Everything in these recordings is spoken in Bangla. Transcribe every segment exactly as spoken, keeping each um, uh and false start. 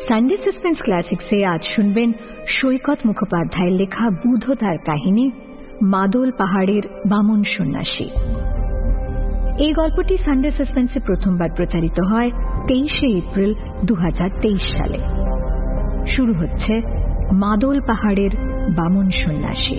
সানডে সাসপেন্স ক্লাসিক্সে আজ শুনবেন সৈকত মুখোপাধ্যায়ের লেখা বুধোদার কাহিনী মাদল পাহাড়ের বামন সন্ন্যাসী। এই গল্পটি সানডে সাসপেন্সে প্রথমবার প্রচারিত হয় তেইশে এপ্রিল দু হাজার তেইশ সালে। শুরু হচ্ছে মাদল পাহাড়ের বামন সন্ন্যাসী।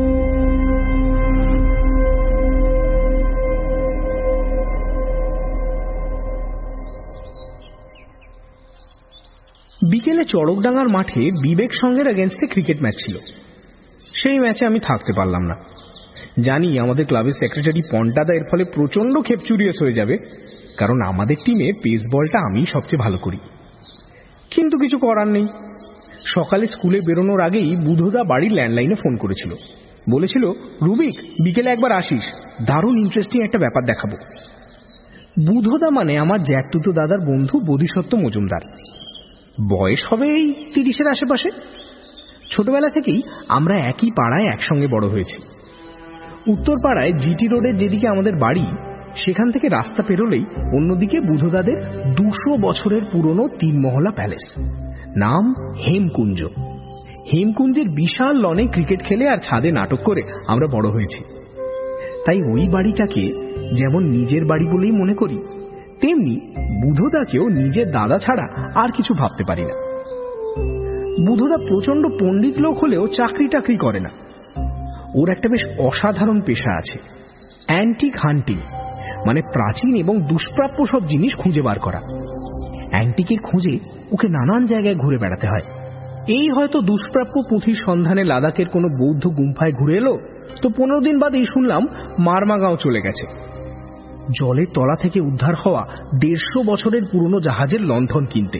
বিকেলে চড়কডাঙ্গার মাঠে বিবেক সঙ্গের এগেনস্টে ক্রিকেট ম্যাচ ছিল। সেই ম্যাচে আমি থাকতে পারলাম না। জানি আমাদের ক্লাবের সেক্রেটারি পন্টাদা এর ফলে প্রচন্ড খেপচুরিয়াস হয়ে যাবে, কারণ আমাদের টিমে পেস বলটা আমিই সবচেয়ে ভালো করি। কিন্তু কিছু করার নেই। সকালে স্কুলে বেরোনোর আগেই বুধোদা বাড়ির ল্যান্ডলাইনে ফোন করেছিল। বলেছিল, রুবিক বিকেলে একবার আসিস, দারুণ ইন্টারেস্টিং একটা ব্যাপার দেখাবো। বুধোদা মানে আমার জ্যাঠতুতো দাদার বন্ধু বোধিসত্ত্ব মজুমদার। বয়স হবে এই তিরিশের আশেপাশে। ছোটবেলা থেকেই আমরা একই পাড়ায় একসঙ্গে বড় হয়েছি। উত্তর পাড়ায় জিটি রোডের যেদিকে আমাদের বাড়ি, সেখান থেকে রাস্তা পেরোলেই অন্যদিকে বুধোদাদের দুশো বছরের পুরনো তিন মহলা প্যালেস, নাম হেমকুঞ্জ। হেমকুঞ্জের বিশাল লনে ক্রিকেট খেলে আর ছাদে নাটক করে আমরা বড় হয়েছি। তাই ওই বাড়িটাকে যেমন নিজের বাড়ি বলেই মনে করি, তেমনি বুধোদাকেও নিজের দাদা ছাড়া আর কিছু ভাবতে পারি না। বুধোদা প্রচন্ড পণ্ডিত লোক হলেও চাকরি টাকরি করে না। ওর একটা বেশ অসাধারণ পেশা আছে, অ্যান্টিক হান্টিং, মানে প্রাচীন এবং দুষ্প্রাপ্য সব জিনিস খুঁজে বার করা। অ্যান্টিকের খুঁজে ওকে নানান জায়গায় ঘুরে বেড়াতে হয়। এই হয়তো দুষ্প্রাপ্য পুঁথির সন্ধানে লাদাখের কোনো বৌদ্ধ গুম্ফায় ঘুরে এলো, তো পনেরো দিন বাদেই শুনলাম মারমাগাঁও চলে গেছে জলের তলা থেকে উদ্ধার হওয়া দেড়শো বছরের পুরনো জাহাজের লণ্ঠন কিনতে।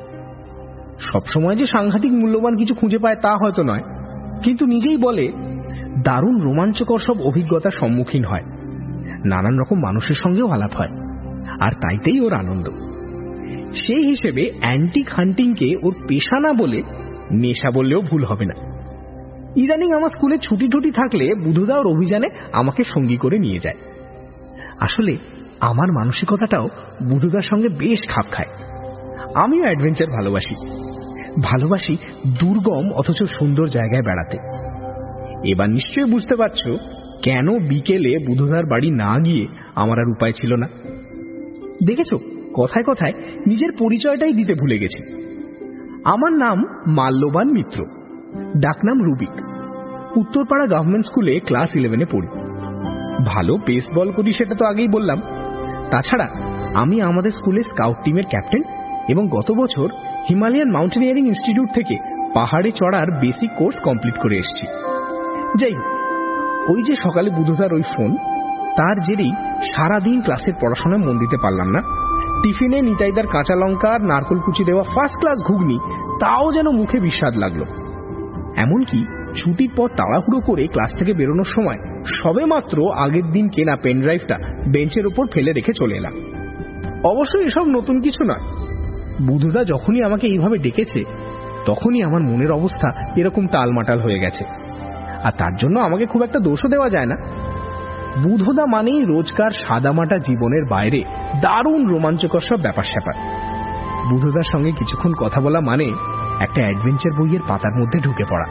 সবসময় যে সাংঘাতিক মূল্যবান কিছু খুঁজে পায় তা হয়তো নয়, কিন্তু নিজেই বলে দারুণ রোমাঞ্চকর সব অভিজ্ঞতার সম্মুখীন হয়। নানান রকম মানুষের সঙ্গেও আলাপ হয়, আর তাইতেই ওর আনন্দ। সেই হিসেবে অ্যান্টিক হান্টিংকে ওর পেশা না বলে নেশা বললেও ভুল হবে না। ইদানিং আমার স্কুলে ছুটি টুটি থাকলে বুধোদা ওর অভিযানে আমাকে সঙ্গী করে নিয়ে যায়। আসলে আমার মানসিকতাটাও বুধোদার সঙ্গে বেশ খাপ খায়। আমিও অ্যাডভেঞ্চার ভালোবাসি, ভালোবাসি দুর্গম অথচ সুন্দর জায়গায় বেড়াতে। এবার নিশ্চয়ই বুঝতে পারছো কেন বিকেলে বুধোদার বাড়ি না গিয়ে আমার আর উপায় ছিল না। দেখেছো, কথায় কথায় নিজের পরিচয়টাই দিতে ভুলে গেছি। আমার নাম মাল্যবান মিত্র, ডাকনাম রুবিক। উত্তরপাড়া গভর্নমেন্ট স্কুলে ক্লাস ইলেভেনে পড়ি। ভালো পেস বল করি সেটা তো আগেই বললাম। তাছাড়া আমি আমাদের স্কুলের স্কাউট টিমের ক্যাপ্টেন এবং গত বছর হিমালয়ান মাউন্টেনিয়ারিং ইনস্টিটিউট থেকে পাহাড়ে চড়ার বেসিক কোর্স কমপ্লিট করে এসেছি। যাই হোক, ওই যে সকালে বুধোদার ওই ফোন, তার জেরেই সারাদিন ক্লাসের পড়াশোনায় মন দিতে পারলাম না। টিফিনে নিতাইদার কাঁচা লঙ্কা আর নারকল কুচি দেওয়া ফার্স্ট ক্লাস ঘুগনি, তাও যেন মুখে বিস্বাদ লাগলো। এমনকি ছুটির পর তাড়াহুড়ো করে ক্লাস থেকে বেরোনোর সময় সবে মাত্র আগের দিন কেনা পেন ড্রাইভটা বেঞ্চের ওপর ফেলে রেখে চলে এলাম। অবশ্যই এসব নতুন কিছু নয়। বুধোদা যখনই আমাকে এইভাবে ডেকেছে, তখনই আমার মনের অবস্থা এরকম টালমাটাল হয়ে গেছে। আর তার জন্য আমাকে খুব একটা দোষও দেওয়া যায় না। বুধোদা মানেই রোজকার সাদামাটা জীবনের বাইরে দারুণ রোমাঞ্চকর সব ব্যাপার স্যাপার। বুধোদার সঙ্গে কিছুক্ষণ কথা বলা মানে একটা অ্যাডভেঞ্চার বইয়ের পাতার মধ্যে ঢুকে পড়া।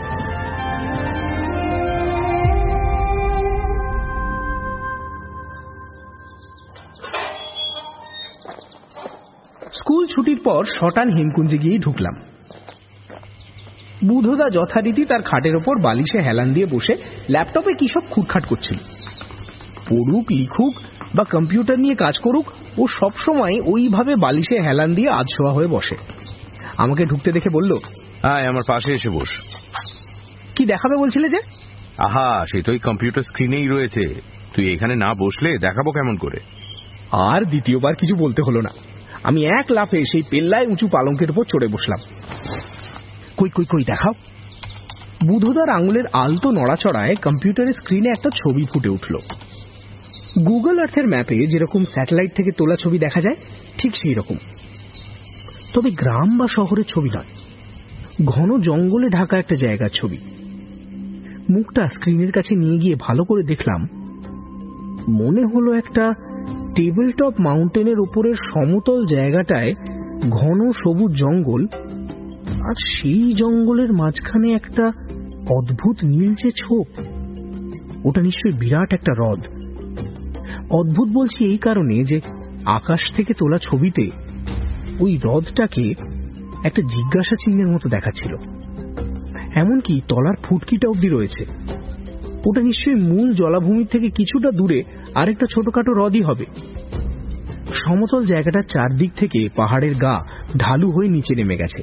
স্কুল ছুটির পর শটান হেমকুঞ্জে গিয়ে ঢুকলাম। বুধোদা যথারীতি তার খাটের ওপর বালিশে হেলান দিয়ে বসে ল্যাপটপে কি সব খুটখাট করছিল। পড়ুক, লিখুক বা কম্পিউটার নিয়ে কাজ করুক, ও সবসময় ওইভাবে বালিশে হেলান দিয়ে আধশোয়া হয়ে বসে। আমাকে ঢুকতে দেখে বলল, হ্যাঁ, আমার পাশে এসে বস। কি দেখাবে বলছিলে যে? আহা, সে তো কম্পিউটার স্ক্রিনেই রয়েছে, তুই এখানে না বসলে দেখাবো কেমন করে? আর দ্বিতীয়বার কিছু বলতে হলো না। আমি এক লাফে সেই পেল্লায় উঁচু পালঙ্কের উপর চড়ে বসলাম। কই কই কই দেখাও। বুধোদার আঙুলের আলতো নড়াচড়ায় কম্পিউটারের স্ক্রিনে একটা ছবি ফুটে উঠল। গুগল আর্থের ম্যাপে যেরকম স্যাটেলাইট থেকে তোলা ছবি দেখা যায়, ঠিক সেই রকম। তবে গ্রাম বা শহরের ছবি নয়, ঘন জঙ্গলে ঢাকা একটা জায়গার ছবি। মুখটা স্ক্রিনের কাছে নিয়ে গিয়ে ভালো করে দেখলাম। মনে হলো একটা টেবিল টপ মাউন্টেনের উপরের সমতল জায়গাটায় ঘন সবুজ জঙ্গল, আর সেই জঙ্গলের মাঝখানে একটা অদ্ভুত নীলচে ছোপ। ওটা নিশ্চয়ই বিরাট একটা হ্রদ। অদ্ভুত বলছি এই কারণে যে আকাশ থেকে তোলা ছবিতে ওই হ্রদটাকে একটা জিজ্ঞাসা চিহ্নের মতো দেখাচ্ছিল। এমনকি তলার ফুটকিটা অব্দি রয়েছে। ওটা নিশ্চয়ই মূল জলাভূমির থেকে কিছুটা দূরে আরেকটা ছোটখাটো হ্রদই হবে। সমতল জায়গাটার চারদিক থেকে পাহাড়ের গা ঢালু হয়ে নিচে নেমে গেছে।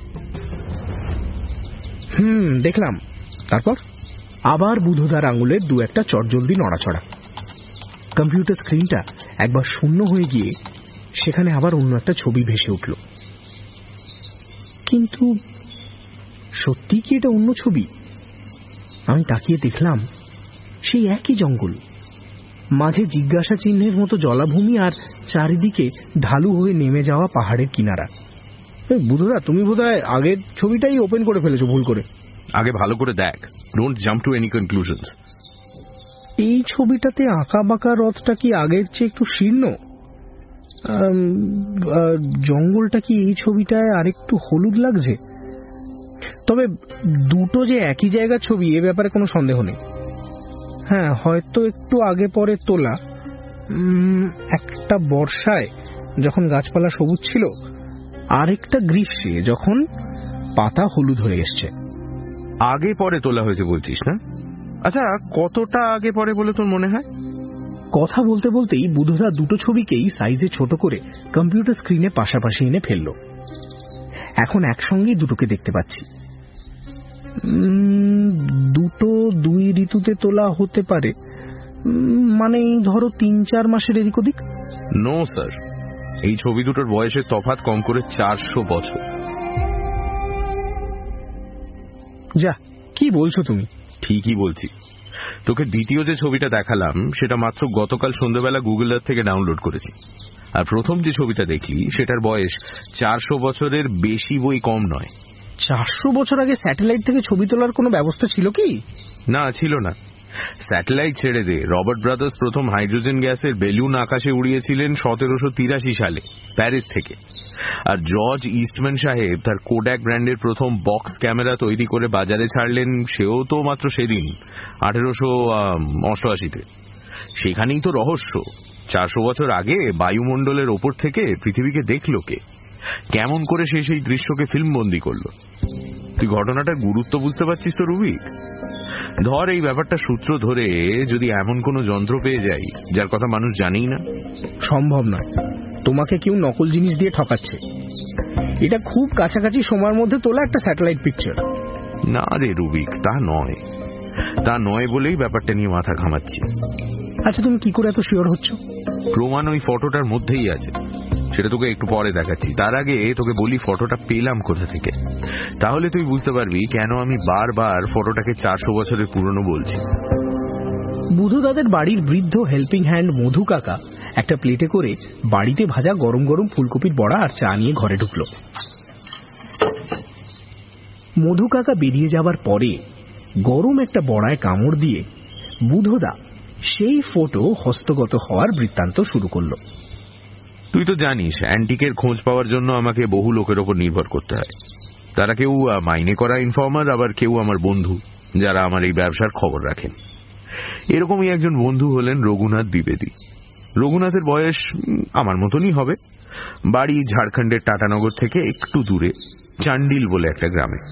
হুম দেখলাম। তারপর আবার বুধদার আঙুলের দু একটা চটজলদি নড়াচড়া। কম্পিউটার স্ক্রিনটা একবার শূন্য হয়ে গিয়ে সেখানে আবার অন্য একটা ছবি ভেসে উঠল। কিন্তু সত্যি কি এটা অন্য ছবি? আমি তাকিয়ে দেখলাম সেই একই জঙ্গল, মাঝে জিজ্ঞাসা চিহ্নের মতো জলাভূমি আর চারিদিকে ঢালু হয়ে নেমে যাওয়া পাহাড়ের কিনারা। বুধদা, তুমি বোধহয় আগের ছবিটাই ওপেন করে ফেলেছো ভুল করে। আগে ভালো করে দেখ, don't jump to any conclusions. এই ছবিটাতে আঁকা বাঁকা রথটা কি আগের চেয়ে একটু শীর্ণ? জঙ্গলটা কি এই ছবিটায় আরেকটু হলুদ লাগছে? তবে দুটো যে একই জায়গার ছবি এ ব্যাপারে কোনো সন্দেহ নেই। হ্যাঁ, হয়তো একটু আগে পরে তোলা, একটা বর্ষায় যখন গাছপালা সবুজ ছিল, আরেকটা গ্রীষ্মে যখন পাতা হলুদ হয়ে এসছে। আগে পরে তোলা হয়েছে বলছিস না? আচ্ছা, কতটা আগে পরে বলে তোর মনে হয়? কথা বলতে বলতেই বুধদা দুটো ছবিকেই সাইজে ছোট করে কম্পিউটার স্ক্রিনে পাশাপাশি এনে ফেলল। এখন একসঙ্গেই দুটোকে দেখতে পাচ্ছি। দুটো দুই ঋতুতে তোলা হতে পারে, মানে ধরো তিন চার মাসের এদিক ওদিক। নো স্যার, এই ছবি দুটোর বয়সের তফাৎ কম করে চারশো বছর। যা, কি বলছো তুমি? ঠিকই বলছি। তোকে দ্বিতীয় যে ছবিটা দেখালাম সেটা মাত্র গতকাল সন্ধ্যাবেলা গুগল আর্থ থেকে ডাউনলোড করেছি। আর প্রথম যে ছবিটা দেখলি সেটার বয়স চারশো বছরের বেশি বই কম নয়। চারশো বছর আগে স্যাটেলাইট থেকে ছবি তোলার কোনো ব্যবস্থা ছিল কি? না, ছিল না। স্যাটেলাইট ছেড়ে দে, রবার্ট ব্রাদার্স প্রথম হাইড্রোজেন গ্যাসের বেলুন আকাশে উড়িয়েছিলেন সতেরোশো তিরাশি সালে প্যারিস থেকে। আর জর্জ ইস্টম্যান সাহেব তার কোডাক ব্র্যান্ডের প্রথম বক্স ক্যামেরা তৈরি করে বাজারে ছাড়লেন, সেও তো মাত্র সেদিন আঠেরোশো অষ্টআশিতে। সেখানেই তো রহস্য। চারশো বছর আগে বায়ুমণ্ডলের ওপর থেকে পৃথিবীকে দেখল কে? কেমন করে সে সেই দৃশ্যকে ফিল্মবন্দি করল? তুই ঘটনাটার গুরুত্ব বুঝতে পারছিস তো রুবিক? ধর, এই ব্যাপারটা সূত্র ধরে যদি এমন কোন যন্ত্র পেয়ে যাই যার কথা মানুষ জানেই না। সম্ভব নয়, তোমাকে কেউ নকল জিনিস দিয়ে ঠকাচ্ছে। এটা খুব কাছাকাছি সময়ের মধ্যে তোলা একটা স্যাটেলাইট পিকচার। না রে রুবিক, তা নয়। তা নয় বলেই ব্যাপারটা নিয়ে মাথা ঘামাচ্ছি। আচ্ছা, তুমি কি করে এত শিওর হচ্ছ? প্রমাণ ওই ফটোটার মধ্যেই আছে, সেটা তোকে একটু পরে দেখাচ্ছি। তার আগে তোকে বলি ফটোটা পেলাম কোথা থেকে, তাহলে তুই বুঝতে পারবি কেন আমি বারবার ফটোটাকে চারশো বছরের পুরনো বলছি। বুধদাদের বাড়ির বৃদ্ধ হেল্পিং হ্যান্ড মধু কাকা একটা প্লেটে করে বাড়িতে ভাজা গরম গরম ফুলকপির বড়া আর চা নিয়ে ঘরে ঢুকল। মধু কাকা বেরিয়ে যাবার পরে গরম একটা বড়ায় কামড় দিয়ে বুধদা সেই ফটো হস্তগত হওয়ার বৃত্তান্ত শুরু করল। তুই তো জানিস, অ্যান্টিকের খোঁজ পাওয়ার জন্য আমাকে বহু লোকের ওপর নির্ভর করতে হয়। তারা কেউ মাইনে করা ইনফর্মার, আবার কেউ আমার বন্ধু, যারা আমার এই ব্যবসার খবর রাখেন। এরকমই একজন বন্ধু হলেন রঘুনাথ দ্বিবেদী। রঘুনাথের বয়স আমার মতনই হবে। বাড়ি ঝাড়খণ্ডের টাটানগর থেকে একটু দূরে চান্ডিল বলে একটা গ্রামে।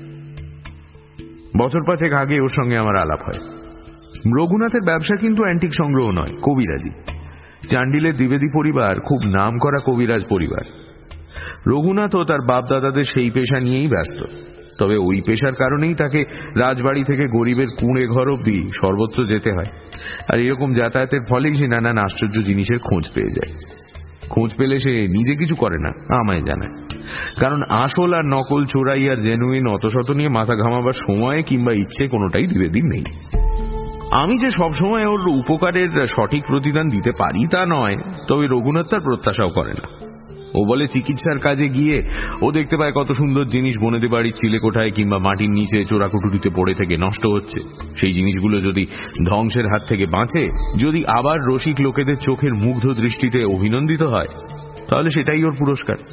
বছর পাঁচেক আগে ওর সঙ্গে আমার আলাপ হয়। রঘুনাথের ব্যবসা কিন্তু অ্যান্টিক সংগ্রহ নয়, কবিরাজি। চান্ডিলের দ্বিবেদী পরিবার খুব নাম করা কবিরাজ পরিবার। রঘুনাথ ও তার বাপ দাদাদের সেই পেশা নিয়েই ব্যস্ত। তবে ওই পেশার কারণেই তাকে রাজবাড়ি থেকে গরিবের কুঁড়ে ঘর অব্দি সর্বত্র যেতে হয়। আর এরকম যাতায়াতের ফলেই সে নানান আশ্চর্য জিনিসের খোঁজ পেয়ে যায়। খোঁজ পেলে সে নিজে কিছু করে না, আমায় জানায়। কারণ আসল আর নকল, চোরাই আর জেনুইন অত শত নিয়ে মাথা ঘামাবার সময় কিংবা ইচ্ছে কোনোটাই দ্বিবেদীর নেই। আমি যে সবসময় ওর উপকারের সঠিক প্রতিদান দিতে পারি তা নয়, তবে রঘুনাথ তার প্রত্যাশাও করে না। ও বলে চিকিৎসার কাজে গিয়ে ও দেখতে পায় কত সুন্দর জিনিস বনেদি বাড়ির চিলেকোঠায় কিংবা মাটির নিচে চোরাকুটুরিতে পড়ে থেকে নষ্ট হচ্ছে। সেই জিনিসগুলো যদি ধ্বংসের হাত থেকে বাঁচে, যদি আবার রসিক লোকেদের চোখের মুগ্ধ দৃষ্টিতে অভিনন্দিত হয়, তাহলে সেটাই ওর পুরস্কার।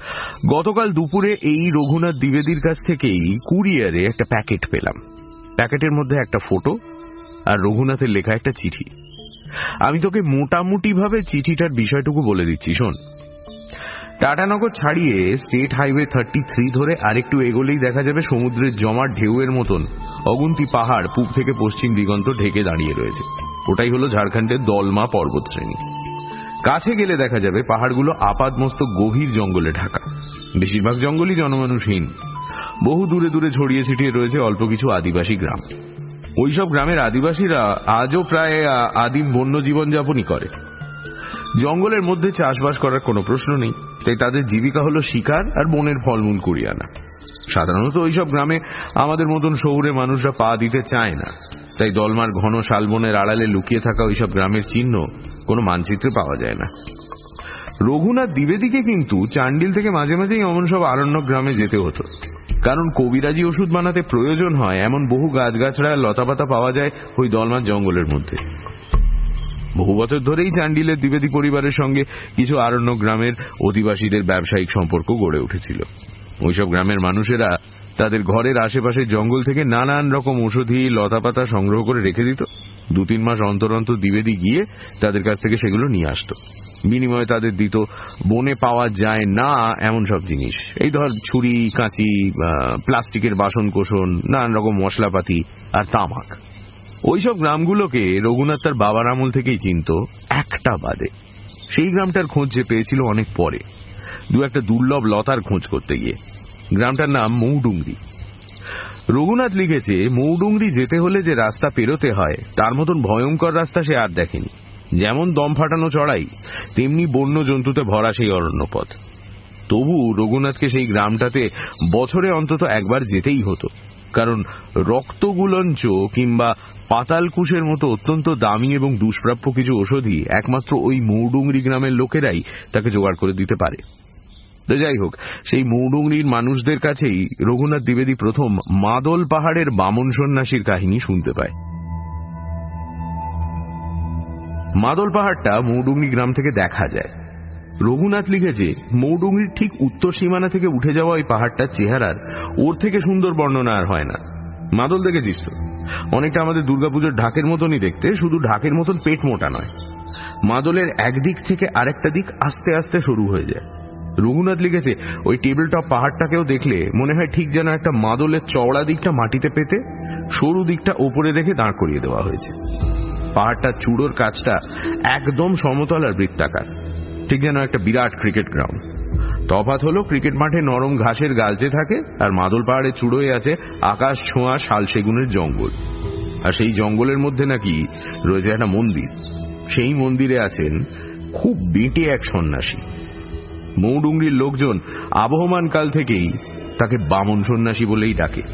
গতকাল দুপুরে এই রঘুনাথ দ্বিবেদীর কাছ থেকেই কুরিয়ারে একটা প্যাকেট পেলাম। প্যাকেটের মধ্যে একটা ফটো আর রঘুনাথের লেখা একটা চিঠি। আমি তোকে মোটামুটি ভাবে চিঠিটার বিষয়টুকু বলে দিচ্ছি, শোন। টাটানগর ছাড়িয়ে স্টেট হাইওয়ে থার্টি থ্রি ধরে আরেকটু এগোলেই দেখা যাবে সমুদ্রের জমাট ঢেউয়ের মতন অগুন্তি পাহাড় পূব থেকে পশ্চিম দিগন্ত ঢেকে দাঁড়িয়ে রয়েছে। ওটাই হলো ঝাড়খণ্ডের দলমা পর্বতশ্রেণী। কাছে গেলে দেখা যাবে পাহাড়গুলো আপাদমস্তক গভীর জঙ্গলে ঢাকা। বেশিরভাগ জঙ্গলই জনমানুষহীন। বহু দূরে দূরে ছড়িয়ে ছিটিয়ে রয়েছে অল্প কিছু আদিবাসী গ্রাম। ওইসব গ্রামের আদিবাসীরা আজও প্রায় আদিম বন্য জীবনযাপনই করে। জঙ্গলের মধ্যে চাষবাস করার কোনো প্রশ্ন নেই, তাই তাদের জীবিকা হলো শিকার আর বনের ফলমূল কুড়িয়ে আনা। সাধারণত ওইসব গ্রামে আমাদের মতন শহুরে মানুষরা পা দিতে চায় না, তাই দলমার ঘন শালবনের আড়ালে লুকিয়ে থাকা ওইসব গ্রামের চিহ্ন কোনো মানচিত্রে পাওয়া যায় না। রঘুনাথ দ্বিবেদীকে কিন্তু চান্ডিল থেকে মাঝে মাঝেই অমন সব আরণ্যক গ্রামে যেতে হতো, কারণ কবিরাজি ওষুধ বানাতে প্রয়োজন হয় এমন বহু গাছগাছড়া লতাপাতা পাওয়া যায় ওই দলমার জঙ্গলের মধ্যে। বহু বছর ধরেই চান্ডিলের দ্বিবেদী পরিবারের সঙ্গে কিছু আরণ্যক গ্রামের অধিবাসীদের ব্যবসায়িক সম্পর্ক গড়ে উঠেছিল। ওইসব গ্রামের মানুষেরা তাদের ঘরের আশেপাশের জঙ্গল থেকে নানান রকম ঔষধি লতাপাতা সংগ্রহ করে রেখে দিত। দু তিন মাস অন্তর অন্তর দ্বিবেদী গিয়ে তাদের কাছ থেকে সেগুলো নিয়ে আসতো। বিনিময়ে তাদের দিত বনে পাওয়া যায় না এমন সব জিনিস, এই ধর ছুরি, কাঁচি, প্লাস্টিকের বাসন কোসন, নানান রকম মশলাপাতি আর তামাক। ওইসব গ্রামগুলোকে রঘুনাথ তার বাবার আমল থেকেই চিনত, একটা বাদে। সেই গ্রামটার খোঁজ যে পেয়েছিল অনেক পরে, দু একটা দুর্লভ লতার খোঁজ করতে গিয়ে। গ্রামটার নাম মৌডুংরি। রঘুনাথ লিখেছে, মৌডুংরি যেতে হলে যে রাস্তা পেরোতে হয় তার মতন ভয়ঙ্কর রাস্তা সে আর দেখেনি। যেমন দম ফাটানো চড়াই, তেমনি বন্য জন্তুতে ভরা সেই অরণ্যপথ। তবু রঘুনাথকে সেই গ্রামটাতে বছরে অন্তত একবার যেতেই হতো, কারণ রক্তগুলঞ্চ কিংবা পাতালকুশের মতো অত্যন্ত দামি এবং দুষ্প্রাপ্য কিছু ওষুধই একমাত্র ওই মৌডুংরি গ্রামের লোকেরাই তাকে জোগাড় করে দিতে পারে। তো যাই হোক, সেই মৌডুংরির মানুষদের কাছেই রঘুনাথ দ্বিবেদী প্রথম মাদল পাহাড়ের বামন সন্ন্যাসীর কাহিনী শুনতে পায়। মাদল পাহাড়টা মৌডুংরি গ্রাম থেকে দেখা যায়। রঘুনাথ লিখেছে, মৌডুংরির ঠিক উত্তর সীমানা থেকে উঠে যাওয়া ওই পাহাড়টার চেহারার ওর থেকে সুন্দর বর্ণনা আর হয় না। মাদল দেখেছিস তো? অনেকটা আমাদের দুর্গাপুজোর ঢাকের মতনই দেখতে, শুধু ঢাকের মতন পেট মোটা নয়। মাদলের একদিক থেকে আরেকটা দিক আস্তে আস্তে সরু হয়ে যায়। রঘুনাথ লিখেছে, ওই টেবিল টপ পাহাড়টাকেও দেখলে মনে হয় ঠিক যেন একটা মাদলের চওড়া দিকটা মাটিতে পেতে সরু দিকটা ওপরে রেখে দাঁড় করিয়ে দেওয়া হয়েছে। পাহাড়টার চূড়োর কাছটা একদম সমতল আর বৃত্তাকার, ঠিক যেন একটা বিরাট ক্রিকেট গ্রাউন্ড। তফাৎ হলো ক্রিকেট মাঠে নরম ঘাসের গালচে থাকে, আর মাদল পাহাড়ের চূড়োয় আছে আকাশ ছোঁয়া শাল সেগুনের জঙ্গল। আর সেই জঙ্গলের মধ্যে নাকি রয়েছে একটা মন্দির। সেই মন্দিরে আছেন খুব বেঁটে এক সন্ন্যাসী। মৌডুংরির লোকজন আবহমান কাল থেকেই তাকে বামন সন্ন্যাসী বলেই ডাকে।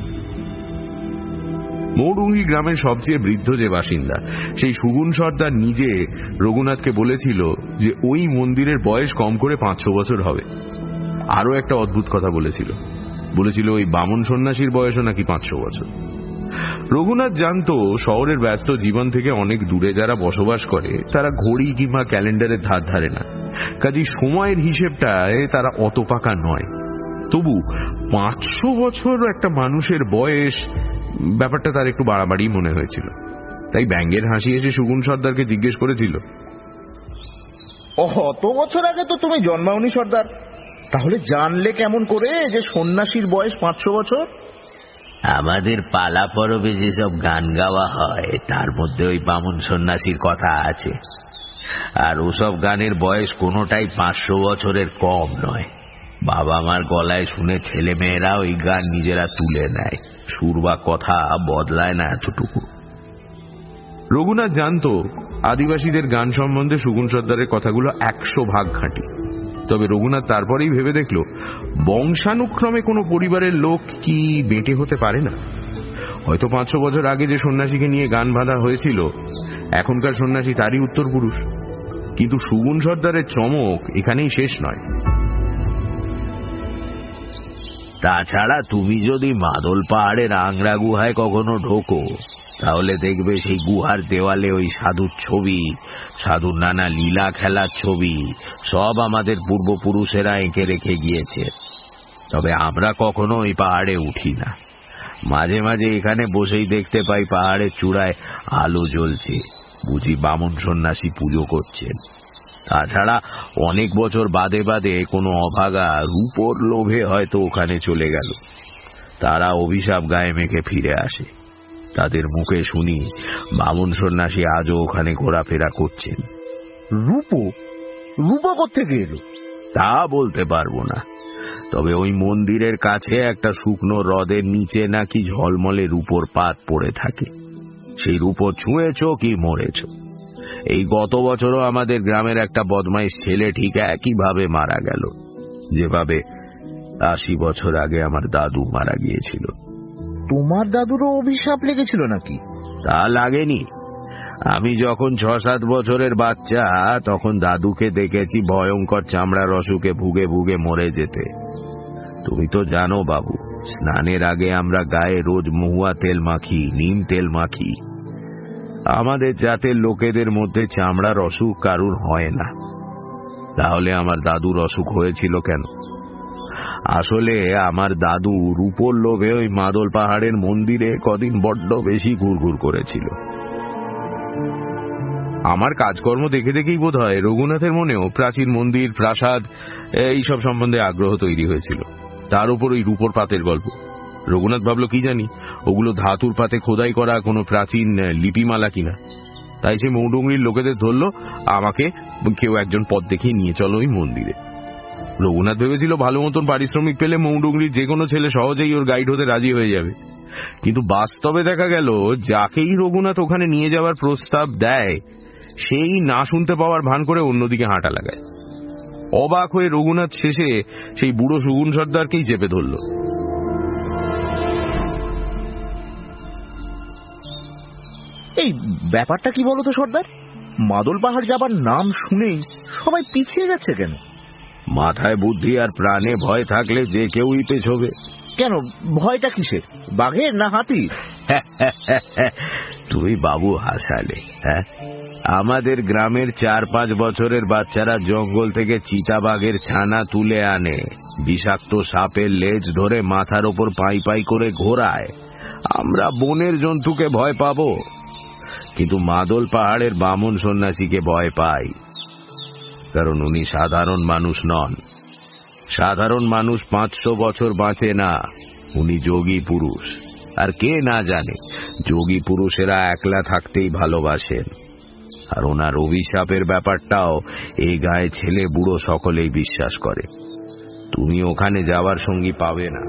মৌডুংরি গ্রামের সবচেয়ে বৃদ্ধ যে বাসিন্দা, সেই সুগুণ সর্দার নিজে রঘুনাথকে বলেছিল যে ওই মন্দিরের বয়স কম করে পাঁচশো বছর হবে। আরো একটা অদ্ভুত কথা বলেছিল, বলেছিল ওই বামন সন্ন্যাসীর বয়সও নাকি পাঁচশো বছর। রঘুনাথ জানতো শহরের ব্যস্ত জীবন থেকে অনেক দূরে যারা বসবাস করে তারা ঘড়ি কিংবা ক্যালেন্ডারের ধার ধারে না, কাজেই সময়ের হিসেবটায় তারা অত পাকা নয়। তবু পাঁচশো বছর একটা মানুষের বয়স, ব্যাপারটা তার একটু বাড়াবাড়ি মনে হয়েছিল। তাই ব্যঙ্গের হাসি এসে সুগুণ সর্দারকে জিজ্ঞেস করেছিল, অত বছর আগে তো তুমি জন্মাওনি সর্দার, তাহলে জানলে কেমন করে যে সন্ন্যাসীর বয়স পাঁচশো বছর? আমাদের পালা পরবে যেসব গান গাওয়া হয় তার মধ্যে ওই বামন সন্ন্যাসীর কথা আছে, আর ওসব গানের বয়স কোনোটাই পাঁচশো বছরের কম নয়। বাবা মার গলায় শুনে ছেলে মেয়েরা ওই গান নিজেরা তুলে নেয়, সুর বা কথা বদলায় না এতটুকু। রঘুনাথ জানত আদিবাসীদের গান সম্বন্ধে সুগুণ সর্দারের কথাগুলো একশো ভাগ খাঁটি। তবে রঘুনাথ তারপরেই ভেবে দেখল, বংশানুক্রমে কোনো পরিবারের লোক কি বেঁটে হতে পারে না? হয়তো পাঁচশো বছর আগে যে সন্ন্যাসীকে নিয়ে গান বাঁধা হয়েছিল এখনকার সন্ন্যাসী তারই উত্তর পুরুষ। কিন্তু সুগুণ সর্দারের চমক এখানেই শেষ নয়। তাছাড়া তুমি যদি মাদল পাহাড়ের আংরা গুহায় কখনো ঢোকো, তাহলে দেখবে সেই গুহার দেওয়ালে ওই সাধুর ছবি, সাধুর নানা লীলা খেলার ছবি সব আমাদের পূর্বপুরুষেরা এঁকে রেখে গিয়েছে। তবে আমরা কখনো ওই পাহাড়ে উঠি না। মাঝে মাঝে এখানে বসেই দেখতে পাই পাহাড়ের চূড়ায় আলো জ্বলছে, বুঝি বামন সন্ন্যাসী পুজো করছেন। তাছাড়া অনেক বছর বাদে বাদে কোনো অভাগা রূপোর লোভে হয়তো ওখানে চলে গেল, তারা অভিশাপ গায়ে মেখে ফিরে আসে। তাদের মুখে শুনি বামন সন্ন্যাসী আজও ওখানে ঘোরাফেরা করছেন। রূপো? রূপো কোত্থেকে এলো? তা বলতে পারবো না, তবে ওই মন্দিরের কাছে একটা শুকনো হ্রদের নিচে নাকি ঝলমলে রূপোর পাত পড়ে থাকে। সেই রূপো ছুঁয়েছ কি মরেছ? এই গত বছরও আমাদের গ্রামের একটা বদমাইশ ছেলে ঠিক একইভাবে মারা গেল, যেভাবে আশি বছর আগে আমার দাদু মারা গিয়েছিল। তোমার দাদুরও অভিশাপ লেগেছিল নাকি? তা লাগেনি। আমি যখন ছ সাত বছরের বাচ্চা তখন দাদুকে দেখেছি ভয়ঙ্কর চামড়ার অসুখে ভুগে ভুগে মরে যেতে। তুমি তো জানো বাবু, স্নানের আগে আমরা গায়ে রোজ মহুয়া তেল মাখি, নিম তেল মাখি। আমাদের জাতের লোকেদের মধ্যে চামড়ার অসুখ কারুর হয় না। তাহলে আমার দাদুর অসুখ হয়েছিল কেন? আসলে আমার দাদু রূপোর লোভে ওই মাদল পাহাড়ের মন্দিরে কদিন বড্ড বেশি ঘুরঘুর করেছিল। আমার কাজকর্ম দেখে দেখেই বোধ হয় রঘুনাথের মনেও প্রাচীন মন্দির, প্রাসাদ এইসব সম্বন্ধে আগ্রহ তৈরি হয়েছিল। তার উপর ওই রূপোর পাতের গল্প। রঘুনাথ ভাবল কি জানি ওগুলো ধাতুর পাতে খোদাই করা কোনো প্রাচীন লিপিমালা কিনা। তাই সে মৌডুঙ্গরির লোকেদের ধরল, আমাকে কেউ একজন পথ দেখিয়ে নিয়ে চলো ওই মন্দিরে। রঘুনাথ ভেবেছিল ভালো মতন পারিশ্রমিক পেলে মৌডুঙ্গরির যে কোনো ছেলে সহজেই ওর গাইড হতে রাজি হয়ে যাবে। কিন্তু বাস্তবে দেখা গেল যাকেই রঘুনাথ ওখানে নিয়ে যাওয়ার প্রস্তাব দেয় সেই না শুনতে পাওয়ার ভান করে অন্যদিকে হাঁটা লাগায়। অবাক হয়ে রঘুনাথ শেষে সেই বুড়ো সুগুন সর্দারকেই চেপে ধরল। এই ব্যাপারটা কি বলতো সর্দার? মাদল পাহাড় যাবার নাম শুনেই সবাই পিছিয়ে যাচ্ছে কেন? মাথায় বুদ্ধি আর প্রাণে ভয় থাকলে যে কেউই পেছবে। কেন? ভয়টা কিসের? বাঘের না হাতির? তুই বাবু হাসালে। হ্যাঁ, আমাদের গ্রামের চার পাঁচ বছরের বাচ্চারা জঙ্গল থেকে চিতাবাঘের ছানা তুলে আনে, বিষাক্ত সাপের লেজ ধরে মাথার ওপর পাই পাই করে ঘোরায়। আমরা বনের জন্তুকে ভয় পাবো, কিন্তু মাদল পাহাড়ের বামন সন্ন্যাসীকে ভয় পাই, কারণ উনি সাধারণ মানুষ নন। সাধারণ মানুষ পাঁচশো বছর বাঁচে না, উনি যোগী পুরুষ। আর কে না জানে যোগী পুরুষেরা একলা থাকতেই ভালোবাসেন। আর ওনার অভিশাপের ব্যাপারটাও এই গায়ে ছেলে বুড়ো সকলেই বিশ্বাস করে। তুমি ওখানে যাওয়ার সঙ্গী পাবে না।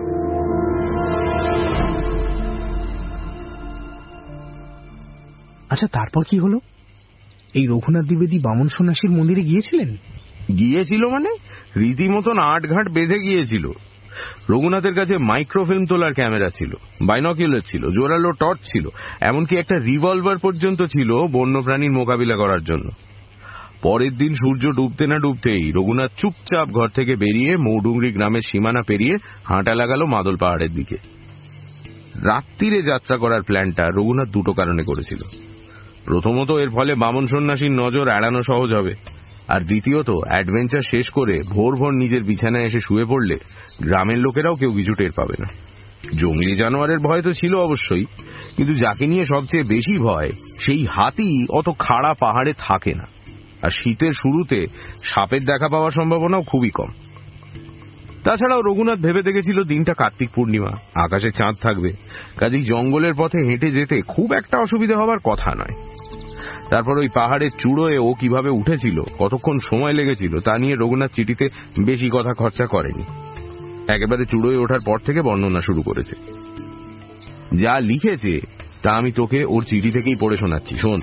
আচ্ছা, তারপর কি হলো? এই রঘুনাথ দ্বিবেদী বামন সন্ন্যাসীর মন্দিরে গিয়েছিলেন? গিয়েছিল মানে রীতিমতন আট ঘাট বেঁধে গিয়েছিল। রঘুনাথের কাছে মাইক্রোফিল্ম তোলার ক্যামেরা ছিল, বাইনকুলার ছিল, জোরালো টর্চ ছিল, এমনকি একটা রিভলভার পর্যন্ত ছিল বন্যপ্রাণীর মোকাবিলা করার জন্য। পরের দিন সূর্য ডুবতে না ডুবতেই রঘুনাথ চুপচাপ ঘর থেকে বেরিয়ে মৌডুঙ্গরি গ্রামের সীমানা পেরিয়ে হাঁটা লাগালো মাদল পাহাড়ের দিকে। রাত্রিরে যাত্রা করার প্ল্যানটা রঘুনাথ দুটো কারণে করেছিল। প্রথমত, এর ফলে বামন সন্ন্যাসীর নজর এড়ানো সহজ হবে, আর দ্বিতীয়ত, অ্যাডভেঞ্চার শেষ করে ভোর ভোর নিজের বিছানায় এসে শুয়ে পড়লে গ্রামের লোকেরাও কেউ কিছু টের পাবে না। জঙ্গলি জানোয়ারের ভয় তো ছিল অবশ্যই, কিন্তু যাকে নিয়ে সবচেয়ে বেশি ভয় সেই হাতি অত খাড়া পাহাড়ে থাকে না, আর শীতের শুরুতে সাপের দেখা পাওয়ার সম্ভাবনাও খুবই কম। তাছাড়াও রঘুনাথ ভেবে দেখেছিল দিনটা কার্তিক পূর্ণিমা, আকাশে চাঁদ থাকবে, কাজেই জঙ্গলের পথে হেঁটে যেতে খুব একটা অসুবিধা হবার কথা নয়। তারপর ওই পাহাড়ের চূড়োয় ও কিভাবে উঠেছিল, কতক্ষণ সময় লেগেছিল তা নিয়ে রঘুনাথ চিঠিতে বেশি কথা খরচা করেনি। একেবারে চূড়োয় ওঠার পর থেকে বর্ণনা শুরু করেছে। যা লিখেছে তা আমি তোকে ওর চিঠি থেকেই পড়ে শোনাচ্ছি, শোন।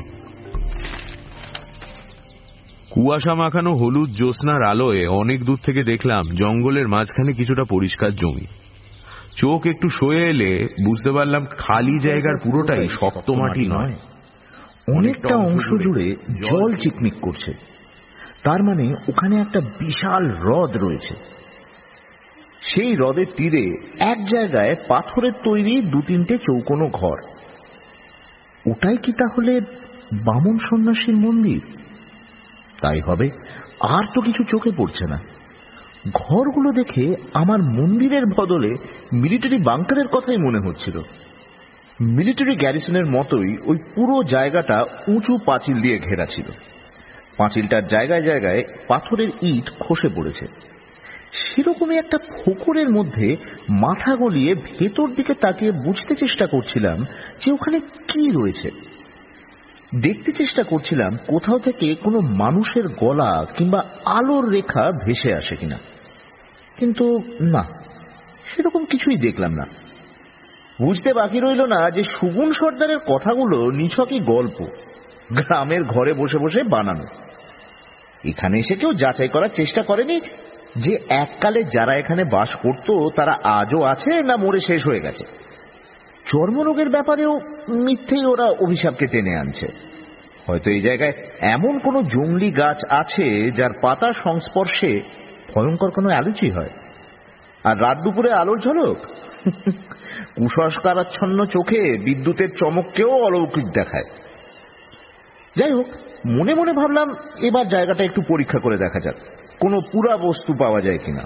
কুয়াশা মাখানো হলুদ জ্যোৎস্নার আলোয় অনেক দূর থেকে দেখলাম জঙ্গলের মাঝখানে কিছুটা পরিষ্কার জমি। চোখ একটু সয়ে এলে বুঝতে পারলাম খালি জায়গার পুরোটাই শক্ত মাটি নয়, অনেকটা অংশ জুড়ে জল চিকমিক করছে। তার মানে ওখানে একটা বিশাল হ্রদ রয়েছে। সেই হ্রদের তীরে এক জায়গায় পাথরের তৈরি দু তিনটে চৌকোনো ঘর। ওটাই কি তাহলে বামন সন্ন্যাসীর মন্দির? তাই হবে, আর তো কিছু চোখে পড়ছে না। ঘরগুলো দেখে আমার মন্দিরের বদলে মিলিটারি বাংকারের কথাই মনে হচ্ছিল। মিলিটারি গ্যারিসনের মতোই ওই পুরো জায়গাটা উঁচু পাঁচিল দিয়ে ঘেরা ছিল। পাঁচিলটার জায়গায় জায়গায় পাথরের ইট খসে পড়েছে। সেরকমই একটা ফোকরের মধ্যে মাথা গলিয়ে ভেতর দিকে তাকিয়ে বুঝতে চেষ্টা করছিলাম যে ওখানে কি রয়েছে। দেখতে চেষ্টা করছিলাম কোথাও থেকে কোনো মানুষের গলা কিংবা আলোর রেখা ভেসে আসে কিনা, কিন্তু না, সেরকম কিছুই দেখলাম না। বুঝতে বাকি রইল না যে সুগুণ সর্দারের কথাগুলো নিছকই গল্প, গ্রামের ঘরে বসে বসে বানানো। এখানে এসে কেউ যাচাই করার চেষ্টা করেনি যে এককালে যারা এখানে বাস করত তারা আজও আছে না মরে শেষ হয়ে গেছে। চর্মরোগের ব্যাপারেও মিথ্যেই ওরা অভিশাপকে টেনে আনছে। হয়তো এই জায়গায় এমন কোনো জংলি গাছ আছে যার পাতার সংস্পর্শে ভয়ঙ্কর কোনো অ্যালার্জি হয়। আর রাত দুপুরে আলোর ঝলক, কুসংস্কারাচ্ছন্ন চোখে বিদ্যুতের চমককেও অলৌকিক দেখায়। যাই হোক, মনে মনে ভাবলাম এবার জায়গাটা একটু পরীক্ষা করে দেখা যাক কোনো পুরা বস্তু পাওয়া যায় কিনা।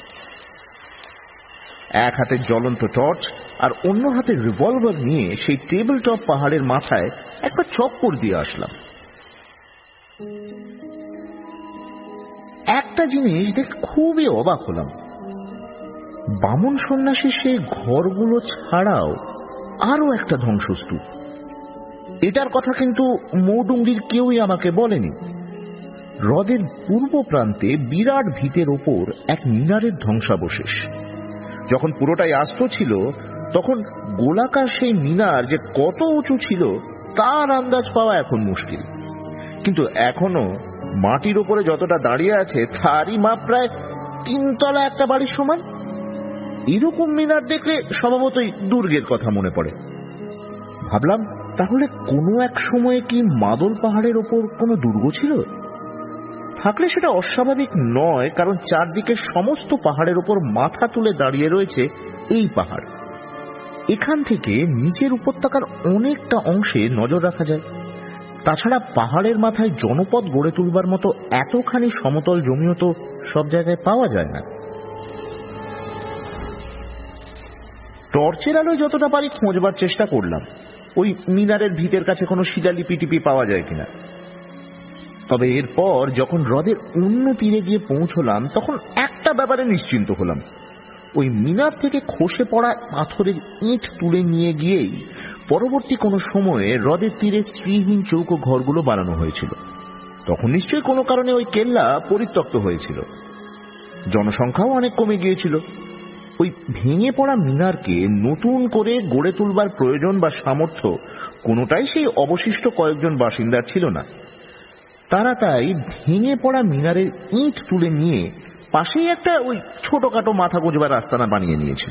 এক হাতে জ্বলন্ত টর্চ আর অন্য হাতে রিভলভার নিয়ে সেই টেবিল টপ পাহাড়ের মাথায় একবার চক্কর দিয়ে আসলাম। একটা জিনিস দেখে খুবই অবাক হলাম, বামন সন্ন্যাসী সেই ঘরগুলো ছাড়াও আরো একটা ধ্বংসস্তূপ। এটার কথা কিন্তু মৌডুঙ্গির কেউই আমাকে বলেনি। হ্রদের পূর্ব প্রান্তে বিরাট ভিতের ওপর এক মিনারের ধ্বংসাবশেষ। যখন পুরোটাই আস্ত ছিল তখন গোলাকার সেই মিনার যে কত উঁচু ছিল তার আন্দাজ পাওয়া এখন মুশকিল, কিন্তু এখনো মাটির ওপরে যতটা দাঁড়িয়ে আছে তারই মাপ প্রায় তিনতলা একটা বাড়ির সমান। এরকম মিনার দেখলে স্বভাবতই দুর্গের কথা মনে পড়ে। ভাবলাম তাহলে কোনো এক সময়ে কি মাদল পাহাড়ের ওপর কোনো দুর্গ ছিল? থাকলে সেটা অস্বাভাবিক নয়, কারণ চারদিকে সমস্ত পাহাড়ের ওপর মাথা তুলে দাঁড়িয়ে রয়েছে এই পাহাড়। এখান থেকে নিচের উপত্যকার অনেকটা অংশে নজর রাখা যায়। তাছাড়া পাহাড়ের মাথায় জনপদ গড়ে তুলবার মতো এতখানি সমতল জমিও তো সব জায়গায় পাওয়া যায় না। টর্চের আলোয় যতটা পারি খোঁজবার চেষ্টা করলাম ওই মিনারের ভিতের কাছে কোনো শিলালিপি টিপি পাওয়া যায় কিনা। তবে এরপর যখন হ্রদের অন্য তীরে গিয়ে পৌঁছলাম তখন একটা ব্যাপারে নিশ্চিন্ত হলাম, ওই মিনার থেকে খসে পড়া পাথরের ইট তুলে নিয়ে গিয়েই পরবর্তী কোনো সময়ে হ্রদের তীরে শ্রীহীন চৌকো ঘরগুলো বানানো হয়েছিল। তখন নিশ্চয়ই কোনো কারণে ওই কেল্লা পরিত্যক্ত হয়েছিল, জনসংখ্যাও অনেক কমে গিয়েছিল। ওই ভেঙে পড়া মিনারকে নতুন করে গড়ে তুলবার প্রয়োজন বা সামর্থ্য কোনোটাই সেই অবশিষ্ট কয়েকজন বাসিন্দার ছিল না। তারা তাই ভেঙে পড়া মিনারের ইট তুলে নিয়ে পাশেই একটা ওই ছোটখাটো মাথা গোঁজবার আস্তানা বানিয়ে নিয়েছিল।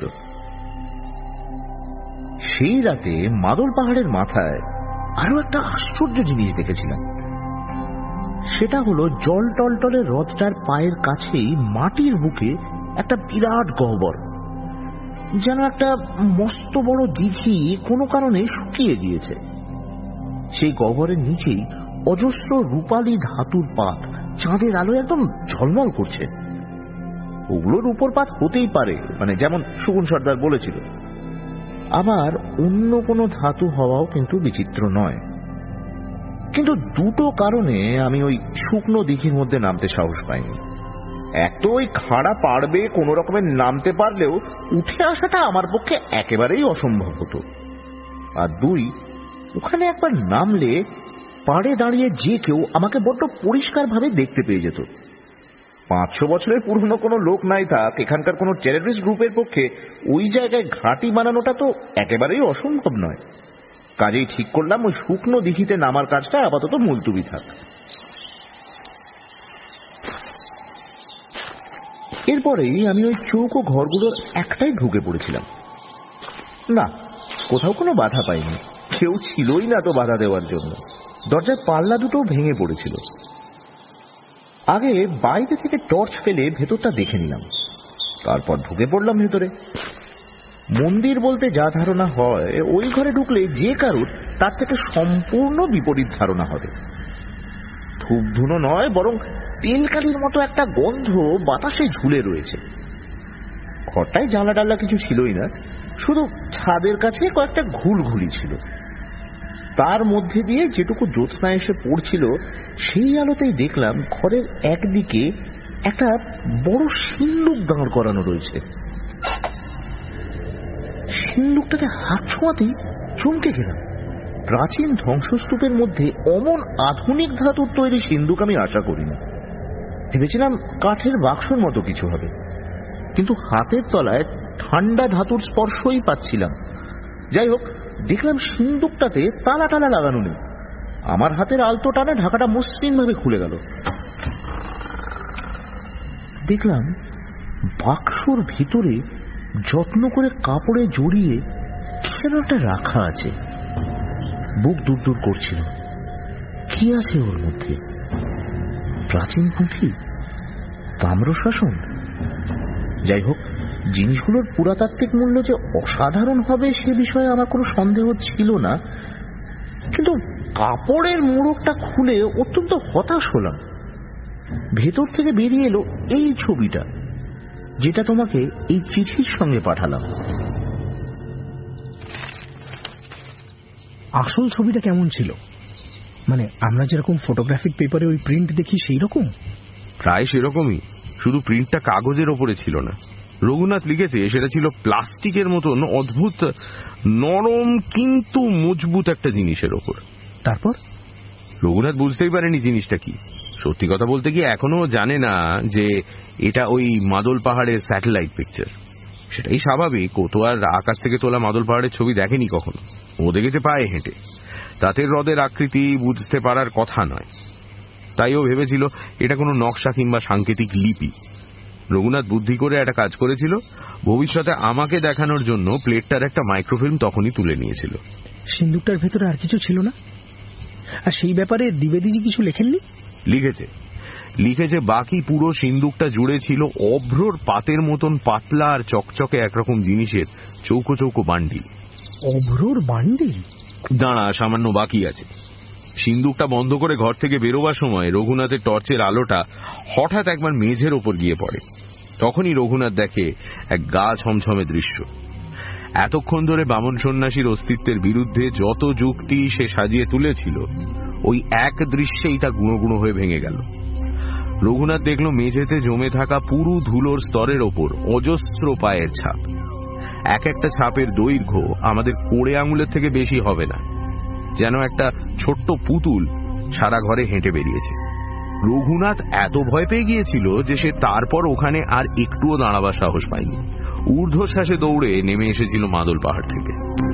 সেই রাতে মাদল পাহাড়ের মাথায় আরো একটা আশ্চর্য জিনিস দেখেছিলাম। সেটা হলো জল টলটলে হ্রদটার পায়ের কাছেই মাটির বুকে একটা বিরাট গহ্বর, যেন একটা মস্ত বড় দিঘি কোনো কারণে শুকিয়ে গিয়েছে। সেই গহ্বরের নিচেই অজস্র রূপালী ধাতুর পাত চাঁদের আলোয় একদম ঝলমল করছে। ওগুলোর উপর পাত হতেই পারে, মানে যেমন সুগুণ সর্দার বলেছিল। আবার অন্য কোনো ধাতু হওয়াও কিন্তু বিচিত্র নয়। কিন্তু দুটো কারণে আমি ওই শুকনো দিঘির মধ্যে নামতে সাহস পাইনি। এক তো ওই খাড়া পাড়বে কোনো রকমের নামতে পারলেও উঠে আসাটা আমার পক্ষে একেবারেই অসম্ভব হতো। আর দুই, ওখানে একবার নামলে পাড়ে দাঁড়িয়ে যে কেউ আমাকে বড্ড পরিষ্কার ভাবে দেখতে পেয়ে যেত। পাঁচশো বছরের পুরনো কোনো লোক নাই থাক, এখানকার কোনো টেররিস্ট গ্রুপের পক্ষে ওই জায়গায় ঘাঁটি বানানোটা তো একেবারেই অসম্ভব নয়। কাজেই ঠিক করলাম ওই শুকনো দিঘিতে নামার কাজটা আপাতত মুলতুবি থাক। এরপরেই আমি ওই চৌকো ঘরগুলোর একটাই ঢুকে পড়েছিলাম। না, কোথাও কোনো বাধা পাইনি, কেউ ছিলই না তো বাধা দেওয়ার জন্য। দরজার পাল্লা দুটো ভেঙে পড়েছিল। আগে বাইরে থেকে টর্চ ফেলে ভেতরটা দেখে নিলাম, তারপর ঢুকে পড়লাম ভেতরে। মন্দির বলতে যা ধারণা হয়, ওই ঘরে ঢুকলে যে কারুর তার থেকে সম্পূর্ণ বিপরীত ধারণা হবে। ধূপ ধুনো নয়, বরং তেলকালির মতো একটা গন্ধ বাতাসে ঝুলে রয়েছে। ঘরটায় জানলা ডাল্লা কিছু ছিলই না, শুধু ছাদের কাছে কয়েকটা ঘুলঘুলি ছিল। তার মধ্যে দিয়ে যেটুকু জ্যোৎস্না এসে পড়ছিল, সেই আলোতেই দেখলাম ঘরের একদিকে একটা বড় সিন্দুক দাঁড় করানো রয়েছে। সিন্দুকটাতে হাত ছোঁয়াতেই চমকে গেলাম। প্রাচীন ধ্বংসস্তূপের মধ্যে অমন আধুনিক ধাতুর তৈরি সিন্দুক আমি আশা করিনি। ভেবেছিলাম কাঠের বাক্সর মতো কিছু হবে, কিন্তু হাতের তলায় ঠান্ডা ধাতুর স্পর্শই পাচ্ছিলাম। যাই হোক, দেখলাম সিন্দুকটাতে তালা টালা লাগানো নেই। আমার হাতের আলতো টানে ঢাকাটা মসৃণ ভাবে খুলে গেল। দেখলাম বাক্সর ভিতরে যত্ন করে কাপড়ে জড়িয়ে কিছু একটা রাখা আছে। বুক দূর দূর করছিল। কি আছে ওর মধ্যে? প্রাচীন পুঁথি? তাম্রশাসন? যাই হোক, জিনিসগুলোর পুরাতাত্ত্বিক মূল্য যে অসাধারণ হবে সে বিষয়ে আমার কোনো সন্দেহ ছিল না, কিন্তু কাপড়ের মোড়কটা খুলে অত্যন্ত হতাশ হলাম। ভেতর থেকে বেরিয়ে এলো এই ছবিটা, যেটা তোমাকে এই চিঠির সঙ্গে পাঠালাম। আসল ছবিটা কেমন ছিল? মানে আমরা যেরকম ফটোগ্রাফিক পেপারে ওই প্রিন্ট দেখি সেই রকম? প্রায় সেরকমই, শুধু প্রিন্টটা কাগজের ওপরে ছিল না। রঘুনাথ লিখেছে সেটা ছিল প্লাস্টিকের মতন অদ্ভুত নরম কিন্তু মজবুত একটা জিনিসের ওপর। তারপর রঘুনাথ বুঝতেই পারেনি জিনিসটা কি। সত্যি কথা বলতে কি এখনো জানে না যে এটা ওই মাদল পাহাড়ের স্যাটেলাইট পিকচার। সেটাই স্বাভাবিক, ও তো আর আকাশ থেকে তোলা মাদল পাহাড়ের ছবি দেখেনি কখনো। ও দেখেছে পায়ে হেঁটে। তাতের হ্রদের আকৃতি বুঝতে পারার কথা নয়, তাই ও ভেবেছিল এটা কোনো নকশা কিংবা সাংকেতিক লিপি। রঘুনাথ বুদ্ধি করে একটা কাজ করেছিল, ভবিষ্যতে আমাকে দেখানোর জন্য প্লেটটার একটা মাইক্রোফিল্ম তখনই তুলে নিয়েছিল। সিন্দুকটার ভেতরে আর কিছু ছিল না? আর সেই ব্যাপারে দ্বিবেদী কিছু লেখেননি? লিখেছে লিখেছে বাকি পুরো সিন্দুকটা জুড়ে ছিল অভ্রর পাতের মতন পাতলা আর চকচকে একরকম জিনিসের চৌকো চৌকো বান্ডিল। অভ্রর বান্ডিল? দাঁড়া, সামান্য বাকি আছে। সিন্দুকটা বন্ধ করে ঘর থেকে বেরোবার সময় রঘুনাথের টর্চের আলোটা হঠাৎ একবার মেঝের ওপর গিয়ে পড়ে। তখনই রঘুনাথ দেখে এক গা ছমছমে দৃশ্য। এতক্ষণ ধরে বামন সন্ন্যাসীর অস্তিত্বের বিরুদ্ধে যত যুক্তি সে সাজিয়ে তুলেছিল, ওই এক দৃশ্যেই তা গুঁড়ো গুঁড়ো হয়ে ভেঙে গেল। রঘুনাথ দেখল মেঝেতে জমে থাকা পুরু ধুলোর স্তরের ওপর অজস্র পায়ের ছাপ। এক একটা ছাপের দৈর্ঘ্য আমাদের কোড়ে আঙুলের থেকে বেশি হবে না। যেন একটা ছোট্ট পুতুল সারা ঘরে হেঁটে বেরিয়েছে। রঘুনাথ এত ভয় পেয়ে গিয়েছিল যে সে তারপর ওখানে আর একটুও দাঁড়াবার সাহস পায়নি। ঊর্ধ্বশ্বাসে দৌড়ে নেমে এসেছিল মাদল পাহাড় থেকে।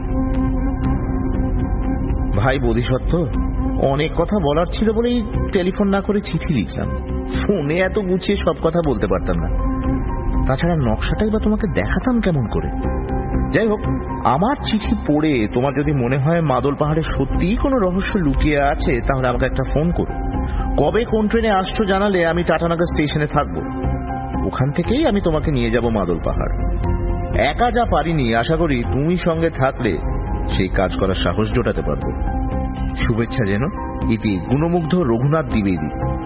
ভাই বোধিসত্ত্ব, অনেক কথা বলার ছিল বলেই টেলিফোন না করে চিঠি লিখলাম। ফোনে এত গুছিয়ে সব কথা বলতে পারতাম না। তাছাড়া নকশাটাই বা তোমাকে দেখাতাম কেমন করে? যাই হোক, আমার চিঠি পড়ে তোমার যদি মনে হয় মাদল পাহাড়ে সত্যিই কোনো রহস্য লুকিয়ে আছে, তাহলে আমাকে একটা ফোন করো। কবে কোন ট্রেনে আসছো জানালে আমি টাটানগর স্টেশনে থাকবো। ওখান থেকেই আমি তোমাকে নিয়ে যাব মাদল পাহাড়। একা যা পারিনি, আশা করি তুমি সঙ্গে থাকলে সেই কাজ করার সাহস জোটাতে পারবো। শুভেচ্ছা যেন, ইতি গুণমুগ্ধ রঘুনাথ দ্বিবেদী।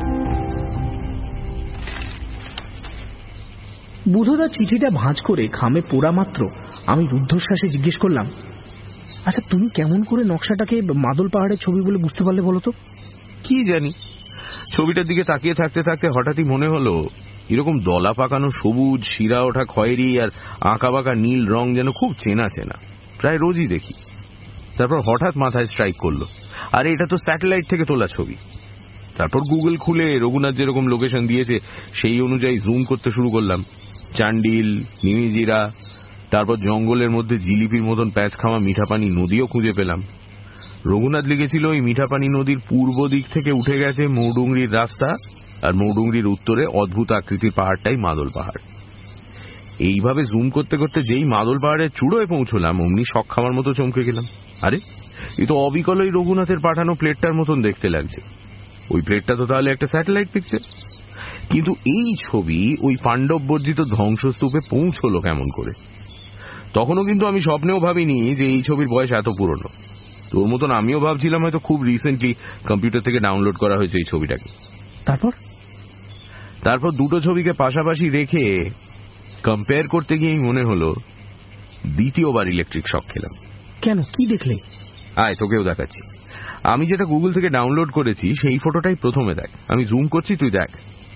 বুধদার চিঠিটা ভাঁজ করে খামে পোড়া মাত্র আমি রুদ্ধশ্বাসে জিজ্ঞেস করলাম, আচ্ছা তুমি কেমন করে নকশাটাকে মাদল পাহাড়ের ছবি বলে বুঝতে পারলে বলো তো? কি জানি, ছবিটার দিকে তাকিয়ে থাকতে থাকতে হঠাৎই মনে হলো এরকম দলা পাকানো সবুজ, শিরা ওঠা খয়েরি আর আঁকা বাঁকা নীল রং যেন খুব চেনা চেনা, প্রায় রোজই দেখি। তারপর হঠাৎ মাথায় স্ট্রাইক করলো, আরে এটা তো স্যাটেলাইট থেকে তোলা ছবি। তারপর গুগল খুলে রঘুনাথ যেরকম লোকেশন দিয়েছে সেই অনুযায়ী জুম করতে শুরু করলাম। চান্ডিল, নিমিজিরা, তারপর জঙ্গলের মধ্যে জিলিপির মতন প্যাঁচ খাওয়া মিঠাপানি নদীও খুঁজে পেলাম। রঘুনাথ লিখেছিল ওই মিঠাপানি নদীর পূর্ব দিক থেকে উঠে গেছে মৌডুংরির রাস্তা, আর মৌডুংরির উত্তরে অদ্ভুত আকৃতির পাহাড়টাই মাদল পাহাড়। এইভাবে জুম করতে করতে যেই মাদল পাহাড়ের চূড়োয় পৌঁছলাম, অমনি শক খাওয়ার মতো চমকে গেলাম। আরে এ তো অবিকলই রঘুনাথের পাঠানো প্লেটটার মতন দেখতে লাগছে। ওই প্লেটটা তো তাহলে একটা স্যাটেলাইট পিকচার। কিন্তু এই ছবি ওই পাণ্ডব বর্জিত ধ্বংসস্তূপে পৌঁছলো কেমন করে? তখনও কিন্তু আমি স্বপ্নেও ভাবিনি যে এই ছবির বয়স এত পুরনো। তোর মতন আমিও ভাবছিলাম হয়তো খুব রিসেন্টলি কম্পিউটার থেকে ডাউনলোড করা হয়েছে এই ছবিটাকে। তারপর তারপর দুটো ছবিকে পাশাপাশি রেখে কম্পেয়ার করতে গিয়েই মনে হলো দ্বিতীয়বার ইলেকট্রিক শক খেলাম। কেন, কি দেখলে? আয় তোকেও দেখাচ্ছি। আমি যেটা গুগল থেকে ডাউনলোড করেছি সেই ফটোটাই প্রথমে দেখ। আমি জুম করছি, তুই দেখ।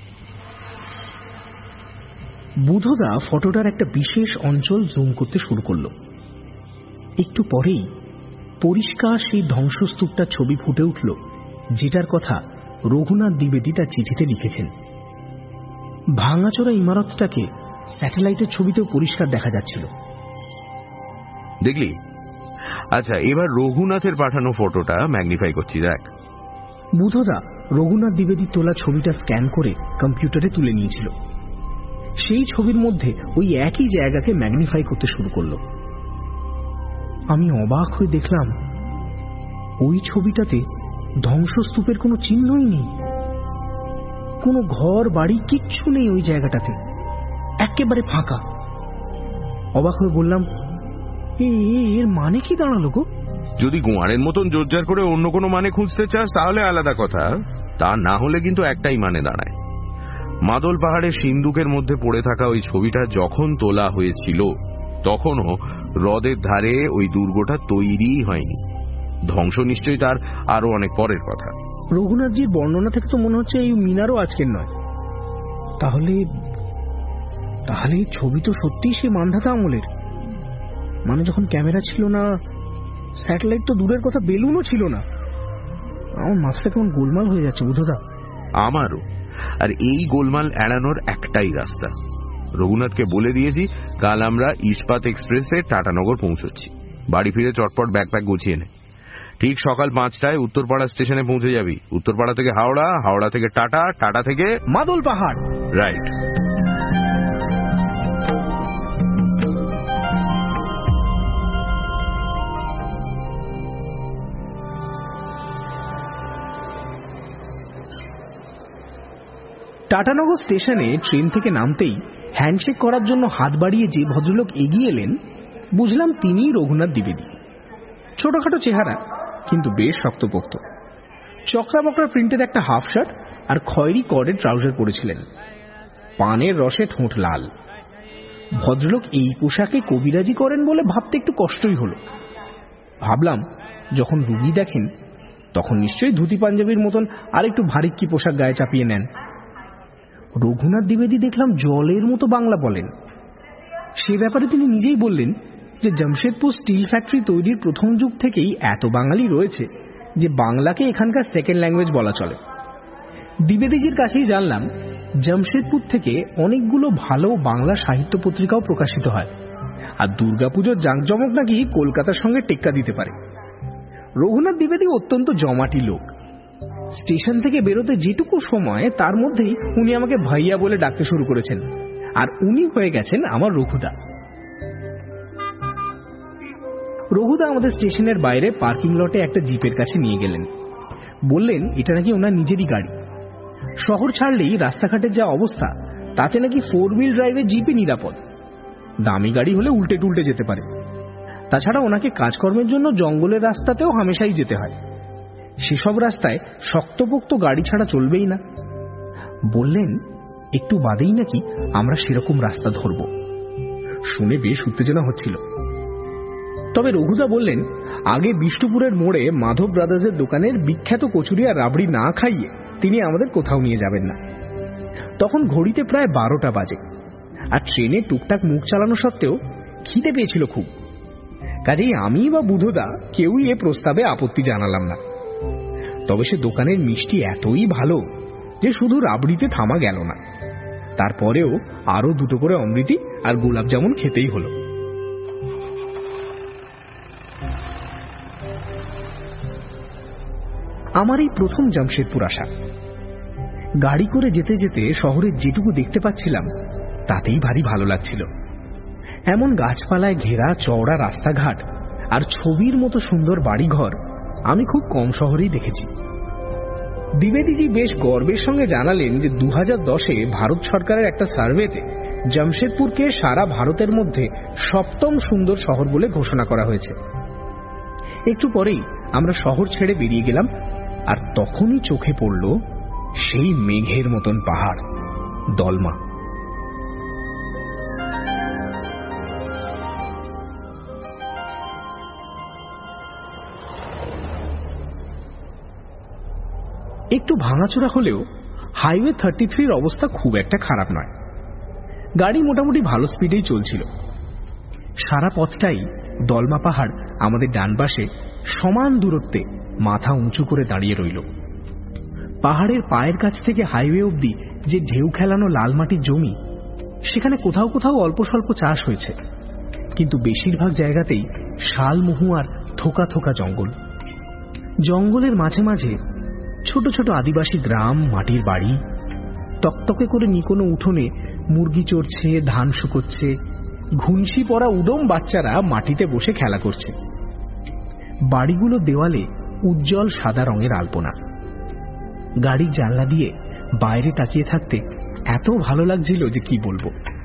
বুধদা ফটোটার একটা বিশেষ অঞ্চল জুম করতে শুরু করল। একটু পরেই পরিষ্কার সেই ধ্বংসস্তূপটার ছবি ফুটে উঠল, যেটার কথা রঘুনাথ দ্বিবেদী তার চিঠিতে লিখেছেন। ভাঙাচোরা ইমারতটাকে স্যাটেলাইটের ছবিতেও পরিষ্কার দেখা যাচ্ছিল। দেখলি? আচ্ছা, এবার রঘুনাথের পাঠানো ফটোটা ম্যাগনিফাই করছি, দেখ। বুধদা রঘুনাথ দ্বিবেদীর তোলা ছবিটা স্ক্যান করে কম্পিউটারে তুলে নিয়েছিল। সেই ছবির মধ্যে ওই একই জায়গাকে ম্যাগনিফাই করতে শুরু করল। আমি অবাক হয়ে দেখলাম ওই ছবিটাতে ধ্বংসস্তূপের কোনো চিহ্নই নেই, কোনো ঘর বাড়ি কিচ্ছু নেই ওই জায়গাটাতে, একেবারে ফাঁকা। অবাক হয়ে বললাম, এর মানে কি দাঁড়ালো গো? যদি গোয়ারের মতন জোরজার করে অন্য কোনো মানে খুঁজতে চাস তাহলে আলাদা কথা, তা না হলে কিন্তু একটাই মানে দাঁড়ায়। মাদল পাহাড়ের সিন্দুকের মধ্যে পড়ে থাকা ওই ছবিটা যখন তোলা হয়েছিল তখনও হ্রদের ধারে ওই দুর্গটা তৈরি হয়নি। ধ্বংস নিশ্চয়ই তার আরো অনেক পরের কথা। রঘুনাথজির বর্ণনা থেকে তো মনে হচ্ছে এই মিনারও আজকের নয়। তাহলে তাহলে ছবি তো সত্যিই সে মান্ধাতা আমলের। মানে যখন ক্যামেরা ছিল না, স্যাটেলাইট তো দূরের কথা, বেলুনও ছিল না। আমার মাথাটা কেমন গোলমাল হয়ে যাচ্ছে বুধদা। আমারও। আর এই গোলমাল এড়ানোর একটাই রাস্তা। রঘুনাথকে বলে দিয়েছি কাল আমরা ইস্পাত এক্সপ্রেসে টাটানগর পৌঁছচ্ছি। বাড়ি ফিরে চটপট ব্যাকপ্যাক গুছিয়ে নে। ঠিক সকাল পাঁচটায় উত্তরপাড়া স্টেশনে পৌঁছে যাবি। উত্তরপাড়া থেকে হাওড়া, হাওড়া থেকে টাটা, টাটা থেকে মাদল পাহাড়। রাইট। টাটানগর স্টেশনে ট্রেন থেকে নামতেই হ্যান্ডশেক করার জন্য হাত বাড়িয়ে যে ভদ্রলোক এগিয়ে এলেন, বুঝলাম তিনিই রঘুনাথ দ্বিবেদী। ছোটখাটো চেহারা, কিন্তু বেশ শক্তপোক্ত। চকরা বকরা প্রিন্টের একটা হাফ শার্ট আর খয়েরি কর্ডের ট্রাউজার পরেছিলেন। পানের রসে ঠোঁট লাল। ভদ্রলোক এই পোশাকে কবিরাজি করেন বলে ভাবতে একটু কষ্টই হলো। ভাবলাম যখন রুগী দেখেন তখন নিশ্চয়ই ধুতি পাঞ্জাবির মতন আর একটু ভারী কি পোশাক গায়ে চাপিয়ে নেন। রঘুনাথ দ্বিবেদী দেখলাম জলের মতো বাংলা বলেন। সে ব্যাপারে তিনি নিজেই বললেন যে জামশেদপুর স্টিল ফ্যাক্টরি তৈরির প্রথম যুগ থেকেই এত বাঙালি রয়েছে যে বাংলাকে এখানকার সেকেন্ড ল্যাঙ্গুয়েজ বলা চলে। দ্বিবেদীজির কাছেই জানলাম জামশেদপুর থেকে অনেকগুলো ভালো বাংলা সাহিত্য পত্রিকাও প্রকাশিত হয়, আর দুর্গাপুজোর জাঁকজমক নাকি কলকাতার সঙ্গে টেক্কা দিতে পারে। রঘুনাথ দ্বিবেদী অত্যন্ত জমাটি লোক। স্টেশন থেকে বেরোতে যেটুকু সময় তার মধ্যেই উনি আমাকে ভাইয়া বলে ডাকতে শুরু করেছেন, আর উনি হয়ে গেছেন আমার রঘুদা। রঘুদা আমাদের স্টেশনের বাইরে পার্কিং লটে একটা জিপের কাছে নিয়ে গেলেন। বললেন এটা নাকি ওনার নিজেরই গাড়ি। শহর ছাড়লেই রাস্তাঘাটের যা অবস্থা, তাতে নাকি ফোর হুইল ড্রাইভের জিপই নিরাপদ। দামি গাড়ি হলে উল্টে টুল্টে যেতে পারে। তাছাড়া ওনাকে কাজকর্মের জন্য জঙ্গলের রাস্তাতেও হামেশাই যেতে হয়। সেসব রাস্তায় শক্তপোক্ত গাড়ি ছাড়া চলবেই না। বললেন একটু বাদেই নাকি আমরা সেরকম রাস্তা ধরব। শুনে বেশ উত্তেজনা হচ্ছিল। তবে রঘুদা বললেন আগে বিষ্ণুপুরের মোড়ে মাধব ব্রাদার্সের দোকানের বিখ্যাত কচুরি আর রাবড়ি না খাইয়ে তিনি আমাদের কোথাও নিয়ে যাবেন না। তখন ঘড়িতে প্রায় বারোটা বাজে, আর ট্রেনে টুকটাক মুখ চালানো সত্ত্বেও খিদে পেয়েছিল খুব। কাজেই আমি বা বুধদা কেউই এ প্রস্তাবে আপত্তি জানালাম না। তবে সে দোকানের মিষ্টি এতই ভালো যে শুধু রাবড়িতে থামা গেল না। তারপরেও আরো দুটো করে অমৃতি আর গোলাপ জামুন খেতেই হলো। আমার এই প্রথম জামশেদপুর আসা। গাড়ি করে যেতে যেতে শহরের যেটুকু দেখতে পাচ্ছিলাম তাতেই ভারী ভালো লাগছিল। এমন গাছপালায় ঘেরা চওড়া রাস্তাঘাট আর ছবির মতো সুন্দর বাড়িঘর আমি খুব কম শহরেই দেখেছি। দ্বিবেদীজি বেশ গর্বের সঙ্গে জানালেন যে দু হাজার দশে ভারত সরকারের একটা সার্ভেতে জামশেদপুরকে সারা ভারতের মধ্যে সপ্তম সুন্দর শহর বলে ঘোষণা করা হয়েছে। একটু পরেই আমরা শহর ছেড়ে বেরিয়ে গেলাম, আর তখনই চোখে পড়ল সেই মেঘের মতন পাহাড় দলমা। একটু ভাঙাচোরা হলেও হাইওয়ে থার্টি থ্রির অবস্থা খুব একটা খারাপ নয়। গাড়ি মোটামুটি ভালো স্পিডেই চলছিল। সারা পথটাই দলমা পাহাড় আমাদের ডান পাশে সমান দূরত্বে মাথা উঁচু করে দাঁড়িয়ে রইল। পাহাড়ের পায়ের কাছ থেকে হাইওয়ে অবধি যে ঢেউ খেলানো লাল মাটির জমি, সেখানে কোথাও কোথাও অল্প স্বল্প চাষ হয়েছে, কিন্তু বেশিরভাগ জায়গাতেই শাল মহু আর থোকা থোকা জঙ্গল। জঙ্গলের মাঝে মাঝে ছোট ছোট আদিবাসী গ্রাম, মাটির বাড়ি, তকতকে করে নিকোনো উঠোনে মুরগি চড়ছে, ধান শুকোচ্ছে, ঘুনসি পরা উদম বাচ্চারা মাটিতে বসে খেলা করছে। বাড়িগুলো দেওয়ালে উজ্জ্বল সাদা রঙের আলপনা। গাড়ির জানলা দিয়ে বাইরে তাকিয়ে থাকতে এত ভালো লাগছিল যে কি বলবো।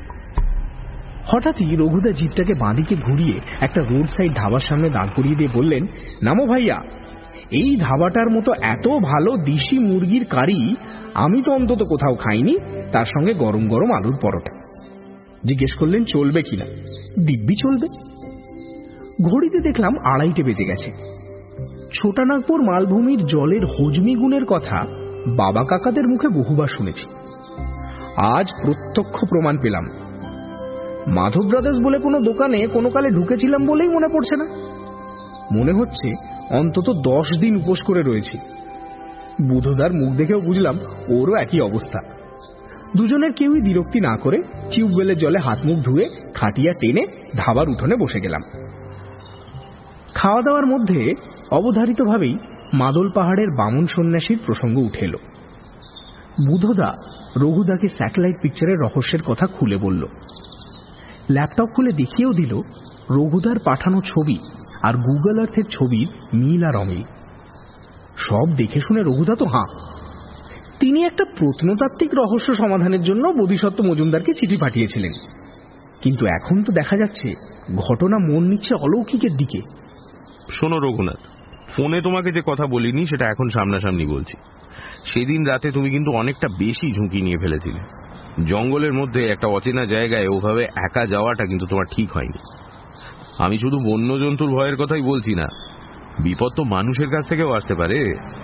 হঠাৎই রঘুদা জিপটাকে বাঁদিকে ঘুরিয়ে একটা রোড সাইড ধাবার সামনে দাঁড় করিয়ে দিয়ে বললেন, নামো ভাইয়া, এই ধাবাটার মতো এত ভালো দেশি মুরগির কারি আমি তো অন্তত কোথাও খাইনি, তার সঙ্গে গরম গরম আলুর পরোটা। জিজ্ঞেস করলেন চলবে কিনা। দিব্যি চলবে। ঘড়িতে দেখলাম আড়াইটে বেজে গেছে। ছোটানাগপুর মালভূমির জলের হজমি গুণের কথা বাবা কাকাদের মুখে বহুবার শুনেছি, আজ প্রত্যক্ষ প্রমাণ পেলাম। মাধব ব্রাদার্স বলে কোনো দোকানে কোনো কালে ঢুকেছিলাম বলেই মনে পড়ছে না। মনে হচ্ছে অন্তত দশ দিন উপোস করে রয়েছি। বুধদার মুখ দেখেও বুঝলাম ওরও একই অবস্থা। দুজনের কেউই বিরক্তি না করে টিউবওয়েলের জলে হাত মুখ ধুয়ে খাটিয়া টেনে ধাবার উঠোনে বসে গেলাম। খাওয়া দাওয়ার মধ্যে অবধারিতভাবেই মাদল পাহাড়ের বামন সন্ন্যাসীর প্রসঙ্গ উঠে এলো। বুধদা রঘুদাকে স্যাটেলাইট পিকচারের রহস্যের কথা খুলে বলল। ল্যাপটপ খুলে দেখিয়েও দিল রঘুদার পাঠানো ছবি আর গুগল আর্থের ছবির মিল আর অমিল। সব দেখে শুনে রঘুদা তো হাঁ। তিনি একটা প্রত্নতাত্ত্বিক রহস্য সমাধানের জন্য বোধিসত্ত্ব মজুমদারকে চিঠি পাঠিয়েছিলেন, কিন্তু এখন তো দেখা যাচ্ছে ঘটনা মন নিচ্ছে অলৌকিকের দিকে। শোনো রঘুনাথ, ফোনে তোমাকে যে কথা বলিনি সেটা এখন সামনাসামনি বলছি। সেদিন রাতে তুমি কিন্তু অনেকটা বেশি ঝুঁকি নিয়ে ফেলেছিলে। জঙ্গলের মধ্যে একটা অচেনা জায়গায় ওভাবে একা যাওয়াটা কিন্তু তোমার ঠিক হয়নি। আমি শুধু বন্য জন্তুর ভয়ের কথাই বলছি না, বিপদ তো মানুষের কাছ থেকেও আসতে পারে।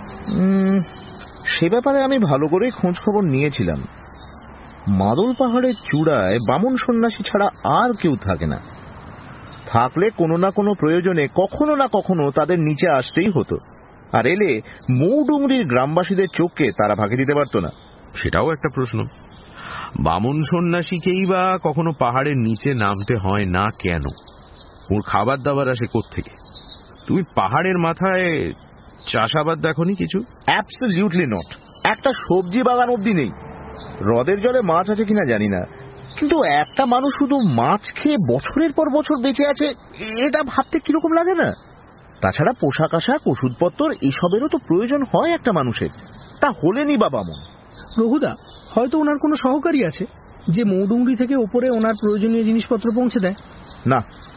সে ব্যাপারে আমি ভালো করে খোঁজ খবর নিয়েছিলাম। মাদল পাহাড়ের চূড়ায় বামন সন্ন্যাসী ছাড়া আর কেউ থাকে না। থাকলে কোনো না কোনো প্রয়োজনে কখনো না কখনো তাদের নিচে আসতেই হতো, আর এলে মৌডুংরির গ্রামবাসীদের চোখকে তারা ফাঁকি দিতে পারত না। সেটাও একটা প্রশ্ন। বামন সন্ন্যাসীকেই বা কখনো পাহাড়ের নিচে নামতে হয় না কেন? ওর খাবার দাবার আসে কোত্থেকে? তুমি পাহাড়ের মাথায় চাষাবাদ দেখোনি কিছু? Absolutely not. একটা সবজি বাগান অব্দি নেই। হ্রদের জলে মাছ আছে কিনা জানি না, কিন্তু একটা মানুষ শুধু মাছ খেয়ে বছরের পর বছর বেঁচে আছে, এটা ভাবতে কিরকম লাগে না? তাছাড়া পোশাক আশাক, ওষুধপত্র এসবেরও তো প্রয়োজন হয় একটা মানুষের। তা হলেনি বা বামন। রঘুদা, হয়তো ওনার কোনো সহকারী আছে যে মৌডুংরি থেকে ওপরে ওনার প্রয়োজনীয় জিনিসপত্র পৌঁছে দেয়। না,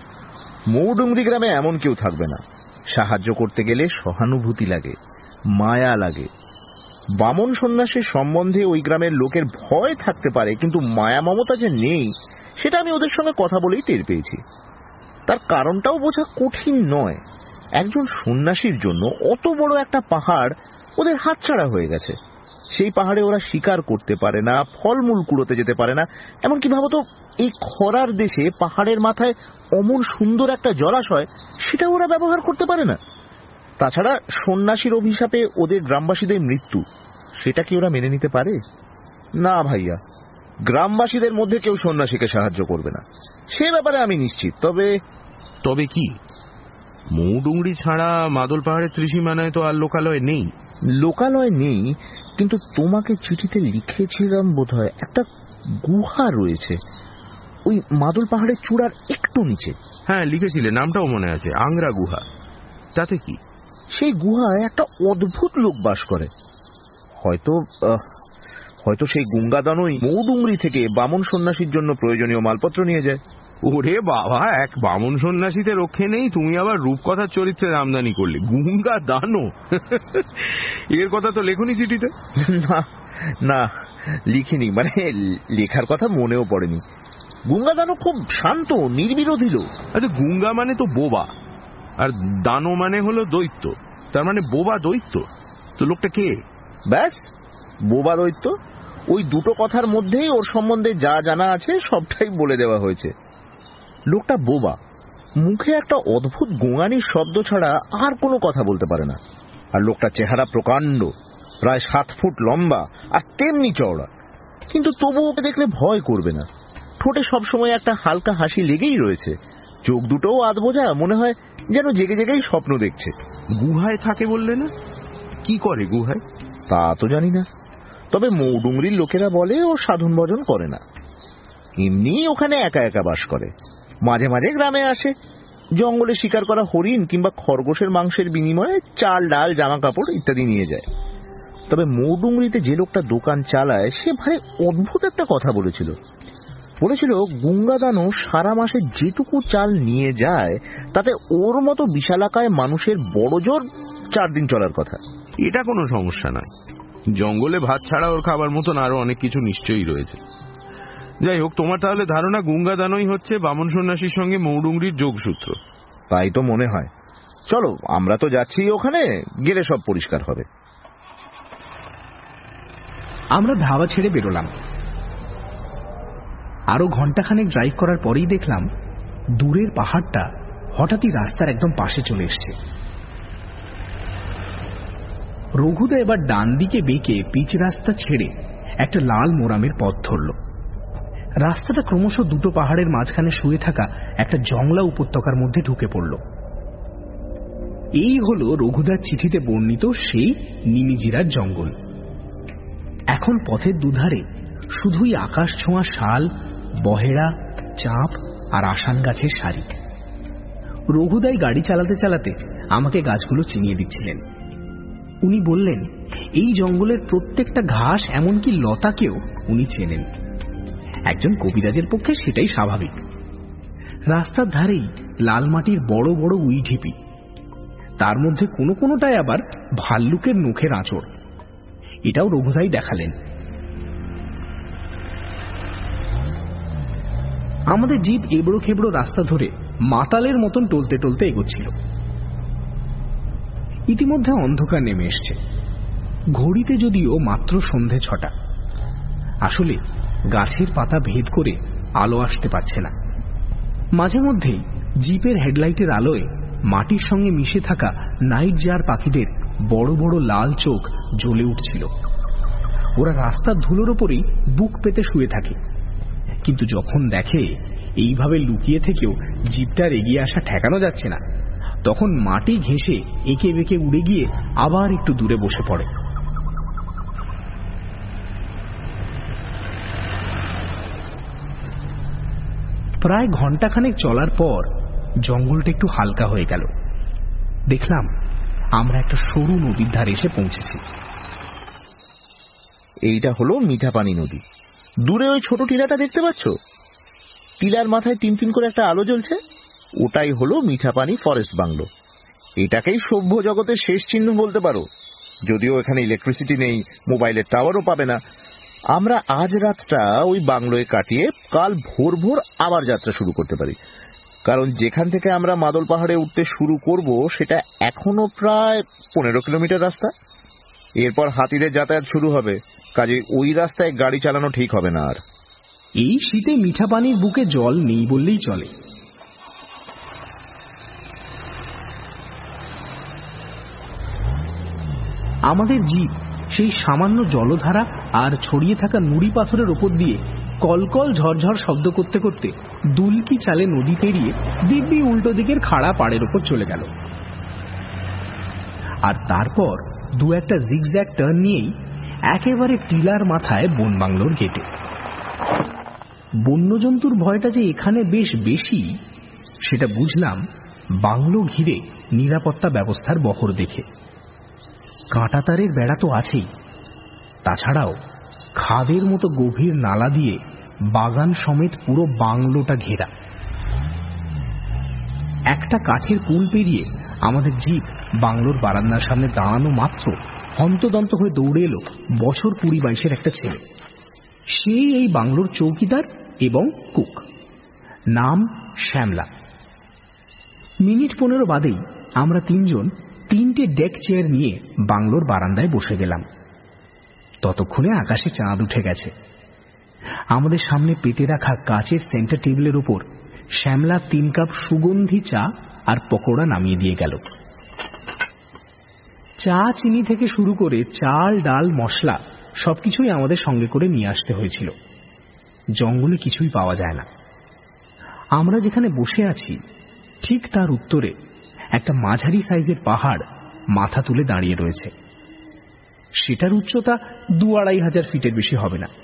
মৌডুংরি গ্রামে এমন কেউ থাকবে না। সাহায্য করতে গেলে সহানুভূতি লাগে, মায়া লাগে। বামন সন্ন্যাসীর সম্বন্ধে ওই গ্রামের লোকের ভয় থাকতে পারে, কিন্তু মায়া মমতা যে নেই সেটা আমি ওদের সঙ্গে কথা বলেই টের পেয়েছি। তার কারণটাও বোঝা কঠিন নয়। একজন সন্ন্যাসীর জন্য অত বড় একটা পাহাড় ওদের হাতছাড়া হয়ে গেছে। সেই পাহাড়ে ওরা শিকার করতে পারে না, ফলমূল কুড়োতে যেতে পারে না। এমনকি ভাবতো, এই খরার দেশে পাহাড়ের মাথায় অমন সুন্দর একটা জলাশয়, সেটা ওরা ব্যবহার করতে পারে না। তাছাড়া সন্ন্যাসীর অভিশাপে ওদের গ্রামবাসীদের মৃত্যু, সেটা কি ওরা মেনে নিতে পারে? না ভাইয়া, গ্রামবাসীদের মধ্যে কেউ সন্ন্যাসীকে সাহায্য করবে না, সে ব্যাপারে আমি নিশ্চিত। তবে তবে কি? মৌডুংরি ছাড়া মাদল পাহাড়ের ত্রিসীমানায় তো আর লোকালয় নেই। লোকালয় নেই, কিন্তু তোমাকে চিঠিতে লিখেছিলাম বোধহয় একটা গুহা রয়েছে ওই মাদল পাহাড়ের চূড়ার একটু নিচে। হ্যাঁ, লিখেছিলে, নামটাও মনে আছে, আংরা গুহা। তাতে কি? সেই গুহায় একটা অদ্ভুত লোক বাস করে। হয়তো হয়তো সেই গুঙ্গাদানই মৌডুংরি থেকে বামন সন্ন্যাসীর জন্য প্রয়োজনীয় মালপত্র নিয়ে যায়। ওরে বাবা, এক বামন সন্ন্যাসীতে রক্ষে নেই, তুমি আবার রূপকথার চরিত্রের আমদানি করলে। গুঙ্গা দানো, এর কথা তো লেখনি চিঠিতে? না না, লিখিনি, মানে লেখার কথা মনেও পড়েনি। গুঙ্গা দানো খুব শান্ত নির্বিরোধী লোক। আচ্ছা, গুঙ্গা মানে তো বোবা, আর দানো মানে হলো দৈত্য, তার মানে বোবা দৈত্য। তো লোকটা কে? ব্যাস, বোবা দৈত্য। ওই দুটো কথার মধ্যেই ওর সম্বন্ধে যা জানা আছে সবটাই বলে দেওয়া হয়েছে। লোকটা বোবা, মুখে একটা অদ্ভুত গোঙানির শব্দ ছাড়া আর কোনো কথা বলতে পারে না। আর লোকটা চেহারা প্রকাণ্ড, প্রায় সাত ফুট লম্বা আর তেমনি চওড়া, কিন্তু তবু ওকে দেখলে ভয় করবে না। ঠোঁটে সবসময় একটা হালকা হাসি লেগেই রয়েছে, চোখ দুটোও আধবোঝা, মনে হয় যেন জেগে জেগেই স্বপ্ন দেখছে। গুহায় থাকে বললে না? কি করে গুহায়? তা তো জানি না, তবে মৌডুংরির লোকেরা বলে ও সাধন ভজন করে না, এমনি ওখানে একা একা বাস করে। মাঝে মাঝে গ্রামে আসে, জঙ্গলে শিকার করা হরিণ কিংবা খরগোশের মাংসের বিনিময়ে চাল ডাল জামা কাপড় ইত্যাদি নিয়ে যায়। তবে মৌডুংরিতে যে লোকটা দোকান চালায় সে ভারী অদ্ভুত একটা কথা বলেছিল। বলেছিল গুঙ্গাদানো সারা মাসে যেটুকু চাল নিয়ে যায় তাতে ওর মতো বিশালাকায় মানুষের বড় জোর চার দিন চলার কথা। এটা কোনো সমস্যা নয়, জঙ্গলে ভাত ছাড়া ওর খাবার মতন আরো অনেক কিছু নিশ্চয়ই রয়েছে। যাই হোক, তোমার তাহলে ধারণা গুঙ্গাদানই হচ্ছে বামন সন্ন্যাসীর সঙ্গে মৌডুংরির যোগসূত্র? তাই তো মনে হয়। চলো, আমরা তো যাচ্ছি ওখানে, গেলে সব পরিষ্কার হবে। আমরা ধাবা ছেড়ে বেরোলাম। আরো ঘন্টাখানেক ড্রাইভ করার পরেই দেখলাম দূরের পাহাড়টা হঠাৎই রাস্তার একদম পাশে চলে এসছে। রঘুদা এবার ডান দিকে বেঁকে পিচ রাস্তা ছেড়ে একটা লাল মোরামের পথ ধরল। রাস্তাটা ক্রমশ দুটো পাহাড়ের মাঝখানে শুয়ে থাকা একটা জংলা উপত্যকার মধ্যে ঢুকে পড়ল। এই হলো রঘুদার চিঠিতে বর্ণিত সেই নিমিজিরার জঙ্গল। এখন পথের দুধারে শুধুই আকাশ ছোঁয়া শাল, বহেড়া, চাঁপ আর আসান গাছের সারি। রঘুদাই গাড়ি চালাতে চালাতে আমাকে গাছগুলো চিনিয়ে দিচ্ছিলেন। উনি বললেন এই জঙ্গলের প্রত্যেকটা ঘাস, এমনকি লতাকেও উনি চেনেন। একজন কবিরাজের পক্ষে সেটাই স্বাভাবিক। রাস্তার ধারেই লাল মাটির বড় বড় উই ঢিপি, তার মধ্যে কোনো কোনোটায় আবার ভাল্লুকের নখের আঁচড়। এটাও রঘুদাই দেখালেন। আমাদের জিপ এবড়ো খেবড়ো রাস্তা ধরে মাতালের মতন টলতে টলতে এগোচ্ছিল। ইতিমধ্যে অন্ধকার নেমে এসছে, ঘড়িতে যদিও মাত্র সন্ধে ছটা। আসলে গাছের পাতা ভেদ করে আলো আসতে পারছে না। মাঝে মধ্যেই জিপের হেডলাইটের আলোয় মাটির সঙ্গে মিশে থাকা নাইট জার পাখিদের বড় বড় লাল চোখ জ্বলে উঠছিল। ওরা রাস্তার ধুলোর ওপরেই বুক পেতে শুয়ে থাকে, কিন্তু যখন দেখে এইভাবে লুকিয়ে থেকেও জিপটার এগিয়ে আসা ঠেকানো যাচ্ছে না, তখন মাটি ঘেঁষে এঁকে বেঁকে উড়ে গিয়ে আবার একটু দূরে বসে পড়ে। প্রায় ঘন্টাখানেক চলার পর জঙ্গলটা একটু হালকা হয়ে গেল। দেখলাম আমরা একটা সরু নদীর ধারে এসে পৌঁছেছি। এইটা হলো মিঠাপানি নদী। দূরে ওই ছোট টিলাটা দেখতে পাচ্ছ? টিলার মাথায় তিন তিন করে একটা আলো জ্বলছে, ওটাই হলো মিঠাপানি ফরেস্ট বাংলো। এটাকেই সভ্য জগতের শেষ চিহ্ন বলতে পারো, যদিও এখানে ইলেকট্রিসিটি নেই, মোবাইলের টাওয়ারও পাবে না। আমরা আজ রাতটা ওই বাংলোয় কাটিয়ে কাল ভোর ভোর আবার যাত্রা শুরু করতে পারি, কারণ যেখান থেকে আমরা মাদল পাহাড়ে উঠতে শুরু করব সেটা এখনো প্রায় পনেরো কিলোমিটার রাস্তা। এরপর হাতিদের যাতায়াত শুরু হবে, কাজে ওই রাস্তায় গাড়ি চালানো ঠিক হবে না আর। এই শীতে মিঠা পানির বুকে জল নেই বললেই চলে। আমাদের জিপ সেই সামান্য জলধারা আর ছড়িয়ে থাকা নুড়ি পাথরের ওপর দিয়ে কলকল ঝরঝর শব্দ করতে করতে দুলকি চালে নদী পেরিয়ে দিব্যি উল্টো দিকের খাড়া পাড়ের ওপর চলে গেল। আর তারপর দু একটা জিগজ্যাগ টার্ন নিয়েই একেবারে টিলার মাথায় বন বাংলোর গেটে। বন্যজন্তুর ভয়টা যে এখানে বেশ বেশি সেটা বুঝলাম বাংলো ঘিরে নিরাপত্তা ব্যবস্থার বহর দেখে। কাঁটাতারের বেড়া তো আছেই, তাছাড়াও খাদের মতো গভীর নালা দিয়ে বাগান সমেত পুরো বাংলোটা ঘেরা। একটা কাঠের পুল পেরিয়ে আমাদের জিপ বাংলোর বারান্দার সামনে দাঁড়ানো মাত্র হন্তদন্ত হয়ে দৌড়ে এলো বছর কুড়ি বাইশের একটা ছেলে। সেই এই বাংলোর চৌকিদার এবং কুক, নাম শ্যামলা। মিনিট পনেরো বাদেই আমরা তিনজন তিনটে ডেক চেয়ার নিয়ে বাংলোর বারান্দায় বসে গেলাম। ততক্ষণে আকাশে চাঁদ উঠে গেছে। আমাদের সামনে পেতে রাখা কাচের সেন্টার টেবিলের উপর শ্যামলা তিন কাপ সুগন্ধি চা আর পকোড়া নামিয়ে দিয়ে গেল। চা চিনি থেকে শুরু করে চাল ডাল মশলা সবকিছুই আমাদের সঙ্গে করে নিয়ে আসতে হয়েছিল। জঙ্গলে কিছুই পাওয়া যায় না। আমরা যেখানে বসে আছি ঠিক তার উত্তরে একটা মাঝারি সাইজের পাহাড় মাথা তুলে দাঁড়িয়ে রয়েছে। সেটার উচ্চতা দু আড়াই হাজার ফিটের বেশি হবে না।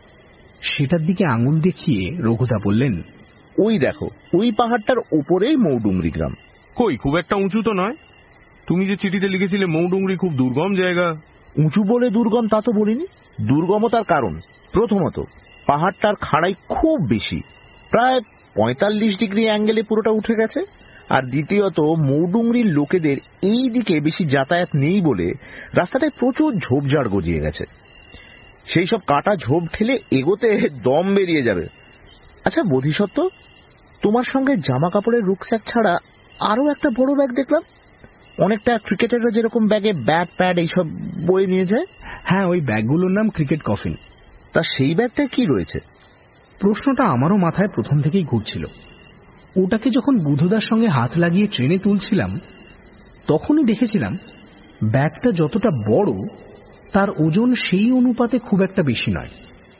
সেটার দিকে আঙুল দেখিয়ে রঘুদা বললেন, ওই দেখো, ওই পাহাড়টার ওপরেই মৌডুংরি গ্রাম। কই, খুব একটা উঁচু তো নয়। তুমি যে চিঠিতে লিখেছিলে মৌডুংরি খুব দুর্গম জায়গা। উঁচু বলে দুর্গম তা তো বলিনি। দুর্গমতার কারণ, প্রথমত পাহাড়টার খাড়াই খুব বেশি, প্রায় পঁয়তাল্লিশ ডিগ্রি অ্যাঙ্গেলে পুরোটা উঠে গেছে। আর দ্বিতীয়ত মৌডুংরির লোকেদের এই দিকে বেশি যাতায়াত নেই বলে রাস্তাটায় প্রচুর ঝোপঝাড় গজিয়ে গেছে। সেই সব কাটা ঝোপ ঠেলে এগোতে দম বেরিয়ে যাবে। আচ্ছা বোধিসত্ত্ব, তোমার সঙ্গে জামা কাপড়ের রুকস্যাক ছাড়া আরো একটা বড় ব্যাগ দেখলাম, অনেকটা ক্রিকেটাররা যেরকম ব্যাগে ব্যাট প্যাড এইসব বয়ে নিয়ে যায়। হ্যাঁ, ওই ব্যাগগুলোর নাম ক্রিকেট কফিন। তা সেই ব্যাগটায় কি রয়েছে? প্রশ্নটা আমারও মাথায় প্রথম থেকেই ঘুরছিল। ওটাকে যখন বুধদার সঙ্গে হাত লাগিয়ে ট্রেনে তুলছিলাম তখনই দেখেছিলাম ব্যাগটা যতটা বড় তার ওজন সেই অনুপাতে খুব একটা বেশি নয়।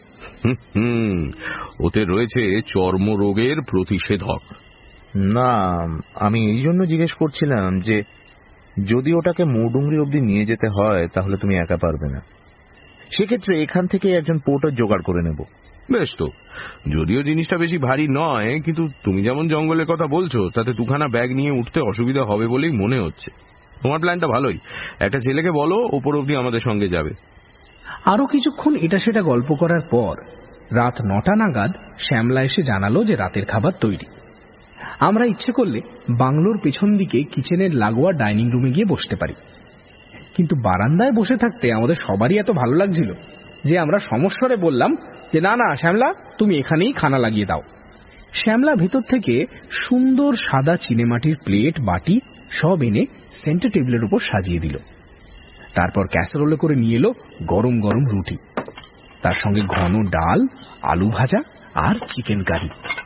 হুম, ওতে রয়েছে চর্মরোগের প্রতিষেধক। না, আমি এই জন্য জিজ্ঞেস করছিলাম যে যদি ওটাকে মৌডুংরি অবধি নিয়ে যেতে হয় তাহলে তুমি একা পারবে না। সেক্ষেত্রে এখান থেকে একজন পোর্টার জোগাড় করে নেব। বেশ তো, যদিও জিনিসটা বেশি ভারী নয়, কিন্তু তুমি যেমন জঙ্গলের কথা বলছো তাতে দুখানা ব্যাগ নিয়ে উঠতে অসুবিধা হবে বলেই মনে হচ্ছে। তোমার প্ল্যানটা ভালোই। একটা ছেলেকে বলো ওপর অবধি আমাদের সঙ্গে যাবে। আরো কিছুক্ষণ এটা সেটা গল্প করার পর রাত নটা নাগাদ শ্যামলা এসে জানালো যে রাতের খাবার তৈরি। আমরা ইচ্ছে করলে বাংলোর পেছন দিকে কিচেনের লাগোয়া ডাইনিং রুমে গিয়ে বসতে পারি। কিন্তু বারান্দায় বসে থাকতে আমাদের সবারই এত ভালো লাগছিল যে আমরা সমস্বরে বললাম যে না না শ্যামলা, তুমি এখানেই খানা লাগিয়ে দাও। শ্যামলা ভেতর থেকে সুন্দর সাদা চিনেমাটির প্লেট বাটি সব এনে সেন্টার টেবিলের উপর সাজিয়ে দিল। তারপর ক্যাসারোলে করে নিয়ে এলো গরম গরম রুটি, তার সঙ্গে ঘন ডাল, আলু ভাজা আর চিকেন কারি।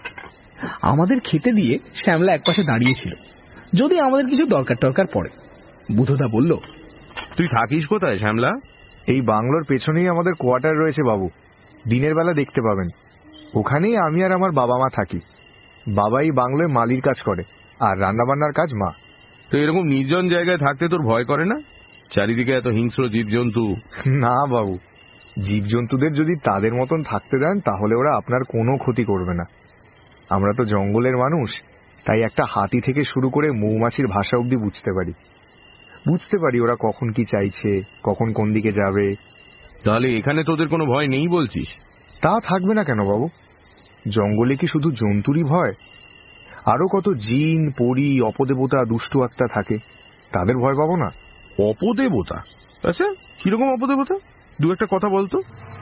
আমাদের খেতে দিয়ে শ্যামলা একপাশে দাঁড়িয়েছিল, যদি আমাদের কিছু দরকার টরকার পড়ে। বুধদা বলল, তুই থাকিস কোথায় শ্যামলা? এই বাংলোর পেছনেই আমাদের কোয়ার্টার রয়েছে বাবু, দিনের বেলা দেখতে পাবেন। ওখানেই আমি আর আমার বাবা মা থাকি। বাবা এই বাংলোয় মালির কাজ করে আর রান্নাবান্নার কাজ মা। তো এরকম নির্জন জায়গায় থাকতে তোর ভয় করে না? চারিদিকে এত হিংস্র জীবজন্তু। না বাবু, জীবজন্তুদের যদি তাদের মতন থাকতে দেন তাহলে ওরা আপনার কোনো ক্ষতি করবে না। আমরা তো জঙ্গলের মানুষ, তাই একটা হাতি থেকে শুরু করে মৌমাছির ভাষা অবধি বুঝতে পারি। বুঝতে পারি ওরা কখন কি চাইছে, কখন কোন দিকে যাবে। তাহলে এখানে তোদের কোনো ভয় নেই বলছিস? তা থাকবে না কেন বাবু? জঙ্গলে কি শুধু জন্তুরই ভয়? আরো কত জিন, পরী, অপদেবতা, দুষ্টু আত্মা থাকে, তাদের ভয় পাবো না? অপদেবতা? আচ্ছা, কিরকম অপদেবতা? দু একটা কথা বলতো।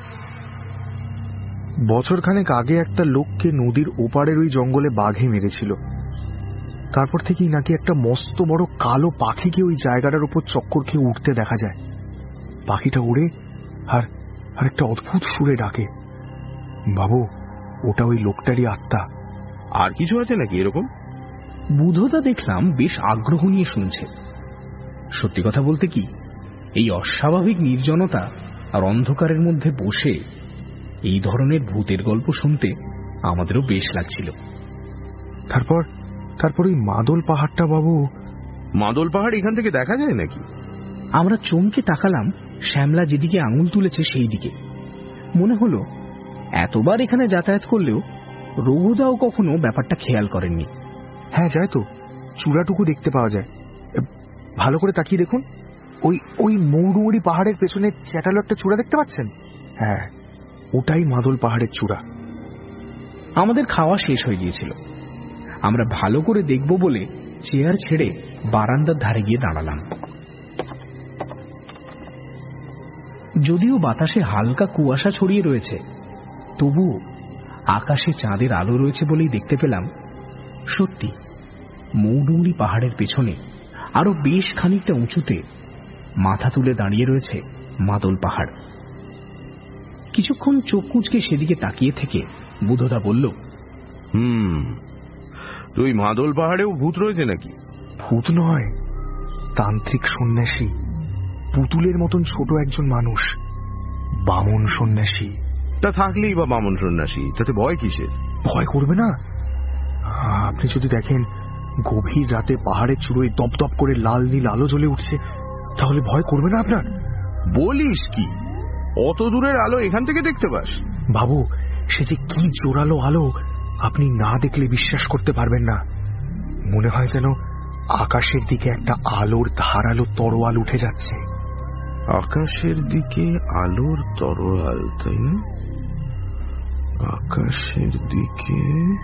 বছরখানেক আগে একটা লোককে নদীর ওপারের ওই জঙ্গলে বাঘে মেরেছিল। তারপর থেকেই নাকি একটা মস্ত বড় কালো পাখিকে ওই জায়গাটার উপর চক্কর খেয়ে উঠতে দেখা যায়। পাখিটা উড়ে আর আর একটা অদ্ভুত সুরে ডাকে। বাবু, ওটা ওই লোকটারই আত্মা। আর কিছু আছে নাকি এরকম? বুধদা দেখলাম বেশ আগ্রহ নিয়ে শুনছে। সত্যি কথা বলতে কি, এই অস্বাভাবিক নির্জনতা আর অন্ধকারের মধ্যে বসে এই ধরনের ভূতের গল্প শুনতে আমাদেরও বেশ লাগছিল। তারপর তারপর ওই মাদল পাহাড়টা বাবু। মাদল পাহাড় এখান থেকে দেখা যায় নাকি? আমরা চমকে তাকালাম শ্যামলা যেদিকে আঙুল তুলেছে সেই দিকে। মনে হলো এতবার এখানে যাতায়াত করলেও রঘুদাও কখনো ব্যাপারটা খেয়াল করেননি। হ্যাঁ যায় তো, চূড়াটুকু দেখতে পাওয়া যায়। ভালো করে তাকিয়ে দেখুন, ওই ওই মৌডুমুড়ি পাহাড়ের পেছনে চ্যাটালো একটা চূড়া দেখতে পাচ্ছেন? হ্যাঁ, ওটাই মাদল পাহাড়ের চূড়া। আমাদের খাওয়া শেষ হয়ে গিয়েছিল। আমরা ভালো করে দেখব বলে চেয়ার ছেড়ে বারান্দার ধারে গিয়ে দাঁড়ালাম। যদিও বাতাসে হালকা কুয়াশা ছড়িয়ে রয়েছে, তবুও আকাশে চাঁদের আলো রয়েছে বলেই দেখতে পেলাম সত্যি মৌডুমুড়ি পাহাড়ের পেছনে আরো বেশ খানিকটা উঁচুতে মাথা তুলে দাঁড়িয়ে রয়েছে মাদল পাহাড়। কিছুক্ষণ চোখ কুঁচকে সেদিকে তাকিয়ে থেকে বুধদা বলল, হুম তুই মাদল পাহাড়েও ভূত রয়েছে নাকি? ভূত নয়, তান্ত্রিক সন্ন্যাসী, পুতুলের মতন ছোট একজন মানুষ, বামন সন্ন্যাসী। তা থাকলেই বা বামন সন্ন্যাসী, তাতে ভয় কিসের? ভয় করবে না? আপনি যদি দেখেন গভীর রাতে পাহাড়ের চূড়োয় দপদপ করে লাল নীল আলো জ্বলে উঠছে, তাহলে ভয় করবে না আপনার? বলিস কি, অত দূরের আলো এখান থেকে দেখতে পাস? বাবু, সে যে কি জোরালো আলো, আপনি না দেখলে বিশ্বাস করতে পারবেন না। মনে হয় যেন আকাশের দিকে একটা আলোর ধারালো তরোয়াল উঠে যাচ্ছে। আকাশের দিকে আলোর তরোয়াল, তাই না? আকাশের দিকে।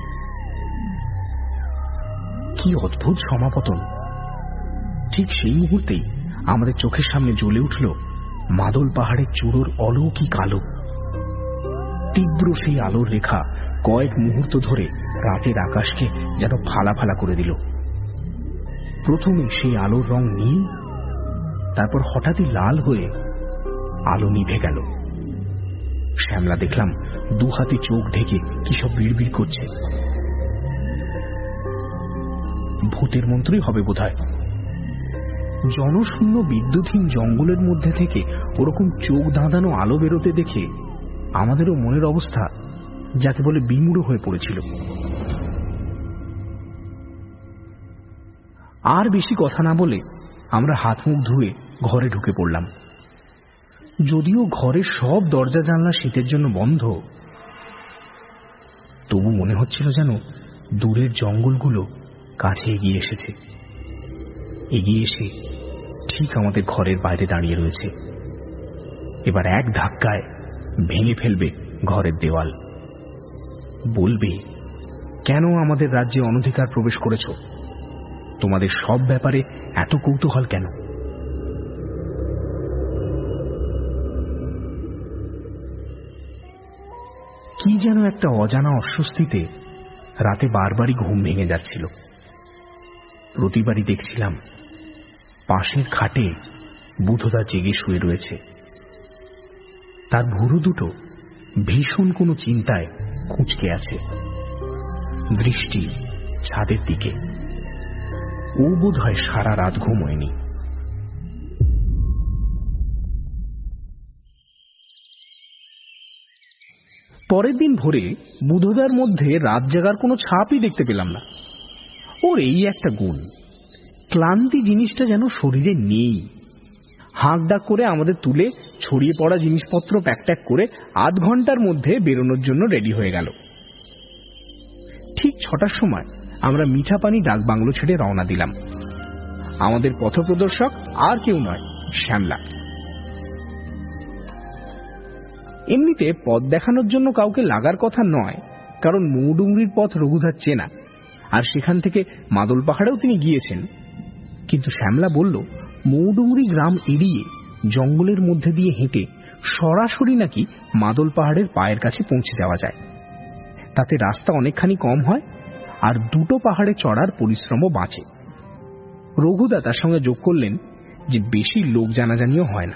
কি অদ্ভুত সমাপতন! ঠিক সেই মুহূর্তেই আমাদের চোখের সামনে জ্বলে উঠল মাদল পাহাড়ের চূড়োর অলৌকিক আলো। তীব্র সেই আলোর রেখা কয়েক মুহূর্ত ধরে রাতের আকাশকে যেন ফালা ফালা করে দিল। প্রথমে সেই আলোর রং নীল, তারপর হঠাৎই লাল হয়ে আলো নিভে গেল। শ্যামলা দেখলাম দু হাতে চোখ ঢেকে কি সব বিড়বিড় করছে। ভূতের মন্ত্রই হবে বোধহয়। জনশূন্য বিদ্যুৎহীন জঙ্গলের মধ্যে থেকে ওরকম চোখ ধাঁধানো আলো বেরোতে দেখে আমাদেরও মনের অবস্থা যাকে বলে বিমূঢ় হয়ে পড়েছিল। আর বেশি কথা না বলে আমরা হাত মুখ ধুয়ে ঘরে ঢুকে পড়লাম। যদিও ঘরের সব দরজা জানলা শীতের জন্য বন্ধ, তবু মনে হচ্ছিল যেন দূরের জঙ্গলগুলো কাছে এগিয়ে এসেছে, এগিয়ে এসে ঠিক আমাদের ঘরের বাইরে দাঁড়িয়ে রয়েছে। এবার এক ধাক্কায় ভেঙে ফেলবে ঘরের দেওয়াল। বলবে, কেন আমাদের রাজ্যে অনধিকার প্রবেশ করেছ? তোমাদের সব ব্যাপারে এত কৌতূহল কেন? কি যেন একটা অজানা অস্বস্তিতে রাতে বারবারই ঘুম ভেঙে যাচ্ছিল। প্রতিবারই দেখছিলাম পাশের খাটে বুধদা জেগে শুয়ে রয়েছে। তার ভুরু দুটো ভীষণ কোনো চিন্তায় কুঁচকে আছে, দৃষ্টি ছাদের দিকে। ও বোধ হয় সারা রাত ঘুমোয়নি। পরের দিন ভোরে বুধদার মধ্যে রাত জাগার কোনো ছাপই দেখতে পেলাম না। ওর এই একটা গুণ, ক্লান্তি জিনিসটা যেন শরীরে নেই। হাঁক ডাক করে আমাদের তুলে ছড়িয়ে পড়া জিনিসপত্র প্যাক ট্যাক করে আধ ঘন্টার মধ্যে বেরোনোর জন্য রেডি হয়ে গেল। ঠিক ছটার সময় আমরা মিঠাপানি ডাক বাংলো ছেড়ে রওনা দিলাম। আমাদের পথপ্রদর্শক আর কেউ নয়, শ্যামলা। এমনিতে পথ দেখানোর জন্য কাউকে লাগার কথা নয়, কারণ মৌডুমরির পথ রঘুধার চেনা, আর সেখান থেকে মাদল পাহাড়েও তিনি গিয়েছেন। কিন্তু শ্যামলা বলল, মৌডুমরি গ্রাম এড়িয়ে জঙ্গলের মধ্যে দিয়ে হেঁটে সরাসরি নাকি মাদল পাহাড়ের পায়ের কাছে পৌঁছে যাওয়া যায়। তাতে রাস্তা অনেকখানি কম হয় আর দুটো পাহাড়ে চড়ার পরিশ্রমও বাঁচে। রঘুদা তার সঙ্গে যোগ করলেন যে বেশি লোক জানাজানিও হয় না।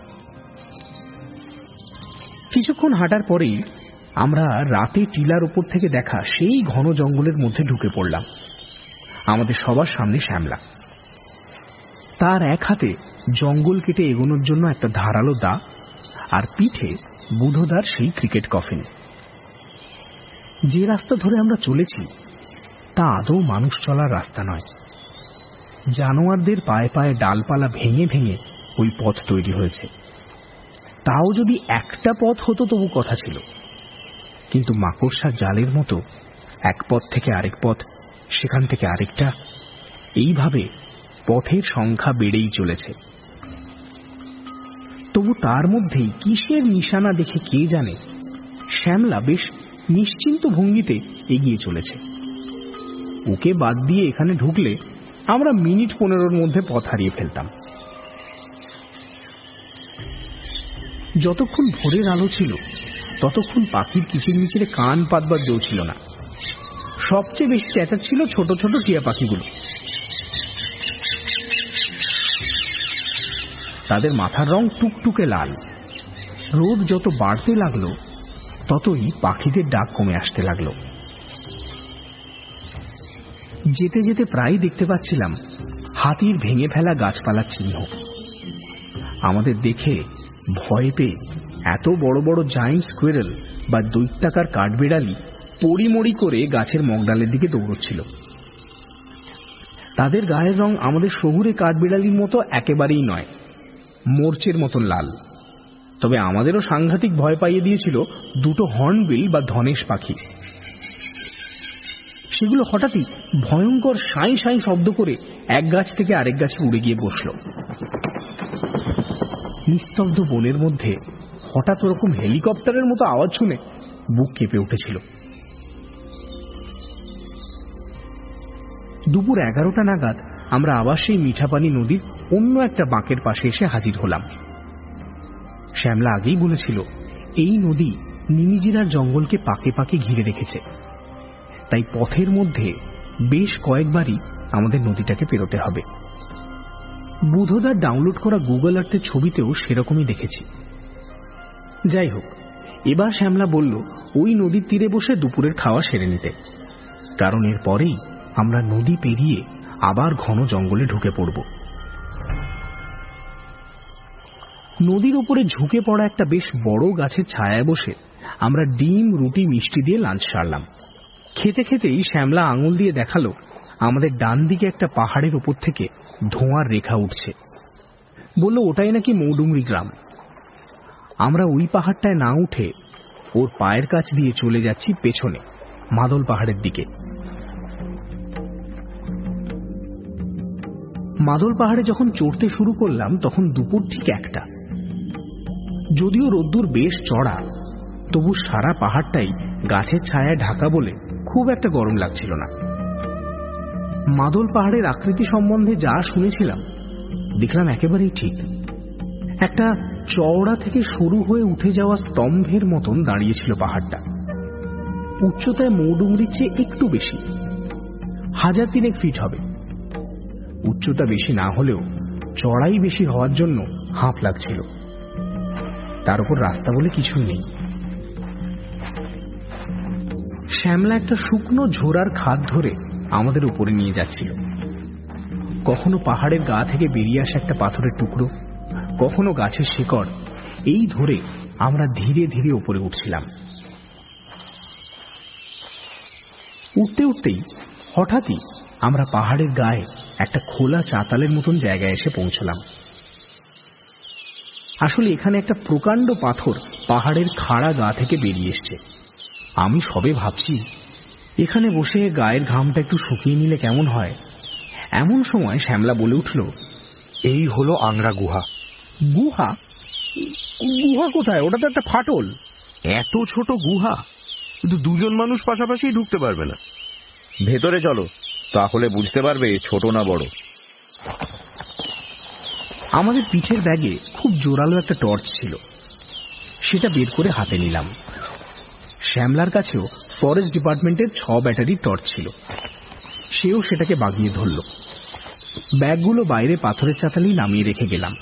কিছুক্ষণ হাঁটার পরেই আমরা রাতে টিলার উপর থেকে দেখা সেই ঘন জঙ্গলের মধ্যে ঢুকে পড়লাম। আমাদের সবার সামনে শ্যামলা, তার এক হাতে জঙ্গল কেটে এগোনোর জন্য একটা ধারালো দা, আর পিঠে বুধদার সেই ক্রিকেট কফিন। যে রাস্তা ধরে আমরা চলেছি তা আদৌ মানুষ চলার রাস্তা নয়। জানোয়ারদের পায়ে পায়ে ডালপালা ভেঙে ভেঙে ওই পথ তৈরি হয়েছে। তাও যদি একটা পথ হতো তবু কথা ছিল, কিন্তু মাকড়সার জালের মতো এক পথ থেকে আরেক পথ, সেখান থেকে আরেকটা, এইভাবে পথের সংখ্যা বেড়েই চলেছে। তবু তার মধ্যেই কিসের নিশানা দেখে কে জানে শ্যামলা বেশ নিশ্চিন্ত ভঙ্গিতে এগিয়ে চলেছে। ওকে বাদ দিয়ে এখানে ঢুকলে আমরা মিনিট পনেরোর মধ্যে পথ হারিয়ে ফেলতাম। যতক্ষণ ভোরের আলো ছিল ততক্ষণ পাখির কিচিরমিচিরে কান পাতবার জো ছিল না। সবচেয়ে বেশি চেঁচাচ্ছিল ছোট ছোট টিয়া পাখিগুলো। তাদের মাথার রং টুকটুকে লাল। রোদ যত বাড়তে লাগলো ততই পাখিদের ডাক কমে আসতে লাগলো। যেতে যেতে প্রায় দেখতে পাচ্ছিলাম হাতির ভেঙে ফেলা গাছপালার চিহ্ন। আমাদের দেখে ভয় পেয়ে এত বড় বড় জায়ান্ট স্কুইরেল বা দৈত্যাকার কাঠবিড়ালি পড়িমড়ি করে গাছের মগডালের দিকে দৌড়চ্ছিল। তাদের গায়ের রং আমাদের শহুরে কাঠবিড়ালির মতো একেবারেই নয়, মোর্চের মতো লাল। তবে আমাদেরও সাংঘাতিক ভয় পাইয়ে দিয়েছিল দুটো হর্নবিল বা ধনেশ পাখি। সেগুলো হঠাৎই ভয়ঙ্কর সাঁই সাঁই শব্দ করে এক গাছ থেকে আরেক গাছে উড়ে গিয়ে বসল। নিস্তব্ধ বনের মধ্যে হঠাৎ ওরকম হেলিকপ্টারের মতো আওয়াজ শুনে বুক কেঁপে উঠেছিল। দুপুর এগারোটা নাগাদ আমরা আবার সেই মিঠাপানি নদীর অন্য একটা বাঁকের পাশে এসে হাজির হলাম। শ্যামলা আগেই বলেছিল এই নদী নিমিজিরার জঙ্গলকে পাকে পাকে ঘিরে রেখেছে, তাই পথের মধ্যে বেশ কয়েকবারই আমাদের নদীটাকে পেরোতে হবে। বুধদার ডাউনলোড করা গুগল আর্থের ছবিতেও সেরকমই দেখেছি। যাই হোক, এবার শ্যামলা বলল ওই নদীর তীরে বসে দুপুরের খাওয়া সেরে নিতে, কারণ এর পরেই আমরা নদী পেরিয়ে আবার ঘন জঙ্গলে ঢুকে পড়ব। নদীর উপরে ঝুঁকে পড়া একটা বেশ বড় গাছের ছায়ায় বসে আমরা ডিম রুটি মিষ্টি দিয়ে লাঞ্চ সারলাম। খেতে খেতেই শ্যামলা আঙুল দিয়ে দেখালো আমাদের ডান দিকে একটা পাহাড়ের উপর থেকে ধোঁয়ার রেখা উঠছে। বলল ওটাই নাকি মৌডুমরি গ্রাম। আমরা ওই পাহাড়টায় না উঠে ওর পায়ের কাছ দিয়ে চলে যাচ্ছি পেছনে মাদল পাহাড়ের দিকে। মাদল পাহাড়ে যখন চড়তে শুরু করলাম তখন দুপুর ঠিক একটা। যদিও রোদ্দুর বেশ চড়া, তবু সারা পাহাড়টাই গাছের ছায়ায় ঢাকা বলে খুব একটা গরম লাগছিল না। মাদল পাহাড়ের আকৃতি সম্বন্ধে যা শুনেছিলাম দেখলাম একেবারেই ঠিক। একটা চওড়া থেকে শুরু হয়ে উঠে যাওয়া স্তম্ভের মতন দাঁড়িয়েছিল পাহাড়টা। উচ্চতায় মৌডুমরির চেয়ে একটু বেশি, হাজার তিনেক ফিট হবে। উচ্চতা বেশি না হলেও চড়াই বেশি হওয়ার জন্য হাঁপ লাগছিল। তার উপর রাস্তা বলে কিছু নেই। শ্যামলা একটা শুকনো ঝোড়ার খাদ ধরে আমাদের উপরে নিয়ে যাচ্ছিল। কখনো পাহাড়ের গা থেকে বেরিয়ে আসা একটা পাথরের টুকরো, কখনো গাছের শিকড়, এই ধরে আমরা ধীরে ধীরে উপরে উঠছিলাম। উঠতে উঠতেই হঠাৎই আমরা পাহাড়ের গায়ে একটা খোলা চাতালের মতন জায়গায় এসে পৌঁছলাম। আসলে এখানে একটা প্রকাণ্ড পাথর পাহাড়ের খাড়া গা থেকে বেরিয়ে এসছে। আমি সবে ভাবছি এখানে বসে গায়ের ঘামটা একটু শুকিয়ে নিলে কেমন হয়, এমন সময় শ্যামলা বলে উঠল, এই হলো আংরা গুহা। গুহা? গুহা কোথায়? ওটা তো একটা ফাটল। এত ছোট গুহা, কিন্তু দুজন মানুষ পাশাপাশি ঢুকতে পারবে না। ভেতরে চলো, তাহলে বুঝতে পারবে ছোট না বড়। আমাদের পিঠের ব্যাগে খুব জোরালো একটা টর্চ ছিল, সেটা বের করে হাতে নিলাম। শ্যামলার কাছেও ফরেস্ট ডিপার্টমেন্টের ছ ব্যাটারির টর্চ ছিল, সেও সেটাকে বাগিয়ে ধরল। ব্যাগগুলো বাইরে পাথরের চাতালেই নামিয়ে রেখে গেলাম।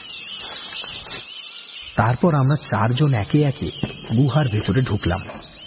তারপর আমরা চারজন একে একে গুহার ভেতরে ঢুকলাম।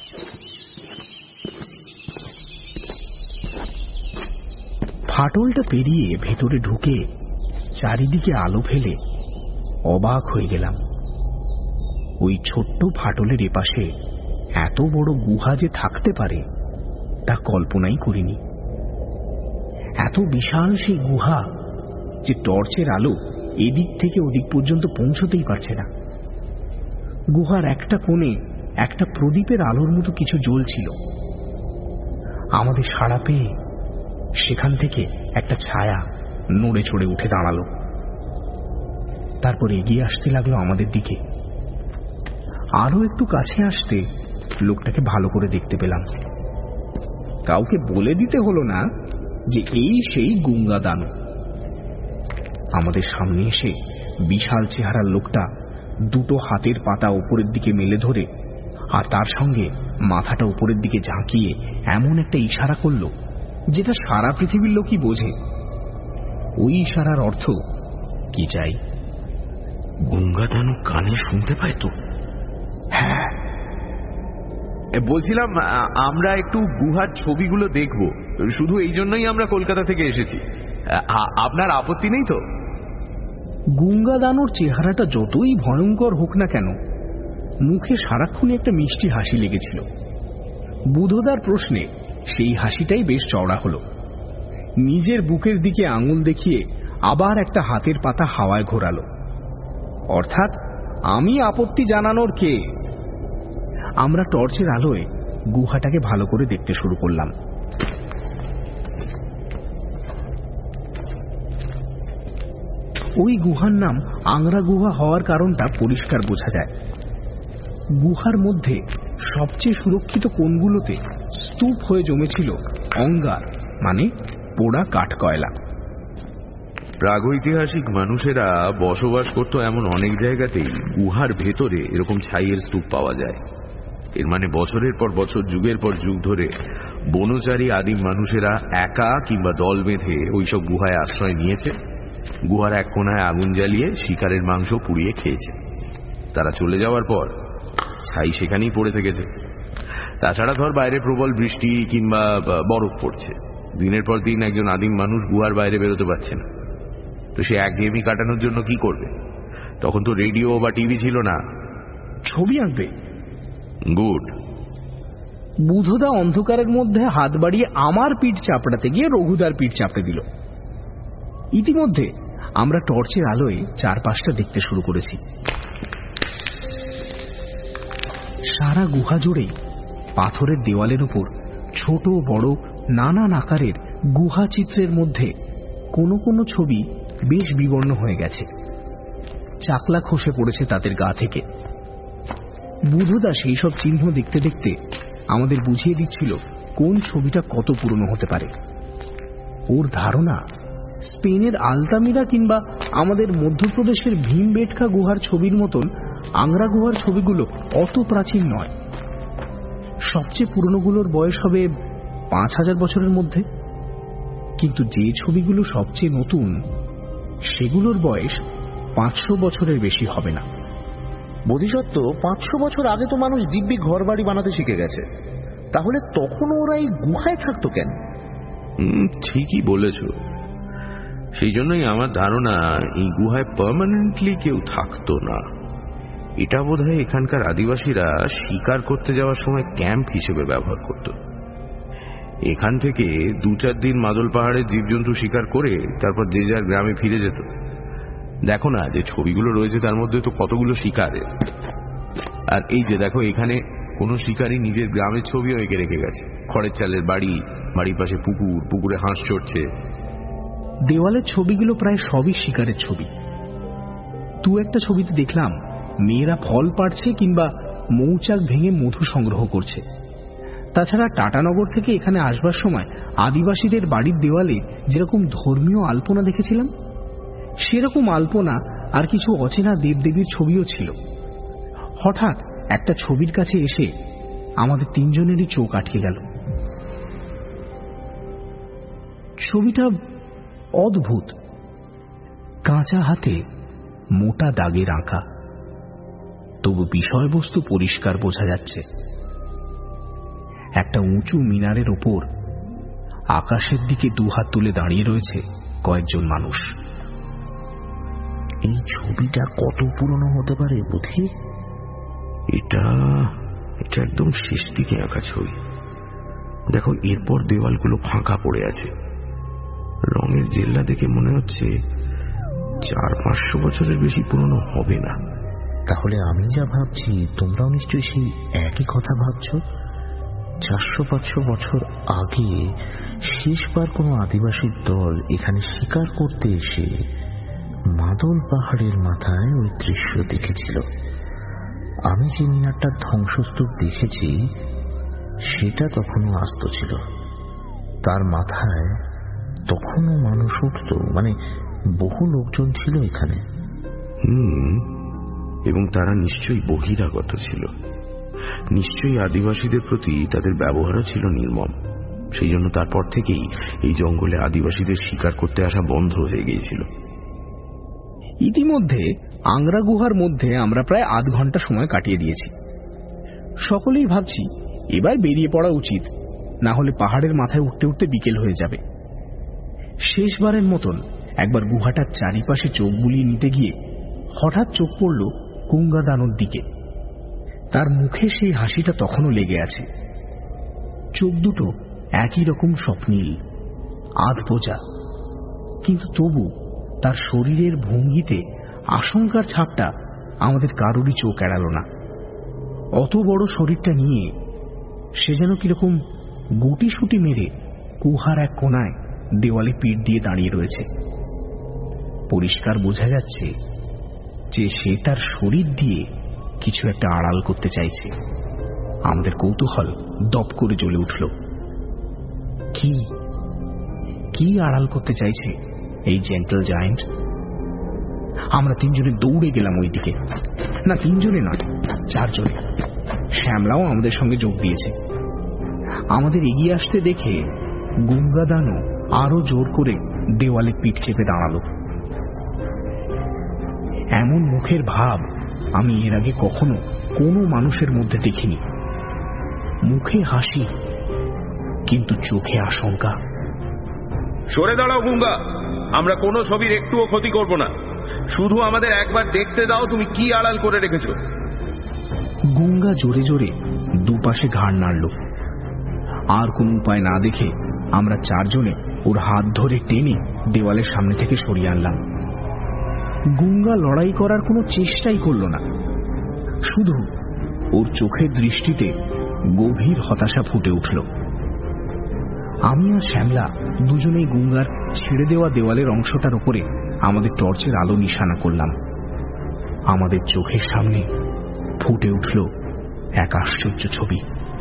ফাটলটা পেরিয়ে ভেতরে ঢুকে চারিদিকে আলো ফেলে অবাক হয়ে গেলাম। ওই ছোট্ট ফাটলের এপাশে এত বড় গুহা যে থাকতে পারে তা কল্পনাই করিনি। এত বিশাল সেই গুহা যে টর্চের আলো এদিক থেকে ওদিক পর্যন্ত পৌঁছতেই পারছে না। গুহার একটা কোণে একটা প্রদীপের আলোর মতো কিছু জ্বলছিল। আমাদের সাড়া পেয়ে সেখান থেকে একটা ছায়া নড়ে চড়ে উঠে দাঁড়ালো। তারপর এগিয়ে আসতে লাগলো আমাদের দিকে। আরো একটু কাছে আসতে লোকটাকে ভালো করে দেখতে পেলাম। কাউকে বলে দিতে হলো না যে এই সেই গুঙ্গা দানু। আমাদের সামনে এসে বিশাল চেহারার লোকটা দুটো হাতের পাতা উপরের দিকে মেলে ধরে আর তার সঙ্গে মাথাটা উপরের দিকে ঝাঁকিয়ে এমন একটা ইশারা করলো যেটা সারা পৃথিবীর লোকই বোঝে। ওই ইশারার অর্থ কি চাই? গঙ্গা দানু কানে শুনতে পায় তো? হ্যাঁ, বলছিলাম আমরা একটু গুহার ছবিগুলো দেখব, শুধু এই জন্যই আমরা কলকাতা থেকে এসেছি। আপনার আপত্তি নেই তো? গুঙ্গা দানুর চেহারাটা যতই ভয়ঙ্কর হোক না কেন, মুখে সারাক্ষণই একটা মিষ্টি হাসি লেগেছিল। বুধদার প্রশ্নে সেই হাসিটাই বেশ চওড়া হলো। নিজের বুকের দিকে আঙুল দেখিয়ে আবার একটা হাতের পাতা হাওয়ায় ঘোরালো। অর্থাৎ আমি আপত্তি জানানোর কে? আমরা টর্চের আলোয় গুহাটাকে ভালো করে দেখতে শুরু করলাম। ওই গুহার নাম আংরা গুহা হওয়ার কারণটা পরিষ্কার বোঝা যায়। গুহার মধ্যে সবচেয়ে সুরক্ষিত কোণগুলোতে স্তূপ হয়ে জমেছিল অঙ্গার, মানে পোড়া কাঠ কয়লা। প্রাগৈতিহাসিক মানুষেরা বসবাস করত এমন অনেক জায়গাতেই গুহার ভেতরে এরকম ছাইয়ের স্তূপ পাওয়া যায়। এর মানে বছরের পর বছর, যুগের পর যুগ ধরে বনচারী আদিম মানুষেরা একা কিংবা দল বেঁধে ওইসব গুহায় আশ্রয় নিয়েছে। গুহার এক কোণায় আগুন জ্বালিয়ে শিকারের মাংস পুড়িয়ে খেয়েছে। তারা চলে যাওয়ার পর ছাই সেখানেই পড়ে থেকেছে। তাছাড়া ধর বাইরে প্রবল বৃষ্টি কিংবা বরফ পড়ছে, দিনের পর দিন একজন আদিম মানুষ গুহার বাইরে বেরোতে পারছে না। তো সে একঘেয়েমি কাটানোর জন্য কি করবে? তখন তো রেডিও বা টিভি ছিল না। ছবি আঁকবে। গুড। বুধদা অন্ধকারের মধ্যে হাত বাড়িয়ে আমার পিঠ চাপড়াতে গিয়ে রঘুদার পিঠ চাপড়ে দিল। ইতিমধ্যে আমরা টর্চের আলোয় চারপাশটা দেখতে শুরু করেছি। সারা গুহা জুড়ে পাথরের দেওয়ালের উপর ছোট বড় নানান আকারের গুহা চিত্রের মধ্যে কোনো কোনো ছবি বেশ বিবর্ণ হয়ে গেছে, চাকলা খসে পড়েছে তাদের গা থেকে। বুধদা সেই সব চিহ্ন দেখতে দেখতে আমাদের বুঝিয়ে দিচ্ছিল কোন ছবিটা কত পুরনো হতে পারে। ওর ধারণা স্পেনের আলতামিরা কিংবা আমাদের মধ্যপ্রদেশের ভীমবেটকা গুহার ছবির মতন আংরা গুহার ছবিগুলো অত প্রাচীন নয়। সবচেয়ে পুরনোগুলোর বয়স হবে পাঁচ হাজার বছরের মধ্যে, কিন্তু যে ছবিগুলো সবচেয়ে নতুন সেগুলোর বয়স পাঁচশো বছরের বেশি হবে না। বোধিসত্ত্ব পাঁচশো বছর আগে তো মানুষ দিব্যি ঘর বাড়ি বানাতে শিখে গেছে, তাহলে তখন ওরা এই গুহায় থাকতো কেন? ঠিকই বলেছ। সেই জন্যই আমার ধারণা এই গুহায় পার্মানেন্টলি কেউ থাকতো না। এটা বোধহয় এখানকার আদিবাসীরা শিকার করতে যাওয়ার সময় ক্যাম্প হিসেবে ব্যবহার করত। এখান থেকে দু চার দিন মাদল পাহাড়ের জীবজন্তু শিকার করে তারপর যে যার গ্রামে ফিরে যেত। দেখো না যে ছবিগুলো রয়েছে তার মধ্যে তো কতগুলো শিকারের। আর এই যে দেখো, এখানে কোনো শিকারী নিজের গ্রামের ছবিও এঁকে রেখে গেছে। খড়ের চালের বাড়ি, বাড়ির পাশে পুকুর, পুকুরে হাঁস চড়ছে। দেওয়ালের ছবিগুলো প্রায় সবই শিকারের ছবি। দু একটা ছবিতে দেখলাম মেয়েরা ফল পাড়ছে কিংবা মৌচাক ভেঙে মধু সংগ্রহ করছে। তাছাড়া টাটানগর থেকে এখানে আসবার সময় আদিবাসীদের বাড়ির দেওয়ালে যেরকম ধর্মীয় আলপনা দেখেছিলাম, সেরকম আলপনা আর কিছু অচেনা দেবদেবীর ছবিও ছিল। হঠাৎ একটা ছবির কাছে এসে আমাদের তিনজনেরই চোখ আটকে গেল। ছবিটা অদ্ভুত, কাঁচা হাতে মোটা দাগের আঁকা, তবু বিষয়বস্তু পরিষ্কার বোঝা যাচ্ছে। একটা উঁচু মিনারের ওপর আকাশের দিকে দুহাত তুলে দাঁড়িয়ে রয়েছে কয়েকজন মানুষ। এই ছবিটা কত পুরনো হতে পারে বুঝি? এটা এটা একদম শেষ দিকে আঁকা ছবি। দেখো, এরপর দেওয়ালগুলো ফাঁকা পড়ে আছে। রঙের জেল্লা দেখে মনে হচ্ছে চার পাঁচশো বছরের বেশি পুরনো হবে না। তাহলে আমি যা ভাবছি তোমরাও নিশ্চয়ই সেই একই কথা ভাবছ। চারশো পাঁচশো বছর আগে শেষবার কোনো আদিবাসীর দল এখানে শিকার করতে এসে মাদল পাহাড়ের মাথায় ওই দৃশ্য দেখেছিল। আমি যে মিনারটার ধ্বংসস্তূপ দেখেছি সেটা তখনও আস্ত ছিল। তার মাথায় তখনও মানুষ উঠত, মানে বহু লোকজন ছিল এখানে। হুম, এবং তারা নিশ্চয়ই বহিরাগত ছিল। নিশ্চয়ই আদিবাসীদের প্রতি তাদের ব্যবহারও ছিল নির্মম। সেই জন্য তারপর থেকেই এই জঙ্গলে আদিবাসীদের শিকার করতে আসা বন্ধ হয়ে গিয়েছিল। ইতিমধ্যে আংরা গুহার মধ্যে আমরা প্রায় আধ ঘন্টা সময় কাটিয়ে দিয়েছি। সকলেই ভাবছি এবার বেরিয়ে পড়া উচিত, না হলে পাহাড়ের মাথায় উঠতে উঠতে বিকেল হয়ে যাবে। শেষবারের মতন একবার গুহাটার চারিপাশে চোখ বুলিয়ে নিতে গিয়ে হঠাৎ চোখ পড়ল কুঙ্গা দানোর দিকে। তার মুখে সেই হাসিটা তখনও লেগে আছে। চোখ দুটো একই রকম স্বপ্নীল, আধ বোঝা, কিন্তু তবু তার শরীরের ভঙ্গিতে আশঙ্কার ছাপটা আমাদের কারোরই চোখ এড়াল না। অত বড় শরীরটা নিয়ে সে যেন কিরকম গুটিসুটি মেরে গুহার এক কোনায় দেওয়ালে পিঠ দিয়ে দাঁড়িয়ে রয়েছে। পরিষ্কার বোঝা যাচ্ছে যে সে তার শরীর দিয়ে কিছু একটা আড়াল করতে চাইছে। আমাদের কৌতূহল দপ করে জ্বলে উঠল। কি কি আড়াল করতে চাইছে এই জেন্টল জায়ান্ট? আমরা তিনজনে দৌড়ে গেলাম ওই দিকে। না, তিনজনে নয়, চারজনে। শ্যামলাও আমাদের সঙ্গে যোগ দিয়েছে। আমাদের এগিয়ে আসতে দেখে গুঙ্গা দানও আরো জোর করে দেওয়ালে পিঠ চেপে দাঁড়ালো। এমন মুখের ভাব আমি এর আগে কখনো কোনো মানুষের মধ্যে দেখিনি। মুখে হাসি, কিন্তু চোখে আশঙ্কা। সরে দাঁড়াও গুঙ্গা, আমরা কোনো ছবির একটুও ক্ষতি করব না। শুধু আমাদের একবার দেখতে দাও তুমি কি আড়াল করে রেখেছ। গুঙ্গা জোরে জোরে দুপাশে ঘাড় নাড়ল। আর কোন উপায় না দেখে আমরা চারজনে ওর হাত ধরে টেনে দেওয়ালের সামনে থেকে সরিয়ে আনলাম। গুঙ্গা লড়াই করার কোনো চেষ্টাই করল না, শুধু ওর চোখের দৃষ্টিতে গভীর হতাশা ফুটে উঠল। আমি আর শ্যামলা দুজনেই গুঙ্গার ছেড়ে দেওয়া দেওয়ালের অংশটার উপরে আমাদের টর্চের আলো নিশানা করলাম। আমাদের চোখের সামনে ফুটে উঠল এক আশ্চর্য ছবি।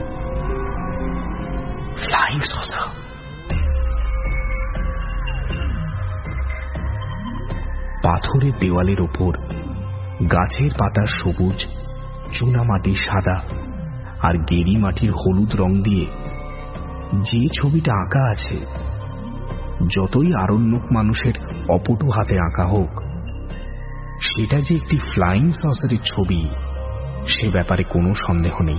Flying saucer. পাথরের দেওয়ালের ওপর গাছের পাতার সবুজ, চুনামাটির সাদা আর গেরি মাটির হলুদ রং দিয়ে যে ছবিটা আঁকা আছে, যতই আরণ্যক মানুষের অপটু হাতে আঁকা হোক, সেটা যে একটি ফ্লাইং সসারের ছবি সে ব্যাপারে কোনো সন্দেহ নেই।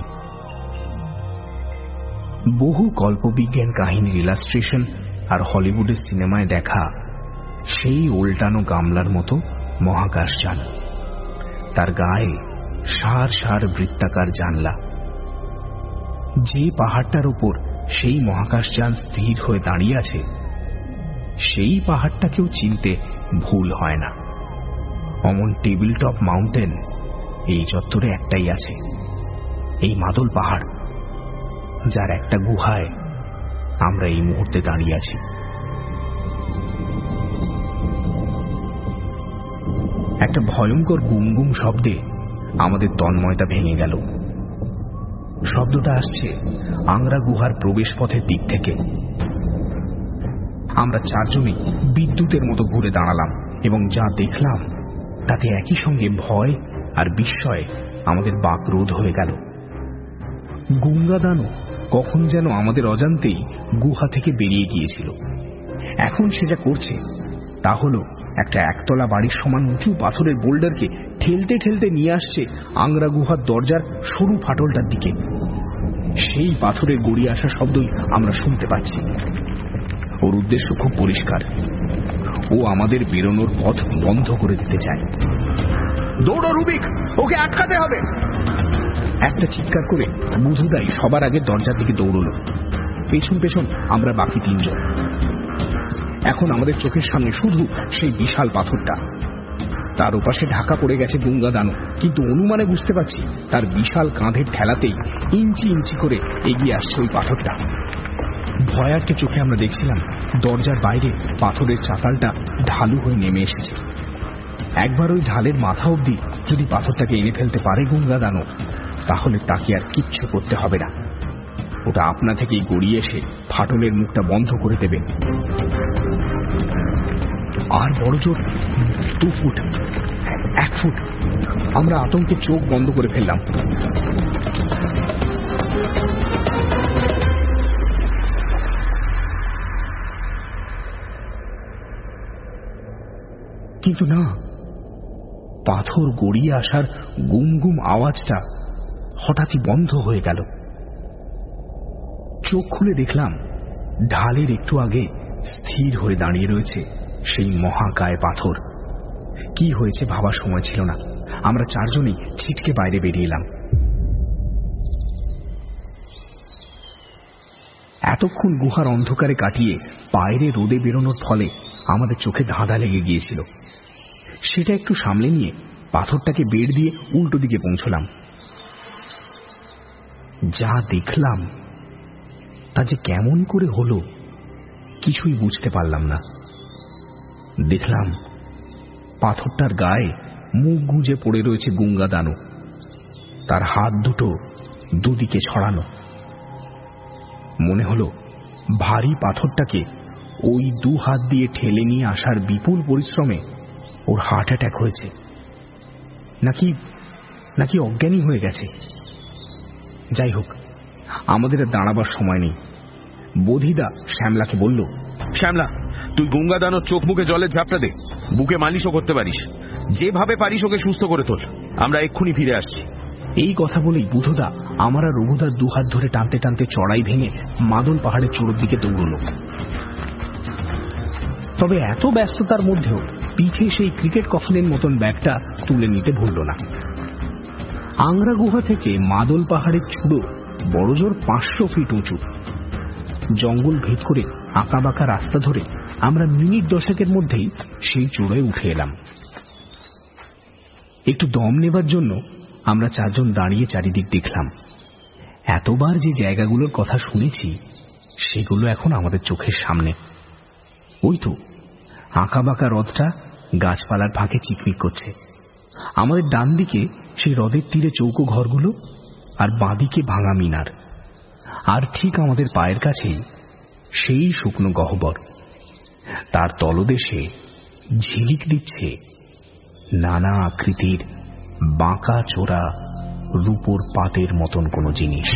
বহু কল্পবিজ্ঞান কাহিনীর ইলাস্ট্রেশন আর হলিউডের সিনেমায় দেখা সেই উল্টানো গামলার মতো মহাকাশযান, তার গায়ে সার সার বৃত্তাকার জানলা। যে পাহাড়টার উপর সেই মহাকাশযান স্থির হয়ে দাঁড়িয়ে আছে, সেই পাহাড়টাকেও চিনতে ভুল হয় না। অমন টেবিল টপ মাউন্টেন এই চত্বরে একটাই আছে, এই মাদল পাহাড়, যার একটা গুহায় আমরা এই মুহূর্তে দাঁড়িয়ে আছি। একটা ভয়ঙ্কর গুমগুম শব্দে আমাদের তন্ময়তা ভেঙে গেল। শব্দটা আসছে আংরা গুহার প্রবেশ পথের দিক থেকে। আমরা চারজনই বিদ্যুতের মতো ঘুরে দাঁড়ালাম এবং যা দেখলাম তাতে একই সঙ্গে ভয় আর বিস্ময়ে আমাদের বাকরোধ হয়ে গেল। গুঙ্গা দানু কখন যেন আমাদের অজান্তেই গুহা থেকে বেরিয়ে গিয়েছিল। এখন সে যা করছে তা হলো একটা একতলা বাড়ির সমান উঁচু পাথরের বোল্ডারকে ঠেলতে ঠেলতে নিয়ে আসছে আংরা গুহার দরজার সরু ফাটলটার দিকে। সেই পাথরের গড়িয়ে আসা শব্দই আমরা শুনতে পাচ্ছি। ওর উদ্দেশ্য খুব পরিষ্কার, ও আমাদের বেরোনোর পথ বন্ধ করে দিতে চায়। দৌড়ো রুবিক, ওকে আটকাতে হবে। একটা চিৎকার করে বুধুদাই সবার আগে দরজার দিকে দৌড়ল। পেছন পেছন আমরা বাকি তিনজন। এখন আমাদের চোখের সামনে শুধু সেই বিশাল পাথরটা। তার ওপাশে ঢাকা পড়ে গেছে গুঙ্গা দানু, কিন্তু অনুমানে বুঝতে পারছি তার বিশাল কাঁধের ঠেলাতেই ইঞ্চি ইঞ্চি করে এগিয়ে আসছে ওই পাথরটা। ভয়ার্থে চোখে আমরা দেখছিলাম দরজার বাইরে পাথরের চাতালটা ঢালু হয়ে নেমে এসেছে। একবার ওই ঢালের মাথা অবধি যদি পাথরটাকে এনে ফেলতে পারে গঙ্গা দানব, তাহলে তাকে আর কিচ্ছু করতে হবে না। ওটা আপনা থেকেই গড়িয়ে এসে ফাটলের মুখটা বন্ধ করে দেবে। আর বড় জোর দু ফুট, এক ফুট। আমরা আতঙ্কে চোখ বন্ধ করে ফেললাম। কিন্তু না, পাথর গড়িয়ে আসার গুম গুম আওয়াজটা হঠাৎই বন্ধ হয়ে গেল। চোখ খুলে দেখলাম ঢালের একটু আগে স্থির হয়ে দাঁড়িয়ে রয়েছে সেই মহাকায় পাথর। কি হয়েছে ভাবার সময় ছিল না। আমরা চারজনেই ছিটকে বাইরে বেরিয়ে এলাম। এতক্ষণ গুহার অন্ধকারে কাটিয়ে বাইরে রোদে বেরোনোর ফলে আমাদের চোখে ধাঁধা লেগে গিয়েছিল। সেটা একটু সামলে নিয়ে পাথরটাকে বেড় দিয়ে উল্টো দিকে পৌঁছলাম। যা দেখলাম তা যে কেমন করে হলো কিছুই বুঝতে পারলাম না। দেখলাম পাথরটার গায়ে মুখ গুঁজে পড়ে রয়েছে গঙ্গা দানব। তার হাত দুটো দুদিকে ছড়ানো। মনে হলো ভারী পাথরটাকে ওই দু হাত দিয়ে ঠেলে নিয়ে আসার বিপুল পরিশ্রমে ওর হার্ট অ্যাটাক হয়েছে, নাকি নাকি অজ্ঞানী হয়ে গেছে। যাই হোক, আমাদের দাঁড়াবার সময় নেই। বোধিদা শ্যামলাকে বলল, শ্যামলা, তুই গঙ্গা দানব চোখ মুখে জলের ঝাপটা দে, বুকে মালিশও করতে পারিস, যেভাবে পারিস ওকে সুস্থ করে তোল। আমরা এক্ষুনি ফিরে আসছি। এই কথা বলেই বুধদা আমার আর রঘুদার দু হাত ধরে টানতে টানতে চড়াই ভেঙে মাদল পাহাড়ের চূড়োর দিকে দৌড়ল। তবে এত ব্যস্ততার মধ্যেও পিঠে সেই ক্রিকেট কফিনের মতন ব্যাগটা তুলে নিতে ভুলল না। আংরা গুহা থেকে মাদল পাহাড়ের চূড়ো বড়জোর পাঁচশো ফিট উঁচু। জঙ্গল ভেদ করে আঁকা বাঁকা রাস্তা ধরে আমরা মিনিট দশেকের মধ্যেই সেই চূড়োয় উঠে এলাম। একটু দম নেবার জন্য আমরা চারজন দাঁড়িয়ে চারিদিক দেখলাম। এতবার যে জায়গাগুলোর কথা শুনেছি সেগুলো এখন আমাদের চোখের সামনে। ওই তো আঁকা বাঁকা হ্রদটা গাছপালার ফাঁকে চিকমিক করছে। আমাদের ডান দিকে সেই হ্রদের তীরে চৌকো ঘরগুলো, আর বাঁদিকে ভাঙা মিনার, আর ঠিক আমাদের পায়ের কাছেই সেই শুকনো গহ্বর। তার তলদেশে ঝিলিক দিচ্ছে নানা আকৃতির বাঁকা চোরা রূপোর পাতের মতন কোনো জিনিস।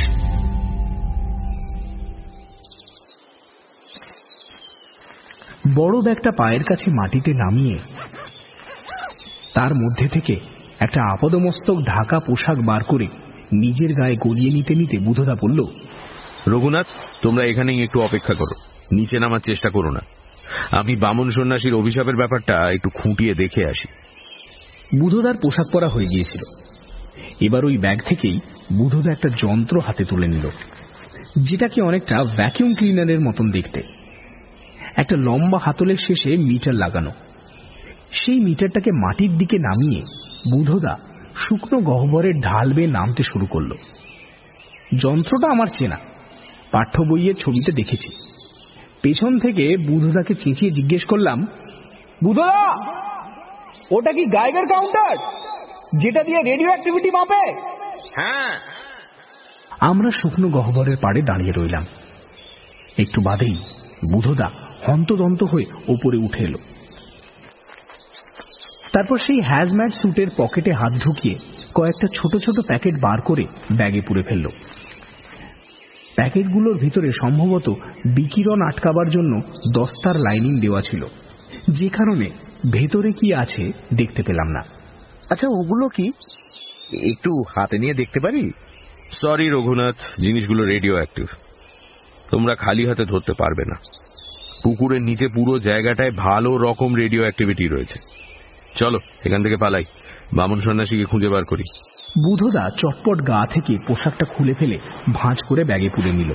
বড় ব্যাগটা পায়ের কাছে মাটিতে নামিয়ে তার মধ্যে থেকে একটা আপাদমস্তক ঢাকা পোশাক বার করে নিজের গায়ে গলিয়ে নিতে নিতে বুধদা বলল, রঘুনাথ, তোমরা এখানেই একটু অপেক্ষা করো, নিচে নামার চেষ্টা করো না। আমি বামন সন্ন্যাসীর অভিশাপের ব্যাপারটা একটু খুঁটিয়ে দেখে আসি। বুধদার পোশাক পরা হয়ে গিয়েছিল। এবার ওই ব্যাগ থেকেই বুধদা একটা যন্ত্র হাতে তুলে নিল, যেটাকে অনেকটা ভ্যাকিউম ক্লিনারের মতন দেখতে। একটা লম্বা হাতলের শেষে মিটার লাগানো। সেই মিটারটাকে মাটির দিকে নামিয়ে বুধদা শুকনো গহ্বরের ঢাল বেয়ে নামতে শুরু করল। যন্ত্রটা আমার চেনা, পাঠ্য বইয়ের ছবিতে দেখেছি। পেছন থেকে বুধদাকে চেঁচিয়ে জিজ্ঞেস করলাম, বুধদা, ওটা কি গাইগার কাউন্টার, যেটা দিয়ে রেডিও অ্যাক্টিভিটি মাপে? হ্যাঁ। আমরা শুকনো গহ্বরের পাড়ে দাঁড়িয়ে রইলাম। একটু বাদেই বুধদা হন্তদন্ত হয়ে ওপরে উঠে এলো। তারপর সেই হ্যাজম্যাট স্যুটের পকেটে হাত ঢুকিয়ে কয়েকটা ছোট ছোট প্যাকেট বার করে ব্যাগে পুরে ফেলল। প্যাকেটগুলোর ভিতরে সম্ভবত বিকিরণ আটকাবার জন্য দস্তার লাইনিং দেওয়া ছিল, যে কারণে ভেতরে কি আছে দেখতে পেলাম না। আচ্ছা, ওগুলো কি একটু হাতে নিয়ে দেখতে পারি? সরি রঘুনাথ, জিনিসগুলো রেডিও অ্যাক্টিভ, তোমরা খালি হাতে ধরতে পারবে না। পুকুরের নিচে পুরো জায়গাটায় ভালো রকম রেডিও অ্যাক্টিভিটি রয়েছে। চলো এখান থেকে পালাই, বামন সন্ন্যাসীকে খুঁজে বার করি। বুধদা চটপট গা থেকে পোশাকটা খুলে ফেলে ভাঁজ করে ব্যাগে পুরে নিল।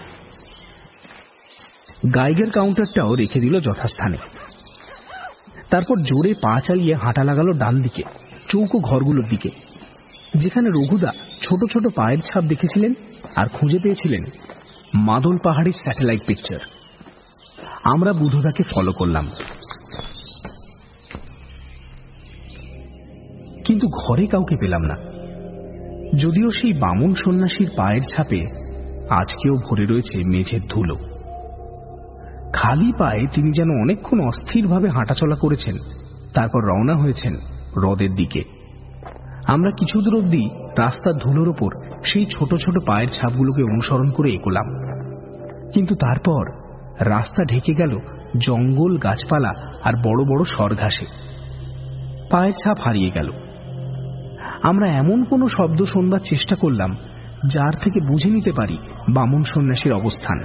গাইগের কাউন্টারটাও রেখে দিল যথাস্থানে। তারপর জোরে পা চালিয়ে হাঁটা লাগালো ডান দিকে চৌকো ঘরগুলোর দিকে, যেখানে রঘুদা ছোট ছোট পায়ের ছাপ দেখেছিলেন আর খুঁজে পেয়েছিলেন মাদল পাহাড়ের স্যাটেলাইট পিকচার। আমরা বুধদাকে ফলো করলাম। কিন্তু ঘরে কাউকে পেলাম না। যদিও সেই বামন সন্ন্যাসীর পায়ের ছাপে আজকেও ভরে রয়েছে মেঝের ধুলো। খালি পায়ে তিনি যেন অনেকক্ষণ অস্থিরভাবে হাঁটাচলা করেছেন, তারপর রওনা হয়েছেন হ্রদের দিকে। আমরা কিছু দূর অব্দি রাস্তার ধুলোর ওপর সেই ছোট ছোট পায়ের ছাপগুলোকে অনুসরণ করে এগোলাম, কিন্তু তারপর রাস্তা ঢেকে গেল জঙ্গল, গাছপালা আর বড় বড় সরঘাসে। পায়ের ছাপ হারিয়ে গেল। আমরা এমন কোনো শব্দ শুনবার চেষ্টা করলাম যার থেকে বুঝে নিতে পারি বামন সন্ন্যাসীর অবস্থান,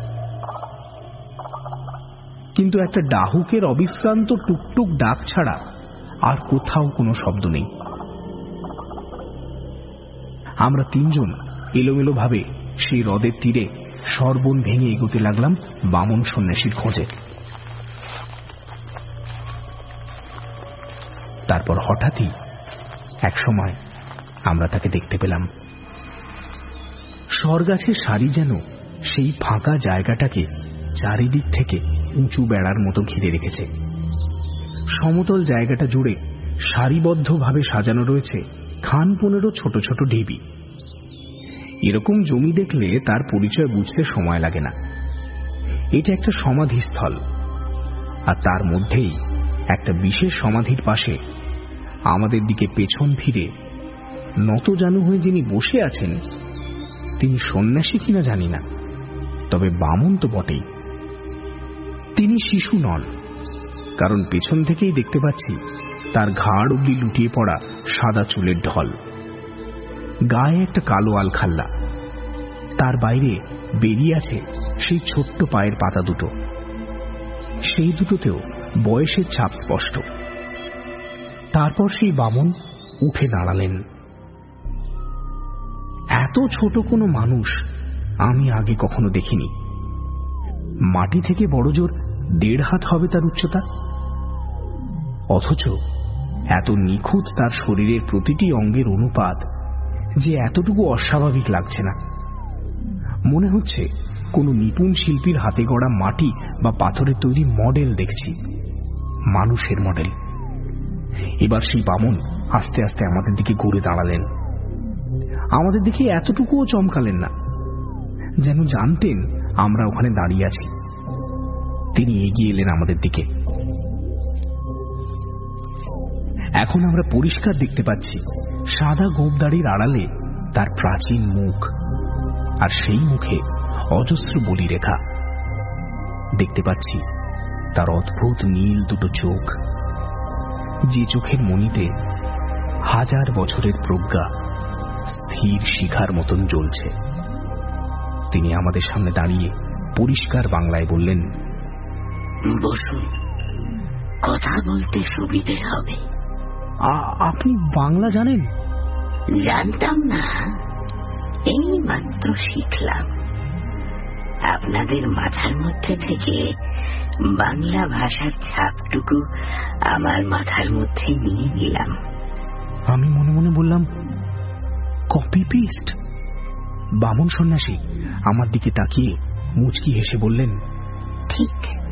কিন্তু একটা ডাহুকের অবিশ্রান্ত টুকটুক ডাক ছাড়া আর কোথাও কোনো শব্দ নেই। আমরা তিনজন এলোমেলো ভাবে সেই হ্রদের তীরে সরবন ভেঙে এগোতে লাগলাম বামন সন্ন্যাসীর খোঁজে। তারপর হঠাৎই এক সময় আমরা তাকে দেখতে পেলাম। সরগাছের সারি যেন সেই ফাঁকা জায়গাটাকে চারিদিক থেকে উঁচু বেড়ার মতো ঘিরে রেখেছে। সমতল জায়গাটা জুড়ে সারিবদ্ধভাবে সাজানো রয়েছে খান পনেরো ছোট ছোট ঢিবি। এরকম জমি দেখলে তার পরিচয় বুঝতে সময় লাগে না। এটা একটা সমাধিস্থল, আর তার মধ্যেই একটা বিশেষ সমাধির পাশে আমাদের দিকে পেছন ফিরে নতজানু হয়ে যিনি বসে আছেন, তিনি সন্ন্যাসী কিনা জানি না, তবে বামন তো বটেই। তিনি শিশু নন, কারণ পেছন থেকেই দেখতে পাচ্ছি তার ঘাড় অব্দি লুটিয়ে পড়া সাদা চুলের ঢল, গায়ে একটা কালো আলখাল্লা, তার বাইরে বেরিয়ে আছে সেই ছোট্ট পায়ের পাতা দুটো। সেই দুটোতেও বয়সের ছাপ স্পষ্ট। তারপর সেই বামন উঠে দাঁড়ালেন। এত ছোট কোনো মানুষ আমি আগে কখনো দেখিনি। মাটি থেকে বড় জোর দেড় হাত হবে তার উচ্চতা, অথচ এত নিখুঁত তার শরীরের প্রতিটি অঙ্গের অনুপাত যে এতটুকু অস্বাভাবিক লাগছে না। মনে হচ্ছে কোনো নিপুণ শিল্পীর হাতে গড়া মাটি বা পাথরের তৈরি মডেল দেখছি, মানুষের মডেল। এবার সেই বামন আস্তে আস্তে আমাদের দিকে ঘুরে দাঁড়ালেন। আমাদের দিকে এতটুকুও চমকালেন না, যেন জানতেন আমরা ওখানে দাঁড়িয়ে আছি। তিনি এগিয়ে এলেন আমাদের দিকে। এখন আমরা পরিষ্কার দেখতে পাচ্ছি সাদা গোঁপদাড়ির আড়ালে তার প্রাচীন মুখ, আর সেই মুখে অজস্র বলি রেখা। দেখতে পাচ্ছি তার অদ্ভুত নীল দুটো চোখ, যে চোখের মণিতে হাজার বছরের প্রজ্ঞা স্থির শিখার মতন জ্বলছে। তিনি আমাদের সামনে দাঁড়িয়ে পরিষ্কার বাংলায় বললেন, বসুন, কথা বলতে সুবিধে হবে। আপনি বাংলা জানেন? জানতাম না, এই মাত্র শিখলাম। আপনাদের মাথার মধ্যে থেকে বাংলা ভাষার ছাপটুকু আমার মাথার মধ্যে নিয়ে নিলাম। আমি মনে মনে বললাম, কপি পেস্ট? বামন সন্ন্যাসী আমার দিকে তাকিয়ে মুচকি হেসে বললেন, ঠিক,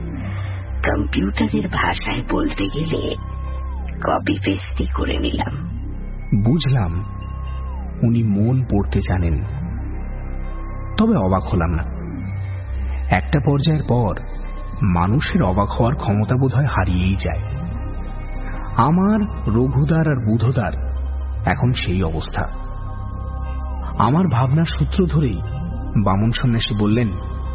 কম্পিউটারের ভাষায় বলতে গেলে কপি পেস্টই করে নিলাম। বুঝলাম উনি মন পড়তে জানেন। তবে অবাক হলাম না। একটা পর্যায়ের পর মানুষের অবাক হওয়ার ক্ষমতা বোধ হয় হারিয়েই যায়। আমার, রঘুদার আর বুধদার এখন সেই অবস্থা। আমার ভাবনার সূত্র ধরেই বামন সন্ন্যাসী বললেন,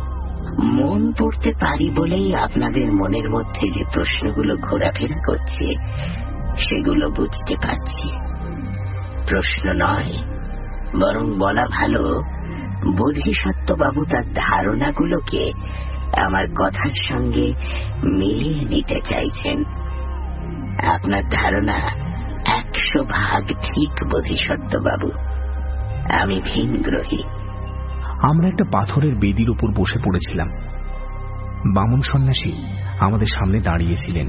মন পড়তে পারি বলেই আপনাদের মনের মধ্যে যে প্রশ্নগুলো ঘোরাফেরা করছে সেগুলো বুঝতে পারছি। প্রশ্ন নয়, বরং বলা ভালো, বোধিসত্ত্ববাবু তার ধারণাগুলোকে আমার কথার সঙ্গে মিলিয়ে নিতে চাইছেন। আপনার ধারণা একশো ভাগ ঠিক বোধিসত্ত্ববাবু, আমি ভিনগ্রহী। আমরা একটা পাথরের বেদির উপর বসে পড়েছিলাম। বামন সন্ন্যাসী আমাদের সামনে দাঁড়িয়েছিলেন।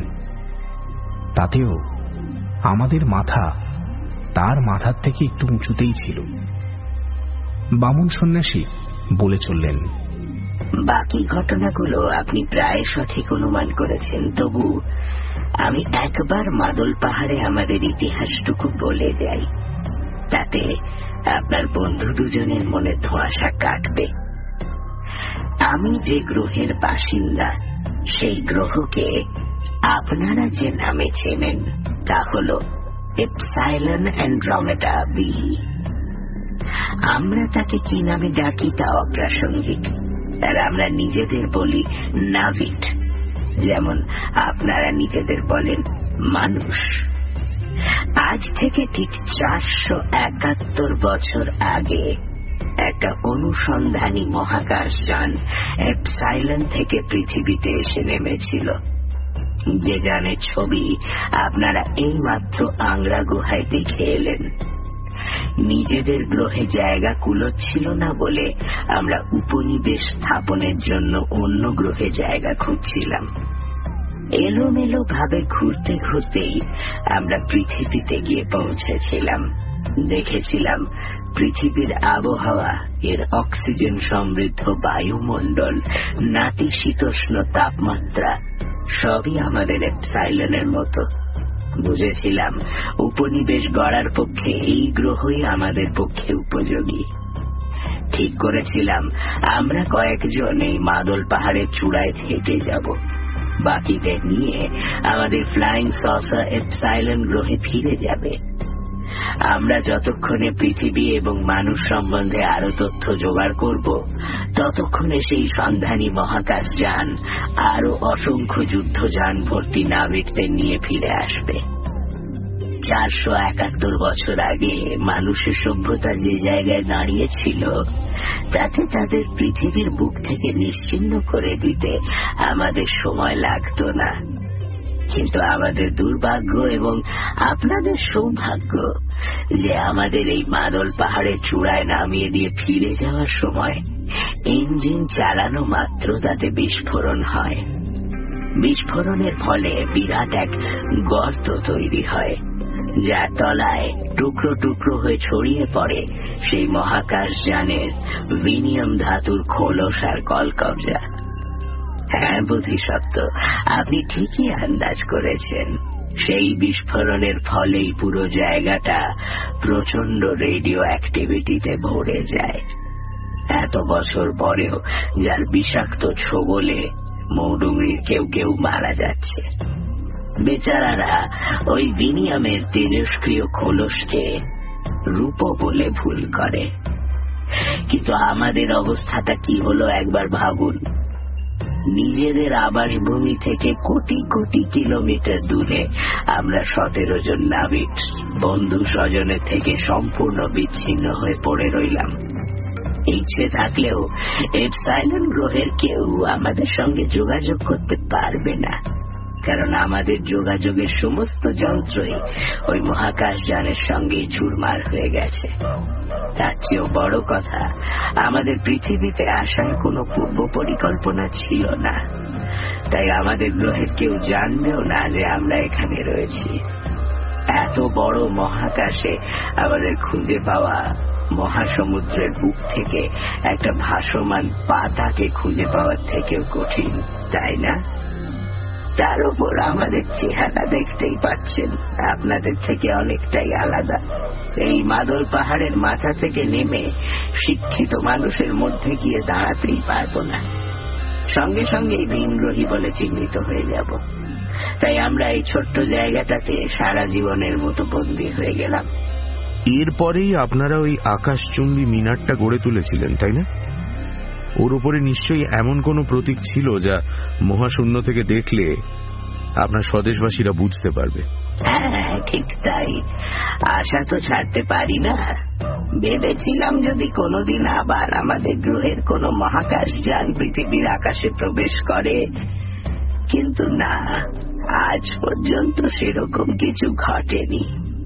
তাতেও আমাদের মাথা তার মাথার থেকে একটু উঁচুতেই ছিল। বামন সন্ন্যাসী বলে চললেন, বাকি ঘটনাগুলো আপনি প্রায় সঠিক অনুমান করেছেন, তবু আমি একবার মাদল পাহাড়ে আমাদের ইতিহাসটুকু বলে যাই, তাতে আপনার বন্ধু দুজনের মনে ধোঁয়াশা কাটবে। আমি যে গ্রহের বাসিন্দা, সেই গ্রহকে আপনারা যে নামে চেনেন তা হল এপসাইলন অ্যান্ড্রোমেডা বি। আমরা তাকে কি নামে ডাকি তা অপ্রাসঙ্গিক, আর আমরা নিজেদের বলি নাভিট, যেমন আপনারা নিজেদের বলেন মানুষ। আজ থেকে ঠিক চারশো একাত্তর বছর আগে একটা অনুসন্ধানী মহাকাশযান এপসাইলন থেকে পৃথিবীতে এসে নেমেছিল, যে যানের ছবি আপনারা এইমাত্র আংরা গুহায় দেখে এলেন। নিজেদের গ্রহে জায়গা কুলোচ্ছিল না বলে আমরা উপনিবেশ স্থাপনের জন্য অন্য গ্রহে জায়গা খুঁজছিলাম। এলোমেলো ভাবে ঘুরতে ঘুরতেই আমরা পৃথিবীতে গিয়ে পৌঁছেছিলাম। দেখেছিলাম পৃথিবীর আবহাওয়া, এর অক্সিজেন সমৃদ্ধ বায়ুমণ্ডল, নাতিশীতোষ্ণ তাপমাত্রা সবই আমাদের এপসাইলনের মতো। বুঝেছিলাম উপনিবেশ গড়ার পক্ষে এই গ্রহই আমাদের পক্ষে উপযোগী। ঠিক করেছিলাম আমরা কয়েকজন এই মাদল পাহাড়ের চূড়ায় থেকে যাব, বাকিদের নিয়ে আমাদের ফ্লাইং সসার এপসাইলন গ্রহে ফিরে যাবে। আমরা যতক্ষণে পৃথিবী এবং মানুষ সম্বন্ধে আরো তথ্য জোগাড় করব, ততক্ষণে সেই সন্ধানী মহাকাশযান আরো অসংখ্য যুদ্ধযান ভর্তি নাবিকদের নিয়ে ফিরে আসবে। চারশো একাত্তর বছর আগে মানুষের সভ্যতা যে জায়গায় দাঁড়িয়েছিল, তাতে তাদের পৃথিবীর বুক থেকে নিশ্চিহ্ন করে দিতে আমাদের সময় লাগতো না। কিন্তু আমাদের দুর্ভাগ্য এবং আপনাদের সৌভাগ্য যে আমাদের এই মাদল পাহাড়ের চূড়ায় নামিয়ে দিয়ে ফিরে যাওয়ার সময় ইঞ্জিন চালানো মাত্র তাতে বিস্ফোরণ হয়। বিস্ফোরণের ফলে বিরাট এক গর্ত তৈরি হয়, যার তলায় টুকরো টুকরো হয়ে ছড়িয়ে পড়ে সেই মহাকাশযানের ভিনিয়াম ধাতুর খোলস আর কলকবজা। হ্যাঁ বোধিসত্ত্ব, আপনি ঠিকই আন্দাজ করেছেন। সেই বিস্ফোরণের ফলেই পুরো জায়গাটা প্রচন্ড রেডিও অ্যাক্টিভিটিতে ভরে যায়। এত বছর পরেও যার বিষাক্ত ছোবলে মৌডুঙ্গির কেউ কেউ মারা যাচ্ছে। বেচারারা ওই ভিনিয়ামের তেজস্ক্রিয় খোলসকে রূপ বলে ভুল করে। কিন্তু আমাদের অবস্থাটা কি হলো একবার ভাবুন। নিজেদের আবাস ভূমি থেকে কোটি কোটি কিলোমিটার দূরে আমরা সতেরো জন নাবিক বন্ধু স্বজনের থেকে সম্পূর্ণ বিচ্ছিন্ন হয়ে পড়ে রইলাম। ইচ্ছে থাকলেও এপসাইলন গ্রহের কেউ আমাদের সঙ্গে যোগাযোগ করতে পারবে না, কারণ আমাদের যোগাযোগের সমস্ত যন্ত্রই ওই মহাকাশযানের সঙ্গে চুরমার হয়ে গেছে। তার চেয়েও বড় কথা, আমাদের পৃথিবীতে আসার কোনো পূর্ব পরিকল্পনা ছিল না, তাই আমাদের গ্রহের কেউ জানবেও না যে আমরা এখানে রয়েছি। এত বড় মহাকাশে আমাদের খুঁজে পাওয়া মহাসমুদ্রের বুক থেকে একটা ভাসমান পাতাকে খুঁজে পাওয়ার থেকেও কঠিন, তাই না? তার উপর আমাদের চেহারা দেখতেই পাচ্ছেন আপনাদের থেকে অনেকটাই আলাদা। এই মাদল পাহাড়ের মাথা থেকে নেমে শিক্ষিত মানুষের মধ্যে গিয়ে দাঁড়াতেই পারবো না, সঙ্গে সঙ্গে ভিনগ্রহী বলে চিহ্নিত হয়ে যাব। তাই আমরা এই ছোট্ট জায়গাটাতে সারা জীবনের মতো বন্দী হয়ে গেলাম। এরপরেই আপনারা ওই আকাশচুম্বী মিনারটা গড়ে তুলেছিলেন, তাই না? ওর উপরে নিশ্চয়ই এমন কোনো প্রতীক ছিল যা মহাশূন্য থেকে দেখলে আপনার স্বদেশবাসীরা বুঝতে পারবে। হ্যাঁ, ঠিক তাই। আশা তো ছাড়তে পারি না। ভেবেছিলাম যদি কোনোদিন আবার আমাদের গ্রহের কোনো মহাকাশযান পৃথিবীর আকাশে প্রবেশ করে, কিন্তু না, আজ পর্যন্ত সেরকম কিছু ঘটেনি।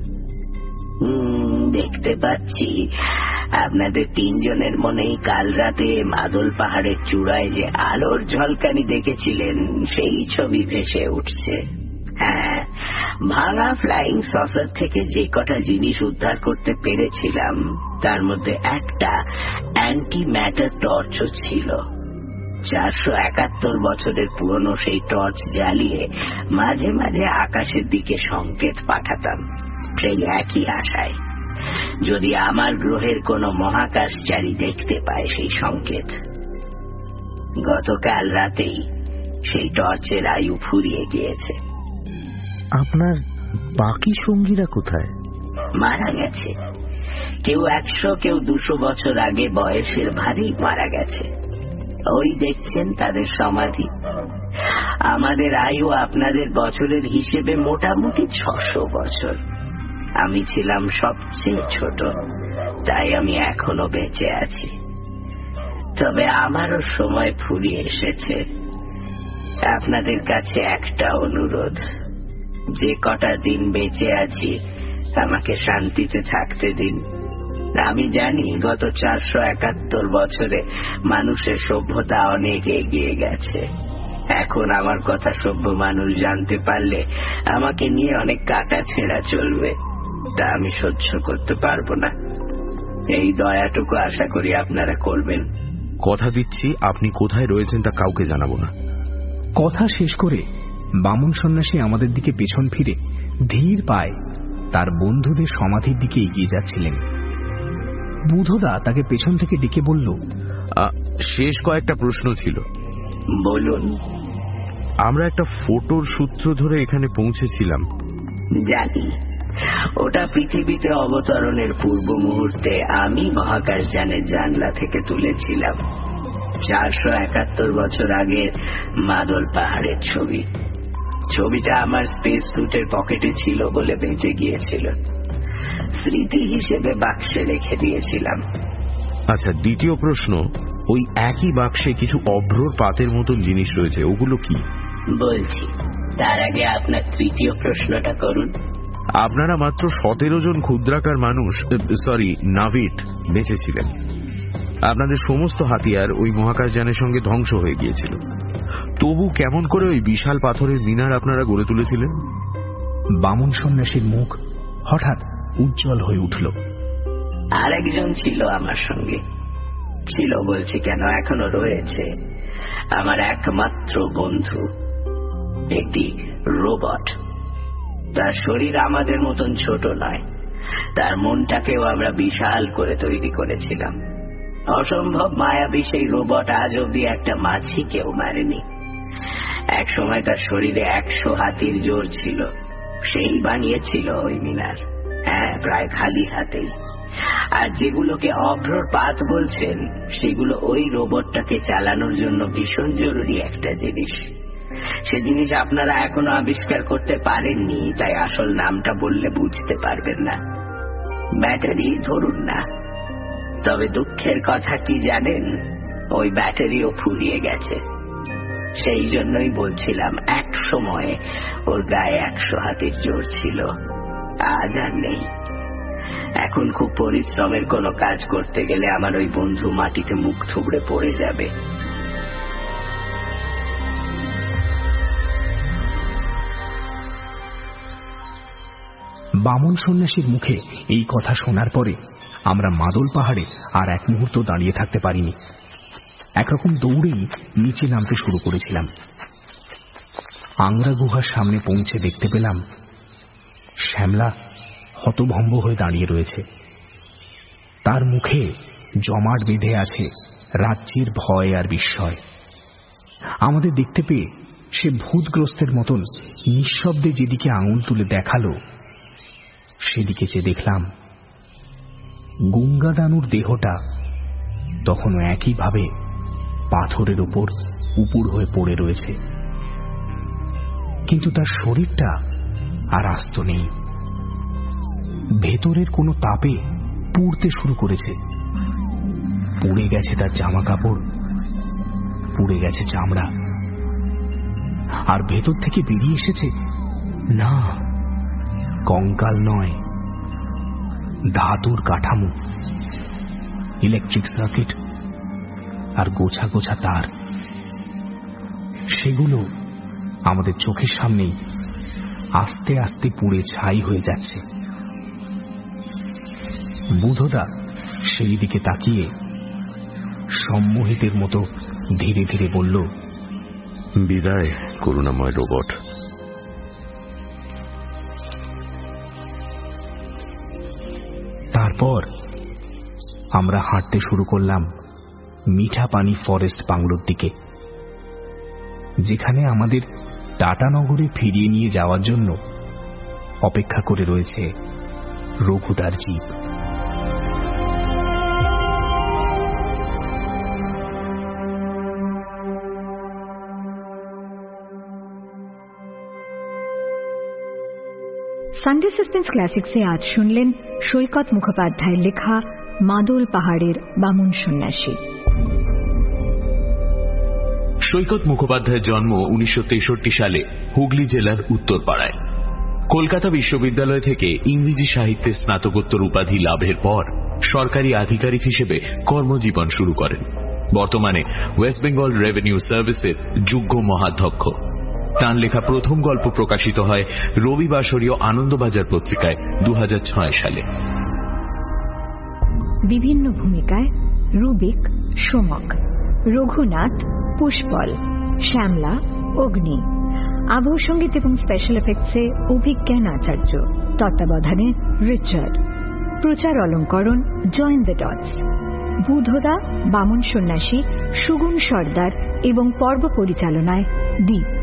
দেখতে পাচ্ছি আপনাদের তিনজনের মনেই কাল রাতে মাদল পাহাড়ের চূড়ায় যে আলোর ঝলকানি দেখেছিলেন সেই ছবি ভেসে উঠছে। হ্যাঁ, ভাঙা ফ্লাইং সসার থেকে যে কটা জিনিস উদ্ধার করতে পেরেছিলাম তার মধ্যে একটা অ্যান্টি ম্যাটার টর্চও ছিল। চারশো একাত্তর বছরের পুরনো সেই টর্চ জ্বালিয়ে মাঝে মাঝে আকাশের দিকে সংকেত পাঠাতাম, সেই একই আশায় যদি আমার গ্রহের কোনো মহাকাশচারী দেখতে পায় সেই সংকেত। গতকাল রাতেই সেই টর্চের আয়ু ফুরিয়ে গিয়েছে। আপনার বাকি সঙ্গীরা কোথায়? মারা গেছে। কেউ একশো, কেউ দুশো বছর আগে বয়সের ভারেই মারা গেছে। ওই দেখছেন তাদের সমাধি। আমাদের আয়ু আপনাদের বছরের হিসেবে মোটামুটি ছশো বছর। আমি ছিলাম সবচেয়ে ছোট, তাই আমি এখনো বেঁচে আছি। তবে আমারও সময় ফুরিয়ে এসেছে। আপনাদের কাছে একটা অনুরোধ, যে কটা দিন বেঁচে আছি আমাকে শান্তিতে থাকতে দিন। আমি জানি গত চারশো একাত্তর বছরে মানুষের সভ্যতা অনেক এগিয়ে গেছে। এখন আমার কথা সভ্য মানুষ জানতে পারলে আমাকে নিয়ে অনেক কাটা ছেঁড়া চলবে, তা আমি সহ্য করতে পারবো না। এই দয়াটুকু আশা করি আপনারা করবেন। কথা দিচ্ছি আপনি কোথায় রয়েছেন তা কাউকে জানাবো না। কথা শেষ করে বামন সন্ন্যাসী আমাদের দিকে পেছন ফিরে ধীর পায়ে তার বন্ধুদের সমাধির দিকে এগিয়ে যাচ্ছিলেন। বুধদা তাকে পেছন থেকে ডেকে বলল, শেষ কয়েকটা প্রশ্ন ছিল। বলুন। আমরা একটা ফটোর সূত্র ধরে এখানে পৌঁছেছিলাম। জানি, ওটা পৃথিবীতে অবতরণের পূর্ব মুহূর্তে আমি মহাকাশযানের জানলা থেকে তুলেছিলাম। চারশো একাত্তর বছর আগের মাদল পাহাড়ের ছবি। ছবিটা আমার স্পেস স্যুটের পকেটে ছিল বলে বেঁচে গিয়েছিল। স্মৃতি হিসেবে বাক্সে রেখে দিয়েছিলাম। আচ্ছা, দ্বিতীয় প্রশ্ন, ওই একই বাক্সে কিছু অভ্রর পাতের মতন জিনিস রয়েছে, ওগুলো কি? বলছি, তার আগে আপনার তৃতীয় প্রশ্নটা করুন। আপনারা মাত্র সতেরো জন ক্ষুদ্রাকার মানুষ, সরি নাভিট, বেঁচেছিলেন। আপনাদের সমস্ত হাতিয়ার ওই মহাকাশযানের সঙ্গে ধ্বংস হয়ে গিয়েছিল। তবু কেমন করে ওই বিশাল পাথরের মিনার আপনারা গড়ে তুলেছিলেন? বামন সন্ন্যাসীর মুখ হঠাৎ উজ্জ্বল হয়ে উঠল। আরেকজন ছিল আমার সঙ্গে, ছিল বলছি কেন, এখনো রয়েছে, আমার একমাত্র বন্ধু, একটি রোবট। তার শরীর আমাদের মতন ছোট নয়, তার মনটাকেও আমরা বিশাল করে তৈরি করেছিলাম। অসম্ভব মায়াবী সেই রোবট আজ অব্দি একটা মাছি কেউ মারেনি। এক সময় তার শরীরে একশো হাতির জোর ছিল, সেই বানিয়েছিল ওই মিনার। হ্যাঁ, প্রায় খালি হাতেই। আর যেগুলোকে অভ্রর পাত বলছেন, সেগুলো ওই রোবটটাকে চালানোর জন্য ভীষণ জরুরি একটা জিনিস। সে জিনিস আপনারা এখনো আবিষ্কার করতে পারেননি, তাই আসল নামটা বললে বুঝতে পারবেন না। ব্যাটারি ধরুন না, তবে দুঃখের কথা কি জানেন, ওই ব্যাটারিও ফুরিয়ে গেছে। সেই জন্যই বলছিলাম এক সময়ে ওর গায়ে একশো হাতির জোর ছিল, আজ আর নেই। এখন খুব পরিশ্রমের কোনো কাজ করতে গেলে আমার ওই বন্ধু মাটিতে মুখ থুবড়ে পড়ে যাবে। বামন সন্ন্যাসীর মুখে এই কথা শোনার পরে আমরা মাদল পাহাড়ে আর এক মুহূর্ত দাঁড়িয়ে থাকতে পারিনি। একরকম দৌড়েই নিচে নামতে শুরু করেছিলাম। আংরা গুহার সামনে পৌঁছে দেখতে পেলাম শ্যামলা হতভম্ব হয়ে দাঁড়িয়ে রয়েছে। তার মুখে জমাট বেঁধে আছে রাজ্যের ভয় আর বিস্ময়। আমাদের দেখতে পেয়ে সে ভূতগ্রস্তের মতন নিঃশব্দে যেদিকে আঙুল তুলে দেখালো, সেদিকে যে দেখলাম গঙ্গাদানুর দেহটা তখনও একইভাবে পাথরের উপর উপুড় হয়ে পড়ে রয়েছে, কিন্তু তার শরীরটা আর আস্ত নেই। ভেতরের কোনো তাপে পুড়তে শুরু করেছে। পুড়ে গেছে তার জামা কাপড়, পুড়ে গেছে চামড়া, আর ভেতর থেকে বেরিয়ে এসেছে না কঙ্কাল নয়, ধাতুর কাঠামো, ইলেকট্রিক সার্কিট আর গোছা গোছা তার। সেগুলো আমাদের চোখের সামনেই আস্তে আস্তে পুড়ে ছাই হয়ে যাচ্ছে। বুধদা সেই দিকে তাকিয়ে সম্মোহিতের মতো ধীরে ধীরে বলল, বিদায় করুণাময় রোবট। তারপর আমরা হাঁটতে শুরু করলাম মিঠা পানি ফরেস্ট বাংলোর দিকে, যেখানে আমাদের টাটানগরে ফিরিয়ে নিয়ে যাওয়ার জন্য অপেক্ষা করে রয়েছে রঘুদার জিপ। সানডে সাসপেন্স ক্লাসিক্সে আজ শুনলেন সৈকত মুখোপাধ্যায়ের লেখা মাদল পাহাড়ের বামুন সন্ন্যাসী। সৈকত মুখোপাধ্যায়ের জন্ম উনিশশো তেষট্টি সালে হুগলি জেলার উত্তরপাড়ায়। কলকাতা বিশ্ববিদ্যালয় থেকে ইংরেজি সাহিত্যে স্নাতকোত্তর উপাধি লাভের পর সরকারি আধিকারিক হিসেবে কর্মজীবন শুরু করেন। বর্তমানে ওয়েস্ট বেঙ্গল রেভিনিউ সার্ভিসের যোগ্য মহাধ্যক্ষ। তাঁর লেখা প্রথম গল্প প্রকাশিত হয় রবিবাসরীয় আনন্দবাজার পত্রিকায় দু হাজার ছয় সালে। বিভিন্ন ভূমিকায় রুবিক, সোমক, রঘুনাথ, পুষ্পল, শ্যামলা, অগ্নি। আবহ সঙ্গীত এবং স্পেশাল এফেক্টসে অভিজ্ঞান আচার্য, তত্ত্বাবধানে রিচার্ড। প্রচার অলঙ্করণ জয়েন দ্য ডটস। বুধদা, বামন সন্ন্যাসী, সুগুণ সর্দার এবং পর্ব পরিচালনায় দীপ।